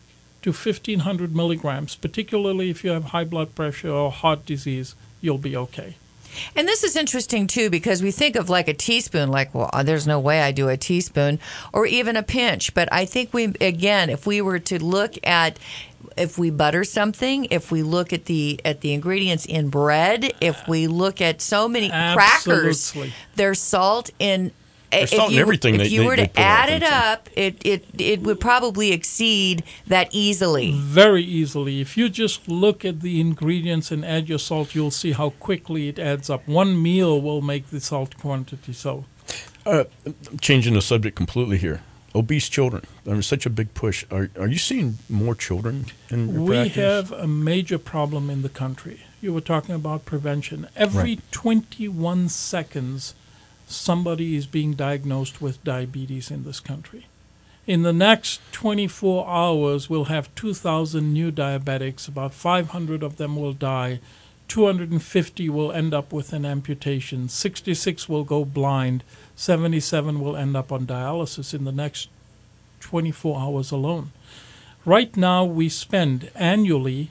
Speaker 8: to fifteen hundred milligrams, particularly if you have high blood pressure or heart disease, you'll be okay.
Speaker 4: And this is interesting, too, because we think of like a teaspoon, like, well, there's no way I do a teaspoon, or even a pinch. But I think we, again, if we were to look at, if we butter something, if we look at the at the ingredients in bread, if we look at so many crackers,
Speaker 8: Absolutely.
Speaker 4: there's salt in.
Speaker 3: There's
Speaker 4: if
Speaker 3: salt in
Speaker 4: you,
Speaker 3: everything
Speaker 4: If
Speaker 3: they-
Speaker 4: you
Speaker 3: they-
Speaker 4: were
Speaker 3: they
Speaker 4: to
Speaker 3: put out
Speaker 4: add
Speaker 3: there,
Speaker 4: it
Speaker 3: so.
Speaker 4: up, it, it, it would probably exceed that easily.
Speaker 8: Very easily. If you just look at the ingredients and add your salt, you'll see how quickly it adds up. One meal will make the salt quantity so.
Speaker 3: Uh, changing the subject completely here. Obese children. There's such a big push. Are are you seeing more children in your
Speaker 8: We
Speaker 3: practice?
Speaker 8: have a major problem in the country. You were talking about prevention. Every
Speaker 3: Right.
Speaker 8: twenty-one seconds, somebody is being diagnosed with diabetes in this country. In the next twenty-four hours, we'll have two thousand new diabetics. About five hundred of them will die. two hundred fifty will end up with an amputation. sixty-six will go blind. seventy-seven will end up on dialysis in the next twenty-four hours alone. Right now, we spend annually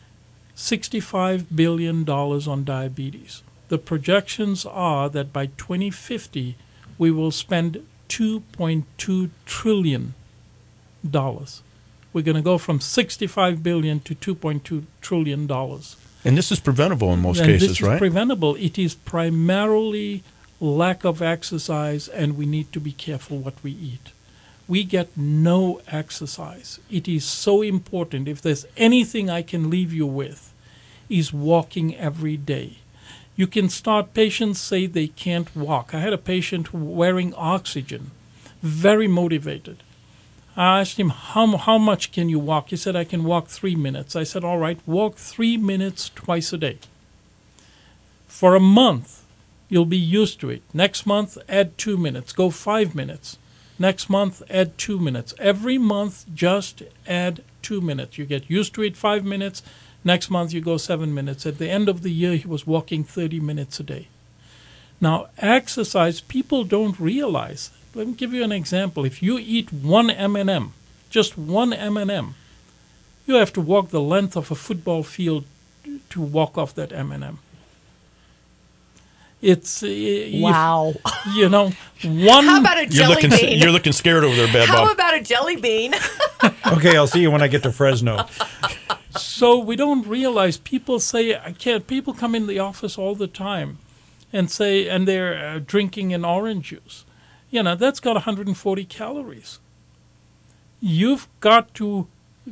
Speaker 8: sixty-five billion dollars on diabetes. The projections are that by twenty fifty, we will spend two point two trillion dollars. We're going to go from sixty-five billion dollars to two point two trillion dollars.
Speaker 3: And this is preventable in most
Speaker 8: And
Speaker 3: cases,
Speaker 8: this is
Speaker 3: right?
Speaker 8: preventable. It is primarily lack of exercise, and we need to be careful what we eat. We get no exercise. It is so important. If there's anything I can leave you with, is walking every day. You can start, patients say they can't walk. I had a patient wearing oxygen, very motivated. I asked him, how, how much can you walk? He said, I can walk three minutes. I said, all right, walk three minutes twice a day. For a month, you'll be used to it. Next month, add two minutes. Go five minutes. Next month, add two minutes. Every month, just add two minutes. You get used to it, five minutes. Next month, you go seven minutes. At the end of the year, he was walking thirty minutes a day. Now, exercise, people don't realize. Let me give you an example. If you eat one M and M, just one M and M, you have to walk the length of a football field to walk off that M and M. It's uh,
Speaker 4: Wow.
Speaker 8: If, you know, one.
Speaker 4: How about a
Speaker 3: You're
Speaker 4: jelly
Speaker 3: looking,
Speaker 4: bean?
Speaker 3: you're looking scared over there, Bad
Speaker 4: How
Speaker 3: Bob.
Speaker 4: about a jelly bean?
Speaker 13: Okay, I'll see you when I get to Fresno.
Speaker 8: So we don't realize. People say I can't. People come in the office all the time, and say, and they're uh, drinking an orange juice. You know, that's got one hundred forty calories. You've got to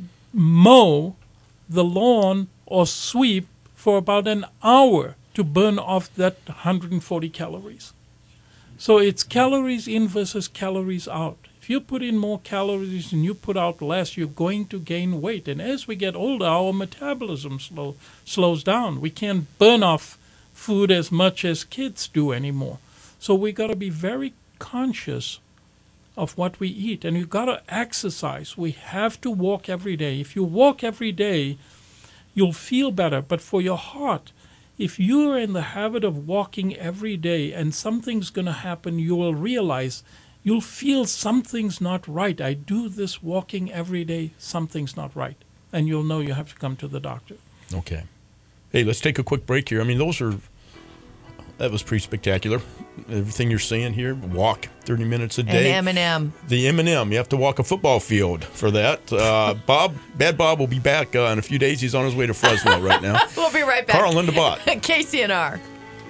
Speaker 8: mow the lawn or sweep for about an hour to burn off that one hundred forty calories. So it's calories in versus calories out. If you put in more calories and you put out less, you're going to gain weight. And as we get older, our metabolism slow, slows down. We can't burn off food as much as kids do anymore. So we got to be very conscious of what we eat. And you got to exercise. We have to walk every day. If you walk every day, you'll feel better. But for your heart, if you're in the habit of walking every day and something's going to happen, you will realize, you'll feel something's not right. I do this walking every day, something's not right. And you'll know you have to come to the doctor.
Speaker 3: Okay. Hey, let's take a quick break here. I mean, those are, that was pretty spectacular. Everything you're saying here, walk thirty minutes a day.
Speaker 4: And M and M.
Speaker 3: The M and M, you have to walk a football field for that. Uh, Bob, Bad Bob will be back uh, in a few days. He's on his way to Fresno right now.
Speaker 4: We'll be right back.
Speaker 3: Carl Linda Bott.
Speaker 4: K C N R.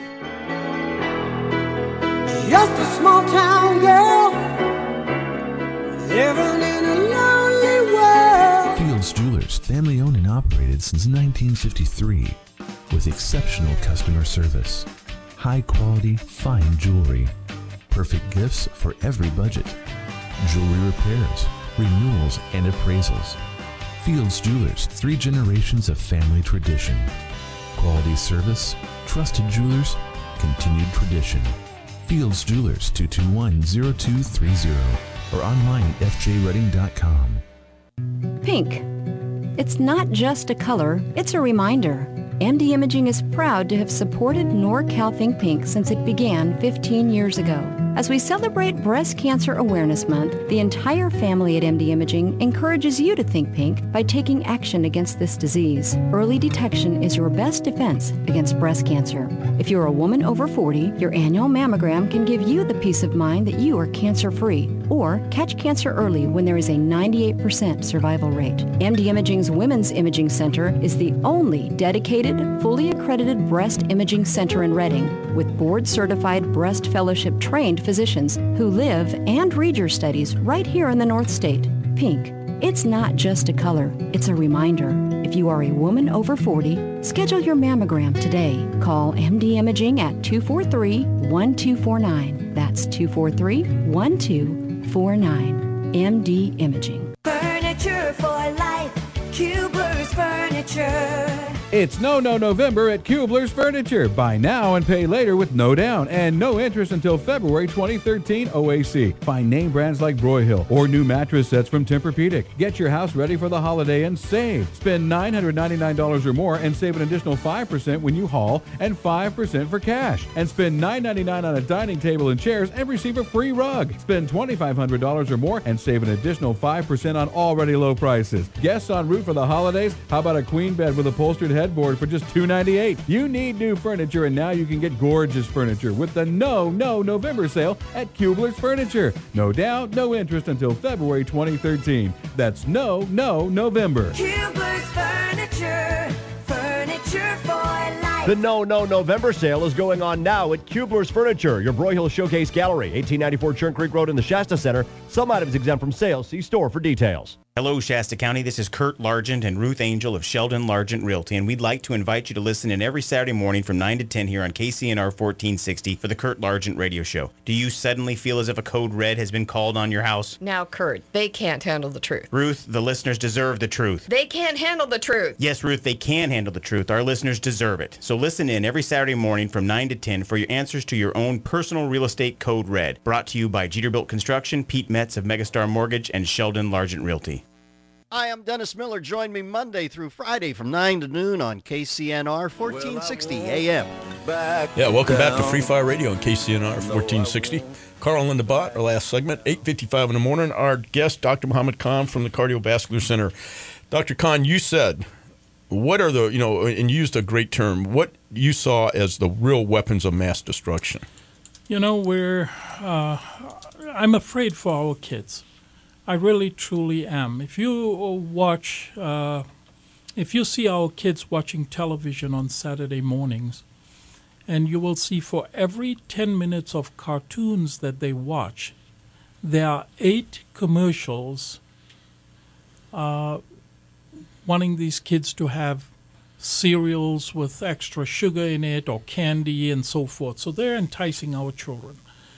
Speaker 11: Just a small town girl living in a lonely world.
Speaker 6: Fields Jewelers, family owned and operated since nineteen fifty-three, with exceptional customer service, high quality, fine jewelry, perfect gifts for every budget, jewelry repairs, renewals, and appraisals. Fields Jewelers, three generations of family tradition, quality service, trusted jewelers, continued tradition. Fields Jewelers, two two one, zero two three zero, or online at f j redding dot com.
Speaker 19: Pink. It's not just a color, it's a reminder. M D Imaging is proud to have supported NorCal Think Pink since it began fifteen years ago. As we celebrate Breast Cancer Awareness Month, the entire family at M D Imaging encourages you to think pink by taking action against this disease. Early detection is your best defense against breast cancer. If you're a woman over forty, your annual mammogram can give you the peace of mind that you are cancer-free, or catch cancer early when there is a ninety-eight percent survival rate. M D Imaging's Women's Imaging Center is the only dedicated, fully accredited breast imaging center in Reading, with board-certified breast fellowship-trained physicians who live and read your studies right here in the North State. Pink. It's not just a color, it's a reminder. If you are a woman over forty, schedule your mammogram today. Call M D Imaging at two four three, one two four nine. That's two four three, one two four nine. M D Imaging.
Speaker 11: Furniture for life, Kubler's Furniture.
Speaker 7: It's No No November at Kubler's Furniture. Buy now and pay later with no down and no interest until February twenty thirteen O A C. Find name brands like Broyhill or new mattress sets from Tempur-Pedic. Get your house ready for the holiday and save. Spend nine hundred ninety-nine dollars or more and save an additional five percent when you haul and five percent for cash. And spend nine hundred ninety-nine dollars on a dining table and chairs and receive a free rug. Spend twenty-five hundred dollars or more and save an additional five percent on already low prices. Guests en route for the holidays? How about a queen bed with upholstered headboard for just two hundred ninety-eight dollars? You need new furniture, and now you can get gorgeous furniture with the No No November sale at Kubler's Furniture. No down, no interest until February twenty thirteen. That's No No November.
Speaker 11: Kubler's Furniture, furniture for life.
Speaker 9: The No No November sale is going on now at Kubler's Furniture, your Broyhill Showcase Gallery, eighteen ninety-four Churn Creek Road in the Shasta Center. Some items exempt from sale. See store for details.
Speaker 20: Hello, Shasta County. This is Kurt Largent and Ruth Angel of Sheldon Largent Realty, and we'd like to invite you to listen in every Saturday morning from nine to ten here on K C N R fourteen sixty for the Kurt Largent Radio Show. Do you suddenly feel as if a code red has been called on your house?
Speaker 24: Now, Kurt, they can't handle the truth.
Speaker 20: Ruth, the listeners deserve the truth.
Speaker 24: They can't handle the truth.
Speaker 20: Yes, Ruth, they can handle the truth. Our listeners deserve it. So listen in every Saturday morning from nine to ten for your answers to your own personal real estate code red. Brought to you by Jeterbilt Construction, Pete Metz of Megastar Mortgage, and Sheldon Largent Realty.
Speaker 25: Hi, I'm Dennis Miller. Join me Monday through Friday from nine to noon on K C N R fourteen sixty A M.
Speaker 3: Yeah, welcome back to Free Fire Radio on K C N R fourteen sixty. Carl and the Bot, our last segment, eight fifty-five in the morning. Our guest, Doctor Muhammad Khan from the Cardiovascular Center. Doctor Khan, you said, what are the, you know, and used a great term, what you saw as the real weapons of mass destruction?
Speaker 8: You know, we're, uh, I'm afraid for our kids. I really, truly am. If you watch, uh, if you see our kids watching television on Saturday mornings, and you will see for every ten minutes of cartoons that they watch, there are eight commercials uh, wanting these kids to have cereals with extra sugar in it or candy and so forth. So they're enticing our children.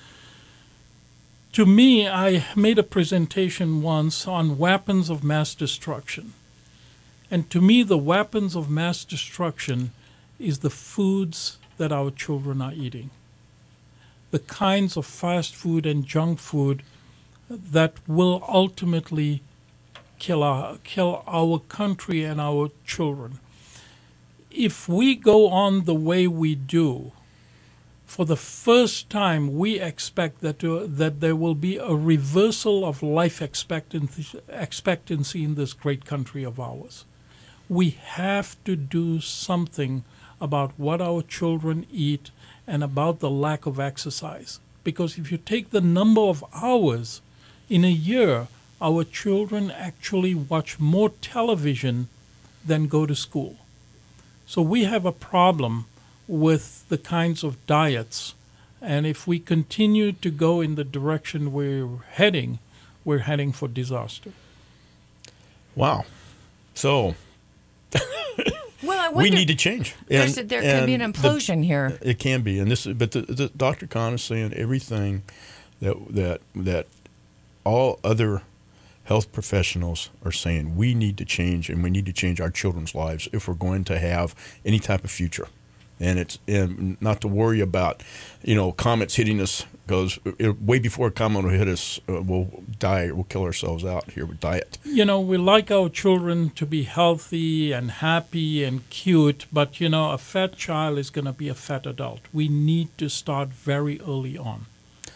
Speaker 8: To me, I made a presentation once on weapons of mass destruction. And to me, the weapons of mass destruction is the foods that our children are eating. The kinds of fast food and junk food that will ultimately kill our, kill our country and our children. If we go on the way we do, for the first time, we expect that uh, that there will be a reversal of life expectancy, expectancy in this great country of ours. We have to do something about what our children eat and about the lack of exercise. Because if you take the number of hours in a year, our children actually watch more television than go to school. So we have a problem with the kinds of diets, and if we continue to go in the direction we're heading, we're heading for disaster.
Speaker 3: Wow. So
Speaker 4: well, I
Speaker 3: we need to change.
Speaker 4: And, there could be an implosion
Speaker 3: the,
Speaker 4: here.
Speaker 3: It can be, and this. But the, the, Doctor Khan is saying everything that that that all other health professionals are saying we need to change, and we need to change our children's lives if we're going to have any type of future. And it's and not to worry about, you know, comets hitting us, because way before a comet will hit us, uh, we'll die, we'll kill ourselves out here with diet.
Speaker 8: You know, we like our children to be healthy and happy and cute, but, you know, a fat child is going to be a fat adult. We need to start very early on.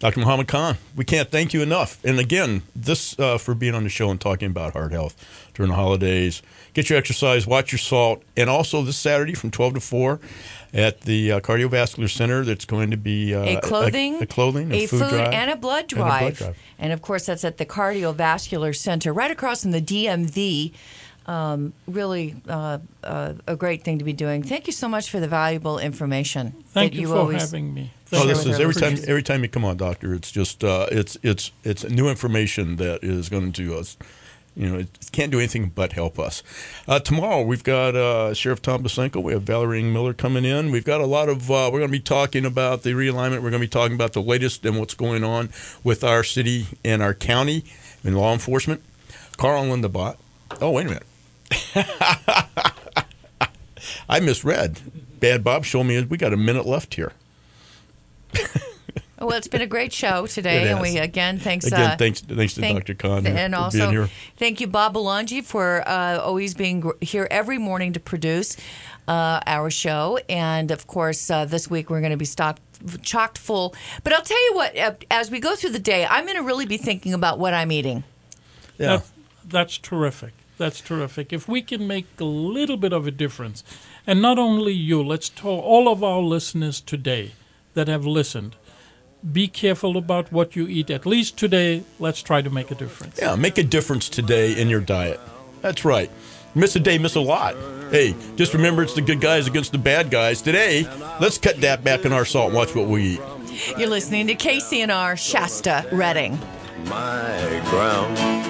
Speaker 3: Doctor Muhammad Khan, we can't thank you enough. And again, this uh, for being on the show and talking about heart health during the holidays. Get your exercise, watch your salt, and also this Saturday from twelve to four at the uh, Cardiovascular Center, that's going to be uh,
Speaker 4: a clothing,
Speaker 3: a, a clothing, a,
Speaker 4: a
Speaker 3: food,
Speaker 4: food,
Speaker 3: drive,
Speaker 4: and a blood drive.
Speaker 3: And, a blood drive.
Speaker 4: And of course, that's at the Cardiovascular Center, right across from the D M V. Um, really uh, uh, a great thing to be doing. Thank you so much for the valuable information.
Speaker 8: Thank
Speaker 4: that
Speaker 8: you,
Speaker 4: you
Speaker 8: for
Speaker 4: always
Speaker 8: having me.
Speaker 3: Oh, this is every time. Every time you come on, Doctor, it's just uh, it's it's it's new information that is going to us. You know, it can't do anything but help us. Uh, tomorrow we've got uh, Sheriff Tom Bosenko. We have Valerie Miller coming in. We've got a lot of. Uh, we're going to be talking about the realignment. We're going to be talking about the latest and what's going on with our city and our county in law enforcement. Carl Lindebott. Oh, wait a minute. I misread. Bad Bob showed me we got a minute left here.
Speaker 4: Well, it's been a great show today, and we again thanks
Speaker 3: again
Speaker 4: uh,
Speaker 3: thanks thanks to
Speaker 4: thank,
Speaker 3: Doctor Khan
Speaker 4: and
Speaker 3: for
Speaker 4: also
Speaker 3: being here.
Speaker 4: Thank you, Bob Belangi, for uh, always being here every morning to produce uh, our show. And of course, uh, this week we're going to be stocked, chocked full. But I'll tell you what, uh, as we go through the day, I'm going to really be thinking about what I'm eating.
Speaker 3: Yeah,
Speaker 8: that, that's terrific. That's terrific. If we can make a little bit of a difference, and not only you, let's tell all of our listeners today that have listened, be careful about what you eat. At least today, let's try to make a difference.
Speaker 3: Yeah, make a difference today in your diet. That's right. Miss a day, miss a lot. Hey, just remember it's the good guys against the bad guys. Today, let's cut that back in our salt and watch what we eat.
Speaker 4: You're listening to K C N R Shasta Redding.
Speaker 5: My ground.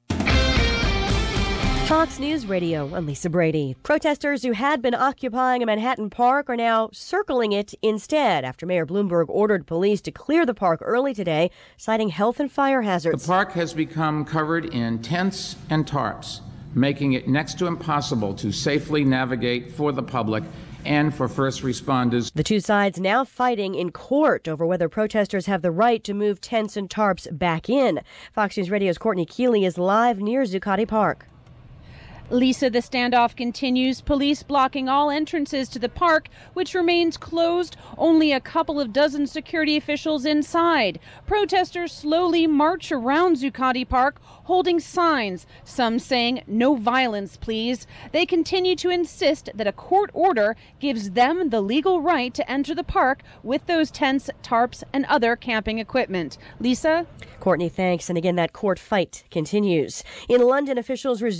Speaker 12: Fox News Radio, I'm Lisa Brady. Protesters who had been occupying a Manhattan park are now circling it instead after Mayor Bloomberg ordered police to clear the park early today, citing health and fire hazards.
Speaker 14: The park has become covered in tents and tarps, making it next to impossible to safely navigate for the public and for first responders.
Speaker 12: The two sides now fighting in court over whether protesters have the right to move tents and tarps back in. Fox News Radio's Courtney Keeley is live near Zuccotti Park.
Speaker 15: Lisa, the standoff continues, police blocking all entrances to the park, which remains closed, only a couple of dozen security officials inside. Protesters slowly march around Zuccotti Park, holding signs, some saying, "No violence, please." They continue to insist that a court order gives them the legal right to enter the park with those tents, tarps, and other camping equipment. Lisa?
Speaker 12: Courtney, thanks. And again, that court fight continues. In London, officials resumed